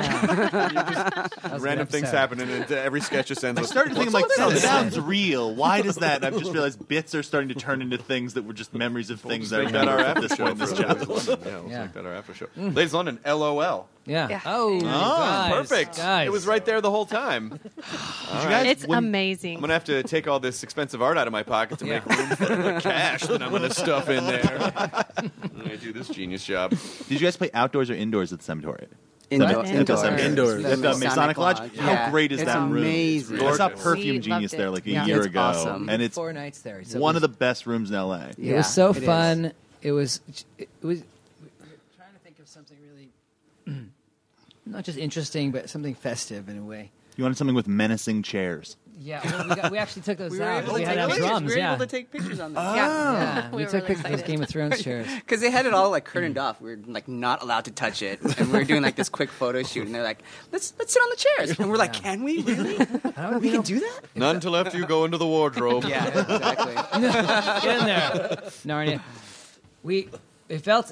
[SPEAKER 9] That
[SPEAKER 12] was a
[SPEAKER 8] Random
[SPEAKER 12] good
[SPEAKER 8] things
[SPEAKER 12] episode.
[SPEAKER 8] happening, and uh, every sketch just ends
[SPEAKER 9] I
[SPEAKER 8] with.
[SPEAKER 9] started thinking,
[SPEAKER 8] "What's
[SPEAKER 9] like,
[SPEAKER 8] oldest
[SPEAKER 9] that
[SPEAKER 8] then?"
[SPEAKER 9] sounds real. Why does that? And I've just realized bits are starting to turn into things that were just memories of things that
[SPEAKER 8] Make
[SPEAKER 9] are
[SPEAKER 8] that our
[SPEAKER 9] at
[SPEAKER 8] after
[SPEAKER 9] this
[SPEAKER 8] show.
[SPEAKER 9] point in this
[SPEAKER 8] for
[SPEAKER 9] chapter.
[SPEAKER 8] Ladies London. Yeah, let's
[SPEAKER 12] Yeah.
[SPEAKER 8] make that our after show. Ladies London, L O L.
[SPEAKER 12] Yeah.
[SPEAKER 11] Yeah.
[SPEAKER 12] Oh,
[SPEAKER 8] Oh,
[SPEAKER 12] guys,
[SPEAKER 8] perfect.
[SPEAKER 12] Guys.
[SPEAKER 8] It was right there the whole time. All right.
[SPEAKER 11] It's
[SPEAKER 8] When-
[SPEAKER 11] amazing.
[SPEAKER 8] I'm gonna have to take all this expensive art out of my pocket to
[SPEAKER 12] Yeah.
[SPEAKER 8] make room for the cash that I'm gonna stuff in there. I'm gonna do this genius job.
[SPEAKER 9] Did you guys play outdoors or indoors at the cemetery?
[SPEAKER 10] Indoor-
[SPEAKER 9] Cemetery- at the
[SPEAKER 10] indoors.
[SPEAKER 9] cemetery.
[SPEAKER 10] Indoors.
[SPEAKER 9] At the
[SPEAKER 10] Masonic
[SPEAKER 9] Masonic Lodge.
[SPEAKER 10] Lodge.
[SPEAKER 9] How
[SPEAKER 10] Yeah.
[SPEAKER 9] great is
[SPEAKER 10] It's
[SPEAKER 9] that room?
[SPEAKER 10] amazing.
[SPEAKER 9] I saw
[SPEAKER 8] Gorgeous.
[SPEAKER 9] Perfume
[SPEAKER 11] We
[SPEAKER 9] Genius
[SPEAKER 11] loved
[SPEAKER 9] there
[SPEAKER 11] it.
[SPEAKER 9] like a
[SPEAKER 11] Yeah.
[SPEAKER 9] year
[SPEAKER 10] It's
[SPEAKER 9] ago,
[SPEAKER 10] awesome.
[SPEAKER 9] and it's
[SPEAKER 12] Four nights there. So it
[SPEAKER 9] one
[SPEAKER 12] was-
[SPEAKER 9] of the best rooms in L A.
[SPEAKER 12] It
[SPEAKER 10] Yeah,
[SPEAKER 12] was so
[SPEAKER 10] it is.
[SPEAKER 12] fun. It was. It was. We were trying to think of something really, not just interesting, but something festive in a way.
[SPEAKER 9] You wanted something with menacing chairs.
[SPEAKER 12] Yeah, well, we, got, we actually took those
[SPEAKER 10] We were
[SPEAKER 12] out.
[SPEAKER 10] able
[SPEAKER 12] We
[SPEAKER 10] to
[SPEAKER 12] had
[SPEAKER 10] take
[SPEAKER 12] to have
[SPEAKER 10] pictures.
[SPEAKER 12] drums.
[SPEAKER 10] We were
[SPEAKER 12] yeah.
[SPEAKER 10] able to take pictures on them.
[SPEAKER 12] Yeah,
[SPEAKER 11] We
[SPEAKER 12] we,
[SPEAKER 11] were
[SPEAKER 12] took
[SPEAKER 11] really
[SPEAKER 12] pictures of those
[SPEAKER 11] excited.
[SPEAKER 12] Game of Thrones chairs.
[SPEAKER 10] Because they had it all like curtained off. We were like not allowed to touch it, and we were doing like this quick photo shoot. And they're like, "Let's let's sit on the chairs," and we're like, "Can we really? We can do that?"
[SPEAKER 8] Not until after you go into the wardrobe.
[SPEAKER 10] Yeah, exactly.
[SPEAKER 12] Get in there, Narnia. We it felt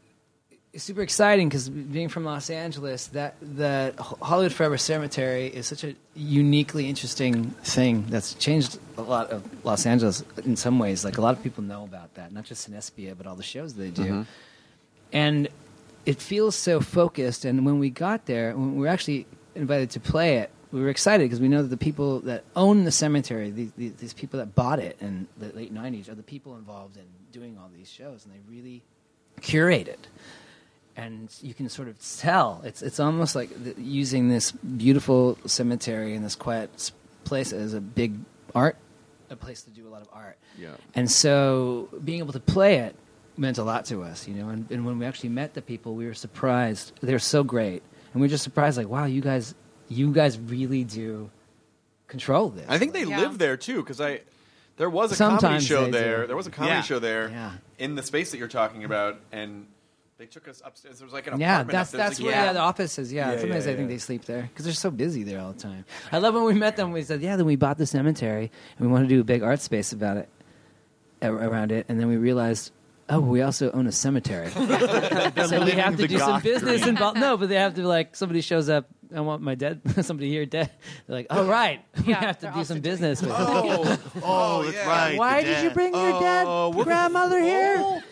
[SPEAKER 12] super exciting because being from Los Angeles, that the Hollywood Forever Cemetery is such a uniquely interesting thing that's changed a lot of Los Angeles in some ways. Like a lot of people know about that, not just Cinespia, but all the shows they do.
[SPEAKER 8] Mm-hmm.
[SPEAKER 12] And it feels so focused. And when we got there, when we were actually invited to play it, we were excited because we know that the people that own the cemetery, these, these, these people that bought it in the late nineties, are the people involved in doing all these shows, and they really curate it. And you can sort of tell it's it's almost like the, using this beautiful cemetery and this quiet s- place as a big art, a place to do a lot of art.
[SPEAKER 8] Yeah.
[SPEAKER 12] And so being able to play it meant a lot to us, you know. And, and when we actually met the people, we were surprised. They were so great, and we were just surprised, like, wow, you guys, you guys really do control this.
[SPEAKER 8] I think they
[SPEAKER 11] Yeah.
[SPEAKER 8] live there too, because I there was a
[SPEAKER 12] Sometimes
[SPEAKER 8] comedy show
[SPEAKER 12] they
[SPEAKER 8] there.
[SPEAKER 12] do.
[SPEAKER 8] There was a comedy
[SPEAKER 9] Yeah.
[SPEAKER 8] show there
[SPEAKER 12] Yeah.
[SPEAKER 8] in the space that you're talking about, and they took us upstairs. There was like an
[SPEAKER 12] Yeah,
[SPEAKER 8] apartment
[SPEAKER 12] that's
[SPEAKER 8] upstairs.
[SPEAKER 12] that's
[SPEAKER 8] like,
[SPEAKER 12] where
[SPEAKER 8] yeah.
[SPEAKER 12] yeah, the office is. Yeah,
[SPEAKER 8] Yeah,
[SPEAKER 12] sometimes
[SPEAKER 8] yeah,
[SPEAKER 12] I think
[SPEAKER 8] yeah.
[SPEAKER 12] they sleep there because they're so busy there all the time. I love when we met them. We said, "Yeah, then we bought the cemetery and we want to do a big art space about it, a- around it." And then we realized, oh, we also own a cemetery, so we have to
[SPEAKER 9] the
[SPEAKER 12] do some
[SPEAKER 9] goth
[SPEAKER 12] business
[SPEAKER 9] dream.
[SPEAKER 12] involved. No, but they have to like somebody shows up. I want my dead somebody here dead. They're like, oh right, we
[SPEAKER 11] Yeah,
[SPEAKER 12] have to
[SPEAKER 11] they're
[SPEAKER 12] do
[SPEAKER 11] also
[SPEAKER 12] some
[SPEAKER 11] doing
[SPEAKER 12] business with it.
[SPEAKER 9] Oh, oh, that's
[SPEAKER 8] yeah.
[SPEAKER 9] right.
[SPEAKER 12] Why
[SPEAKER 9] the
[SPEAKER 12] did you
[SPEAKER 9] dad.
[SPEAKER 12] bring your dead
[SPEAKER 8] Oh, we're-
[SPEAKER 12] grandmother here?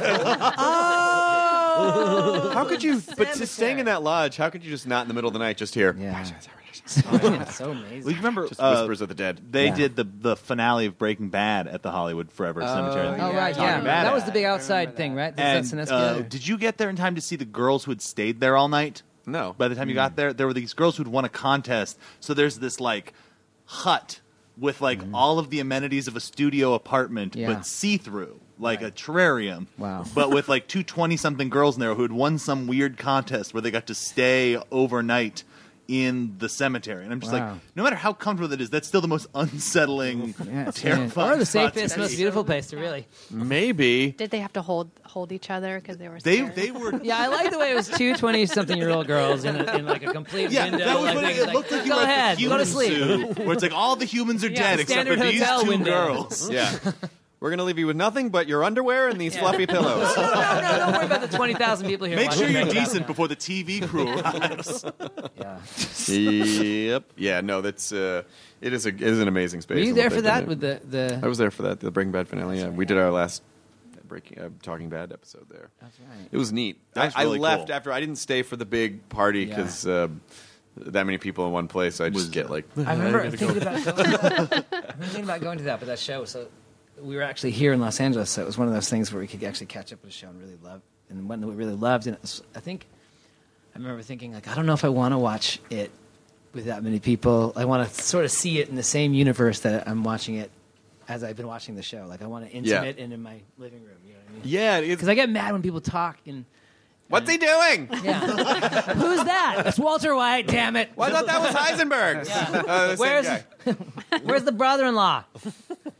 [SPEAKER 12] Oh,
[SPEAKER 8] How could you? But to staying in that lodge, how could you just not in the middle of the night just hear?
[SPEAKER 12] Yeah. so amazing.
[SPEAKER 9] Well, you remember
[SPEAKER 8] Just
[SPEAKER 9] uh,
[SPEAKER 8] whispers of the dead.
[SPEAKER 9] They
[SPEAKER 12] Yeah.
[SPEAKER 9] did the the finale of Breaking Bad at the Hollywood Forever Cemetery.
[SPEAKER 12] Oh
[SPEAKER 10] Yeah,
[SPEAKER 12] right,
[SPEAKER 10] Talking
[SPEAKER 12] yeah,
[SPEAKER 9] Bad
[SPEAKER 12] that was
[SPEAKER 9] at
[SPEAKER 12] the big
[SPEAKER 10] it. I
[SPEAKER 12] outside
[SPEAKER 10] remember
[SPEAKER 12] thing,
[SPEAKER 10] that.
[SPEAKER 12] right?
[SPEAKER 9] And
[SPEAKER 12] That's
[SPEAKER 9] uh,
[SPEAKER 12] Cinespia.
[SPEAKER 9] did you get there in time to see the girls who had stayed there all night?
[SPEAKER 8] No.
[SPEAKER 9] By the time you got there, there were these girls who'd won a contest. So there's this like hut with like all of the amenities of a studio apartment,
[SPEAKER 12] Yeah.
[SPEAKER 9] but see through, like a terrarium.
[SPEAKER 12] Wow.
[SPEAKER 9] But with like two twenty-something girls in there who had won some weird contest where they got to stay overnight in the cemetery. And I'm just
[SPEAKER 12] Wow.
[SPEAKER 9] like, no matter how comfortable that is, that's still the most unsettling,
[SPEAKER 12] Yeah, it's
[SPEAKER 9] terrifying
[SPEAKER 12] or the
[SPEAKER 9] spot to
[SPEAKER 12] safest, most
[SPEAKER 9] be.
[SPEAKER 12] beautiful place to really.
[SPEAKER 8] Maybe.
[SPEAKER 11] Did they have to hold hold each other because they were
[SPEAKER 9] They
[SPEAKER 11] scared?
[SPEAKER 9] they were
[SPEAKER 12] Yeah, I like the way it was two twenty-something-year-old girls in, a, in like a complete
[SPEAKER 9] Yeah,
[SPEAKER 12] window.
[SPEAKER 9] that was
[SPEAKER 12] like,
[SPEAKER 9] what it,
[SPEAKER 12] things
[SPEAKER 9] it looked like. You
[SPEAKER 12] go
[SPEAKER 9] were
[SPEAKER 12] ahead,
[SPEAKER 9] at the
[SPEAKER 12] go to
[SPEAKER 9] human
[SPEAKER 12] sleep.
[SPEAKER 9] zoo, where it's like all the humans are
[SPEAKER 12] Yeah,
[SPEAKER 9] dead except for
[SPEAKER 12] standard
[SPEAKER 9] these
[SPEAKER 12] hotel
[SPEAKER 9] two
[SPEAKER 12] window.
[SPEAKER 9] girls.
[SPEAKER 8] Yeah. We're gonna leave you with nothing but your underwear and these fluffy pillows.
[SPEAKER 12] no, no, don't worry about the twenty thousand people here.
[SPEAKER 9] Make sure
[SPEAKER 12] watching
[SPEAKER 9] you're
[SPEAKER 12] Breaking Bad.
[SPEAKER 9] decent before the T V crew arrives.
[SPEAKER 12] Yeah.
[SPEAKER 8] Yep. Yeah. No, that's uh, it is a it is an amazing space.
[SPEAKER 12] Were you
[SPEAKER 8] and
[SPEAKER 12] there
[SPEAKER 8] what
[SPEAKER 12] for
[SPEAKER 8] they've
[SPEAKER 12] that
[SPEAKER 8] done
[SPEAKER 12] with
[SPEAKER 8] there.
[SPEAKER 12] the the?
[SPEAKER 8] I was there for that the Breaking Bad finale. Yeah, we did our last Breaking uh, Talking Bad episode there.
[SPEAKER 12] That's right.
[SPEAKER 8] It was neat.
[SPEAKER 9] That was
[SPEAKER 8] I,
[SPEAKER 9] really
[SPEAKER 8] I left
[SPEAKER 9] cool.
[SPEAKER 8] after I didn't stay for the big party
[SPEAKER 12] Yeah.
[SPEAKER 8] because uh, that many people in one place. I just
[SPEAKER 9] Was-
[SPEAKER 8] get like.
[SPEAKER 12] I remember thinking about going, I remember thinking about going to that, but that show. So we were actually here in Los Angeles, so it was one of those things where we could actually catch up with a show and really love, and one that we really loved. And it was, I think I remember thinking like, I don't know if I want to watch it with that many people. I want to sort of see it in the same universe that I'm watching it as I've been watching the show. Like I want to intimate and in my living room. You know what I mean?
[SPEAKER 8] Yeah,
[SPEAKER 12] Because I get mad when people talk and.
[SPEAKER 8] What's he doing?
[SPEAKER 12] Yeah. Who's that? It's Walter White. Damn it.
[SPEAKER 8] Well, I thought that was Heisenberg.
[SPEAKER 12] Yeah.
[SPEAKER 8] Uh, the same
[SPEAKER 12] Where's
[SPEAKER 8] guy.
[SPEAKER 12] Where's the brother-in-law?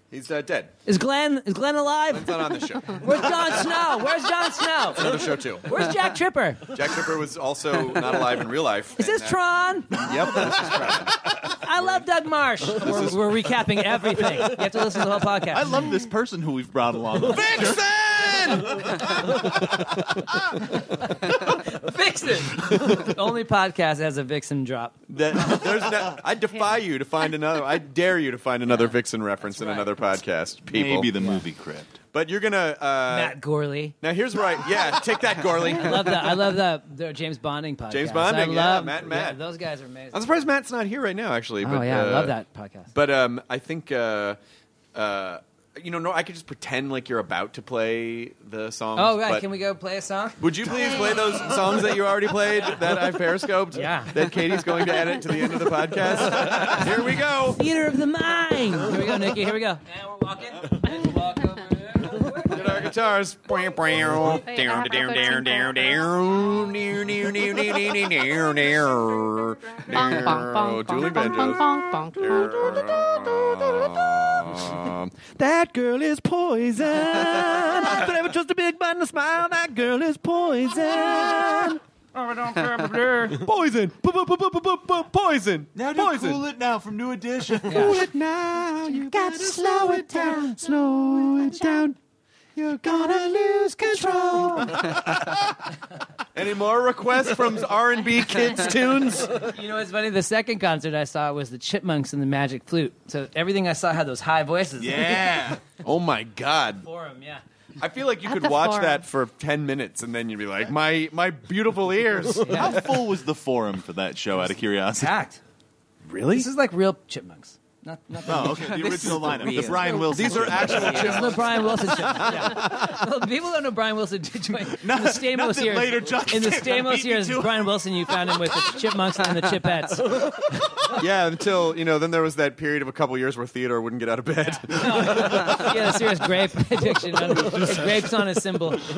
[SPEAKER 8] He's uh, dead.
[SPEAKER 12] Is Glenn is Glenn alive?
[SPEAKER 8] Glenn's not on the show.
[SPEAKER 12] Where's Jon Snow? Where's Jon Snow?
[SPEAKER 8] Another show too.
[SPEAKER 12] Where's Jack Tripper?
[SPEAKER 8] Jack Tripper was also not alive in real life.
[SPEAKER 12] Is this
[SPEAKER 8] And, uh,
[SPEAKER 12] Tron?
[SPEAKER 8] Yep, this is Tron.
[SPEAKER 12] I love Doug Marsh. We're, we're recapping everything. You have to listen to the whole podcast.
[SPEAKER 9] I love this person who we've brought along.
[SPEAKER 8] Vixen!
[SPEAKER 12] Vixen! Only podcast has a Vixen drop.
[SPEAKER 8] That, there's no, I defy you to find another. I dare you to find another Vixen reference in
[SPEAKER 12] right.
[SPEAKER 8] another podcast. People,
[SPEAKER 9] Maybe the movie Crypt.
[SPEAKER 8] but you're gonna. Uh,
[SPEAKER 12] Matt Gorley.
[SPEAKER 8] Now here's where I. Yeah, take that, Gorley.
[SPEAKER 12] I love that. I love the, the James Bonding podcast.
[SPEAKER 8] James Bonding,
[SPEAKER 12] I
[SPEAKER 8] yeah,
[SPEAKER 12] love,
[SPEAKER 8] Matt and Matt.
[SPEAKER 12] Yeah, those guys are amazing.
[SPEAKER 8] I'm surprised Matt's not here right now. Actually,
[SPEAKER 12] Oh
[SPEAKER 8] but,
[SPEAKER 12] yeah, I
[SPEAKER 8] uh,
[SPEAKER 12] love that podcast.
[SPEAKER 8] But um, I think. Uh, uh, you know, no, I could just pretend like you're about to play the songs.
[SPEAKER 12] Oh right,
[SPEAKER 8] but
[SPEAKER 12] can we go play a song?
[SPEAKER 8] Would you please play those songs that you already played that I've periscoped?
[SPEAKER 12] Yeah.
[SPEAKER 8] That Katie's going to edit to the end of the podcast. Here we go.
[SPEAKER 12] Theater of the mind. Here we go, Nikki. Here we go. And we're walking. And we'll walk over here.
[SPEAKER 8] Get our guitars. Down, down, down, down, down, down, down, near, near, near, near, near, near, near, near. Julie Banjos. Um, That girl is poison. Don't ever trust a big button to smile. That girl is poison. Poison. Poison.
[SPEAKER 9] Now do
[SPEAKER 8] Poison.
[SPEAKER 9] Cool It Now from New Edition.
[SPEAKER 8] Cool it now. You gotta slow it down. Slow it down. You're gonna lose control. Any more requests from R and B kids tunes?
[SPEAKER 12] You know what's funny? The second concert I saw was the Chipmunks and the Magic Flute. So everything I saw had those high voices.
[SPEAKER 8] Yeah. Oh my God.
[SPEAKER 12] Forum, yeah.
[SPEAKER 8] I feel like you
[SPEAKER 11] At
[SPEAKER 8] could
[SPEAKER 11] the
[SPEAKER 8] watch
[SPEAKER 11] Forum.
[SPEAKER 8] that for ten minutes and then you'd be like, my my beautiful ears.
[SPEAKER 9] How full was the forum for that show, out of curiosity?
[SPEAKER 12] Packed.
[SPEAKER 8] Really?
[SPEAKER 12] This is like real Chipmunks. Not, not
[SPEAKER 9] Oh, okay. The original lineup. The Brian Wilson.
[SPEAKER 8] These are actual
[SPEAKER 12] This is the
[SPEAKER 8] chipmunks.
[SPEAKER 12] Brian Wilson show. Yeah. Well, people don't know Brian Wilson did join
[SPEAKER 9] Not-
[SPEAKER 12] in the Stamos
[SPEAKER 9] not that
[SPEAKER 12] years.
[SPEAKER 9] later John
[SPEAKER 12] in the
[SPEAKER 9] Stamos
[SPEAKER 12] Stamos
[SPEAKER 9] beat me
[SPEAKER 12] years,
[SPEAKER 9] to it.
[SPEAKER 12] Brian Wilson, you found him with the Chipmunks and the Chipettes.
[SPEAKER 8] Yeah, until, you know, then there was that period of a couple years where Theodore wouldn't get out of bed.
[SPEAKER 12] He had a serious grape addiction. On, grapes on his symbol. He's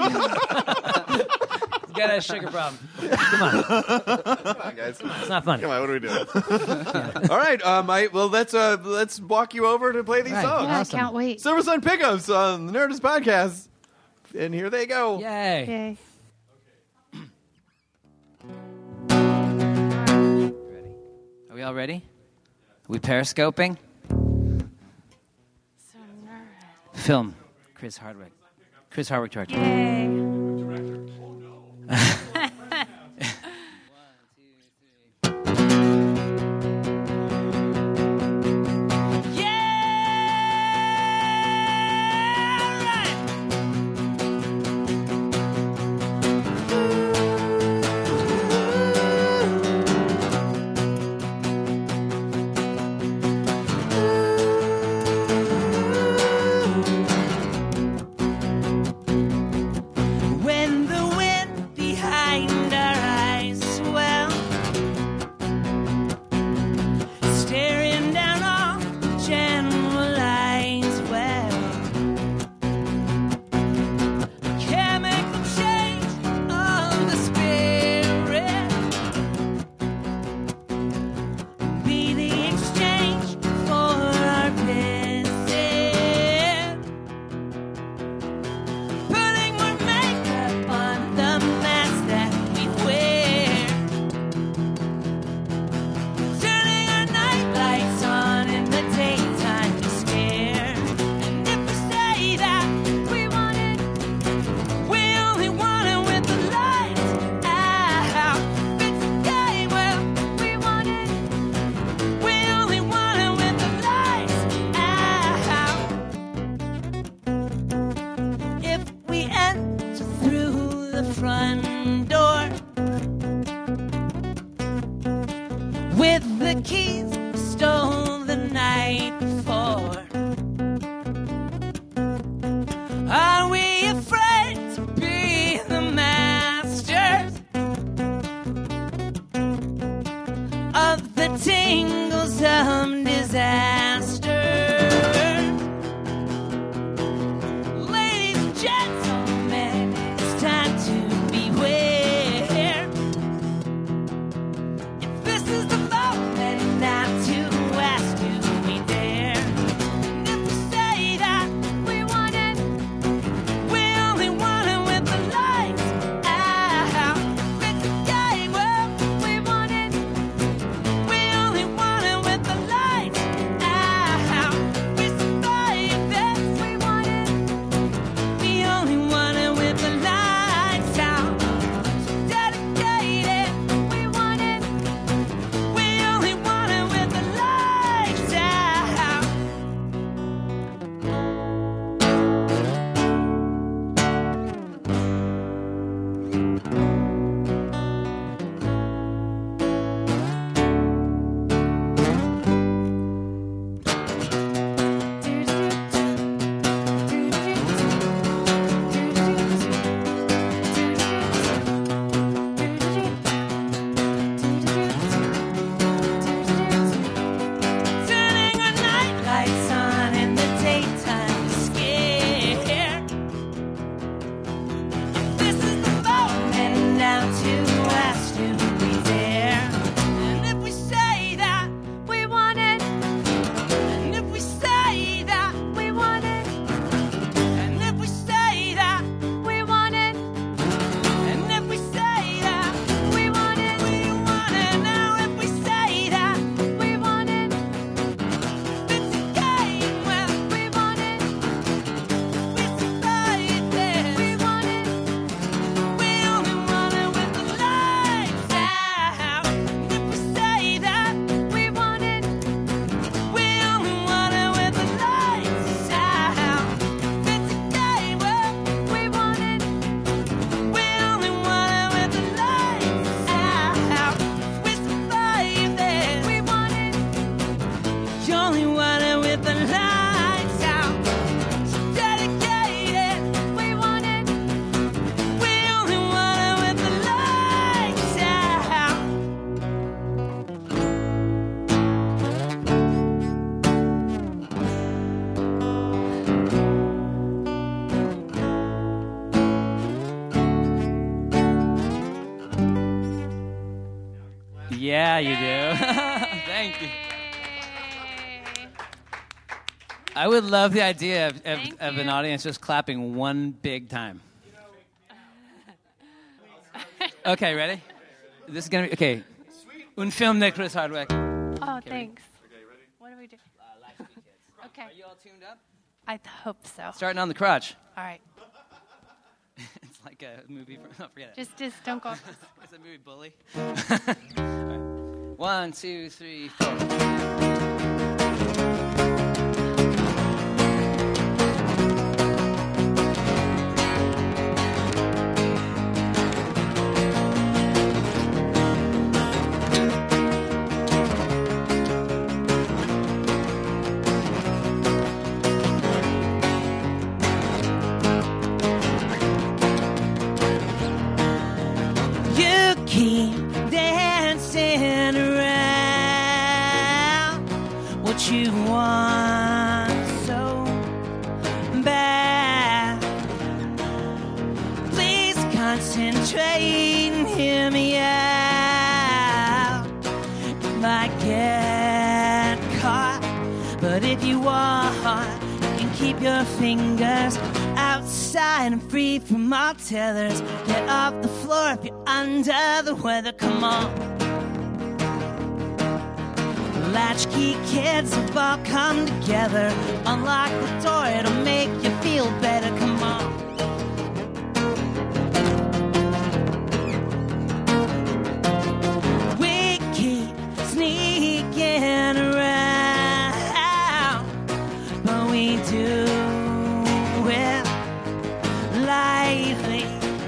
[SPEAKER 12] got a sugar problem. Come on.
[SPEAKER 8] Come on, guys.
[SPEAKER 12] It's not funny.
[SPEAKER 8] Come on, what are we doing? All right, um, I, well, let's uh, let's walk you over to play these
[SPEAKER 12] Right.
[SPEAKER 8] songs.
[SPEAKER 11] Yeah,
[SPEAKER 12] Awesome.
[SPEAKER 11] I can't wait.
[SPEAKER 8] Silver Sun Pickups on the Nerdist Podcast. And here they go.
[SPEAKER 12] Yay.
[SPEAKER 11] Yay.
[SPEAKER 12] Are we all ready? Are we periscoping?
[SPEAKER 11] So nervous.
[SPEAKER 12] Film. Chris Hardwick. Chris Hardwick director.
[SPEAKER 11] Yay.
[SPEAKER 14] When the wind behind our eyes swell, staring down all generalized well, chemical change of the spirit, be the exchange for our visit. Putting more makeup on the mask that we wear, turning our night lights on in the daytime to scare. And if we say that we want it, we only want it with the lights out. If it's okay, well, we want it, we only want it with the lights out. If we enter through the front door with the keys we stole the night before, are we afraid to be the masters of the tingles of disaster? Ladies and gentlemen, it's time to beware. If this is the moment, not to ask, do we dare? And if we
[SPEAKER 7] Yeah, you do. Thank you. I would love the idea of, of, of an audience just clapping one big time. Okay, ready? This is gonna be okay. Un film de Chris Hardwick.
[SPEAKER 11] Oh,
[SPEAKER 7] Okay,
[SPEAKER 11] thanks.
[SPEAKER 7] Okay, ready?
[SPEAKER 11] What do we do?
[SPEAKER 7] Uh,
[SPEAKER 11] Okay.
[SPEAKER 7] Are you all tuned up?
[SPEAKER 11] I hope so.
[SPEAKER 7] Starting on the crotch.
[SPEAKER 11] All right.
[SPEAKER 7] It's like a movie. From, oh, forget it.
[SPEAKER 11] Just, just don't go.
[SPEAKER 7] It's a movie, Bully. All right. One, two, three, four.
[SPEAKER 14] You keep dancing around what you want so bad. Please concentrate and hear me out. You might get caught, but if you want, you can keep your fingers outside and free from all tethers. Get off the floor if you're under the weather. Come on. Latchkey kids have all come together. Unlock the door, it'll make you feel better. Come on. We keep sneaking around, but we do it lightly.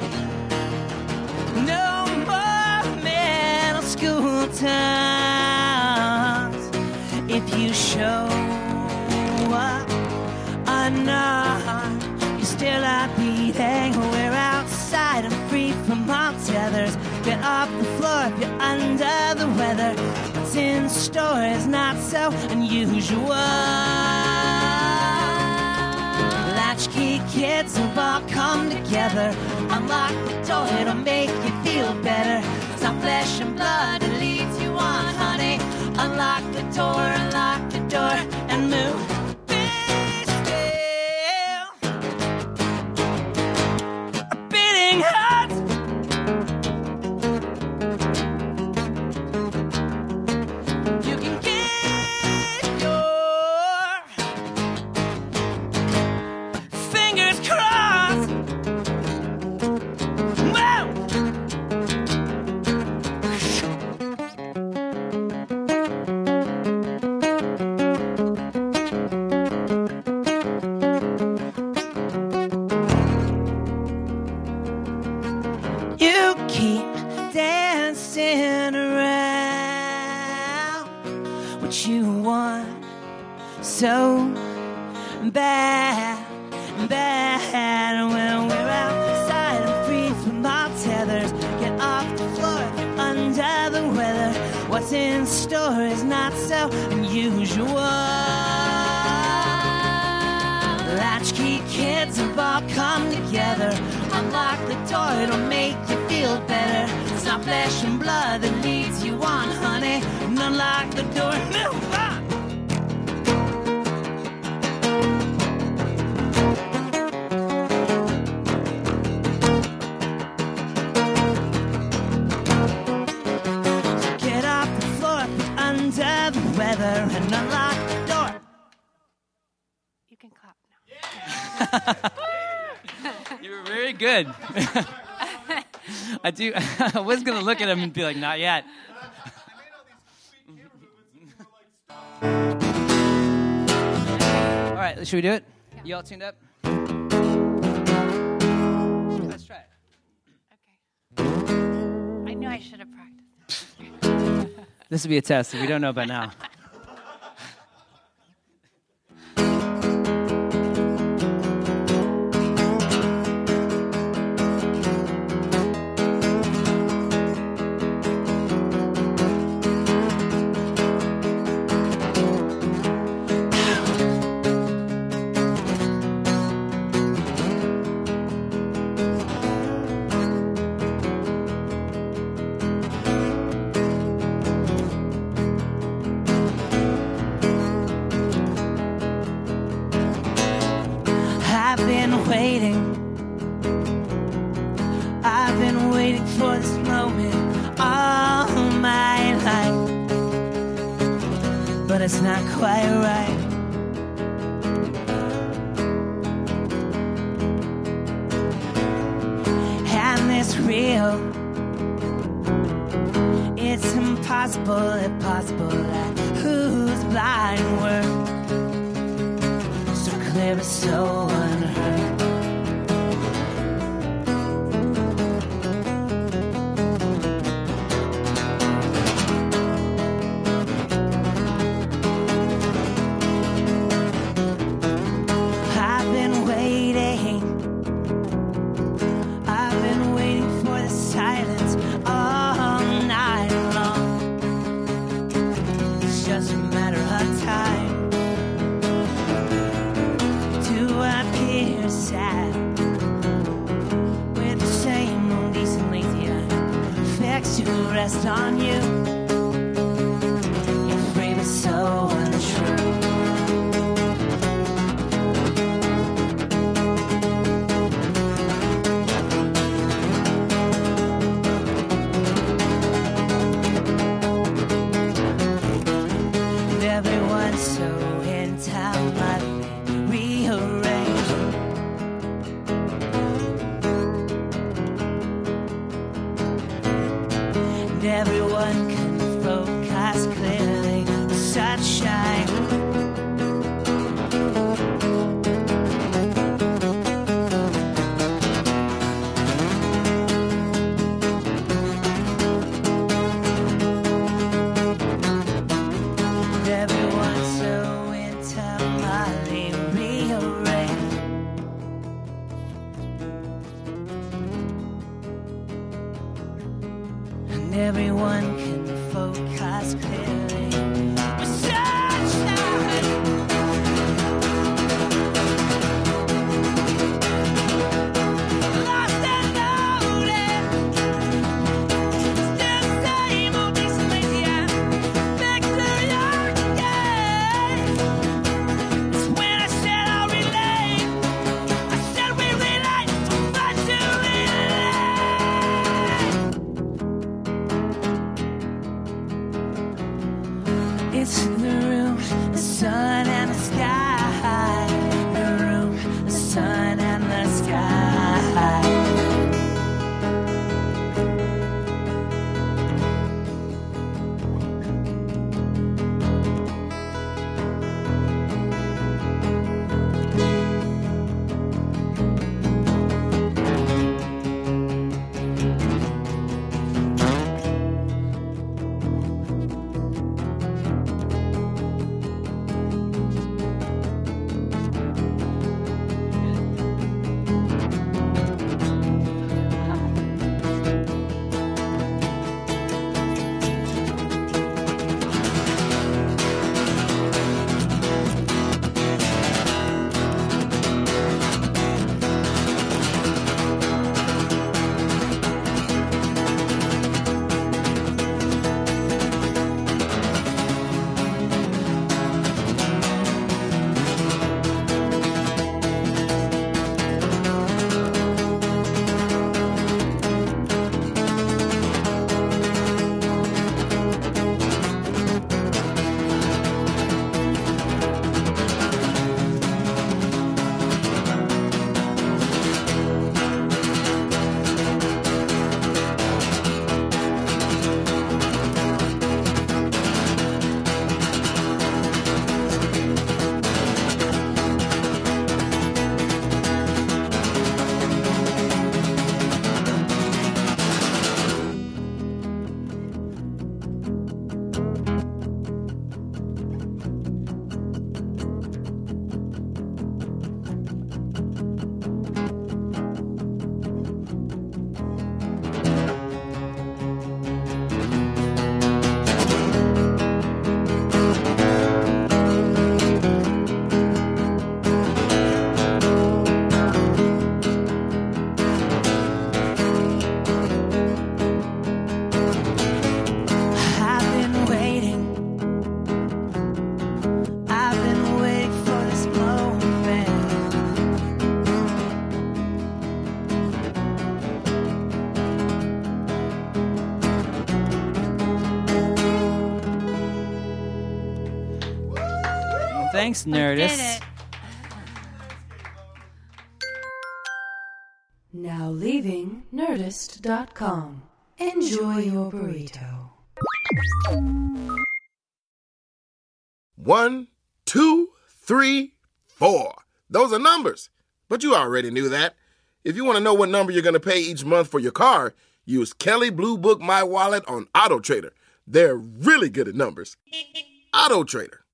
[SPEAKER 14] No more middle school times. If you show up unarmed, you still are beating. We're outside and free from all tethers. Get off the floor if you're under the weather. What's in store is not so unusual. Latchkey kids have all come together. Unlock the door, it'll make you feel better. It's not flesh and blood, it leads you on, honey. Unlock the door, unlock the door, and move. Be still. A beating heart. You can get your fingers crossed. Whoa! You keep dancing around what you want so bad, bad. When we're outside and free from all tethers, get off the floor if you're under the weather. What's in store is not so unusual. Latchkey kids have all come together. Unlock the door, it'll make you feel better. It's not flesh and blood that leads you on, honey. And unlock the door and move on. So get off the floor if you're under the weather and unlock the door.
[SPEAKER 11] You can clap now.
[SPEAKER 7] You were very good. I do. I was gonna look at him and be like, "Not yet." All right, should we do it? You all tuned up? Let's try it.
[SPEAKER 11] I knew I should have practiced.
[SPEAKER 7] This will be a test if we don't know by now.
[SPEAKER 14] waiting. I've been waiting for this moment all my life, but it's not quite right. And it's real. It's impossible, impossible that whose blind word so clear but so unheard. I've been waiting. I've been waiting for the silence all night long. It's just a matter of time to appear sad with the same old decent lazy effects to rest on you. You're free but so untrue. Everyone's so entirely rearranged. And everyone can focus clearly. Sunshine. Everyone's so entirely rearranged. And everyone can focus clearly. With sunshine. Lost and loaded. Still the same old decent lazy eye. Back to your game. It's when I said I'll relate. I said we relate, but to relate. It's the room, the sun and the sky. The room, the sun and the sky.
[SPEAKER 7] Thanks, Nerdist.
[SPEAKER 5] Now leaving Nerdist dot com. Enjoy your burrito.
[SPEAKER 15] One, two, three, four. Those are numbers. But you already knew that. If you want to know what number you're going to pay each month for your car, use Kelley Blue Book My Wallet on AutoTrader. They're really good at numbers. AutoTrader.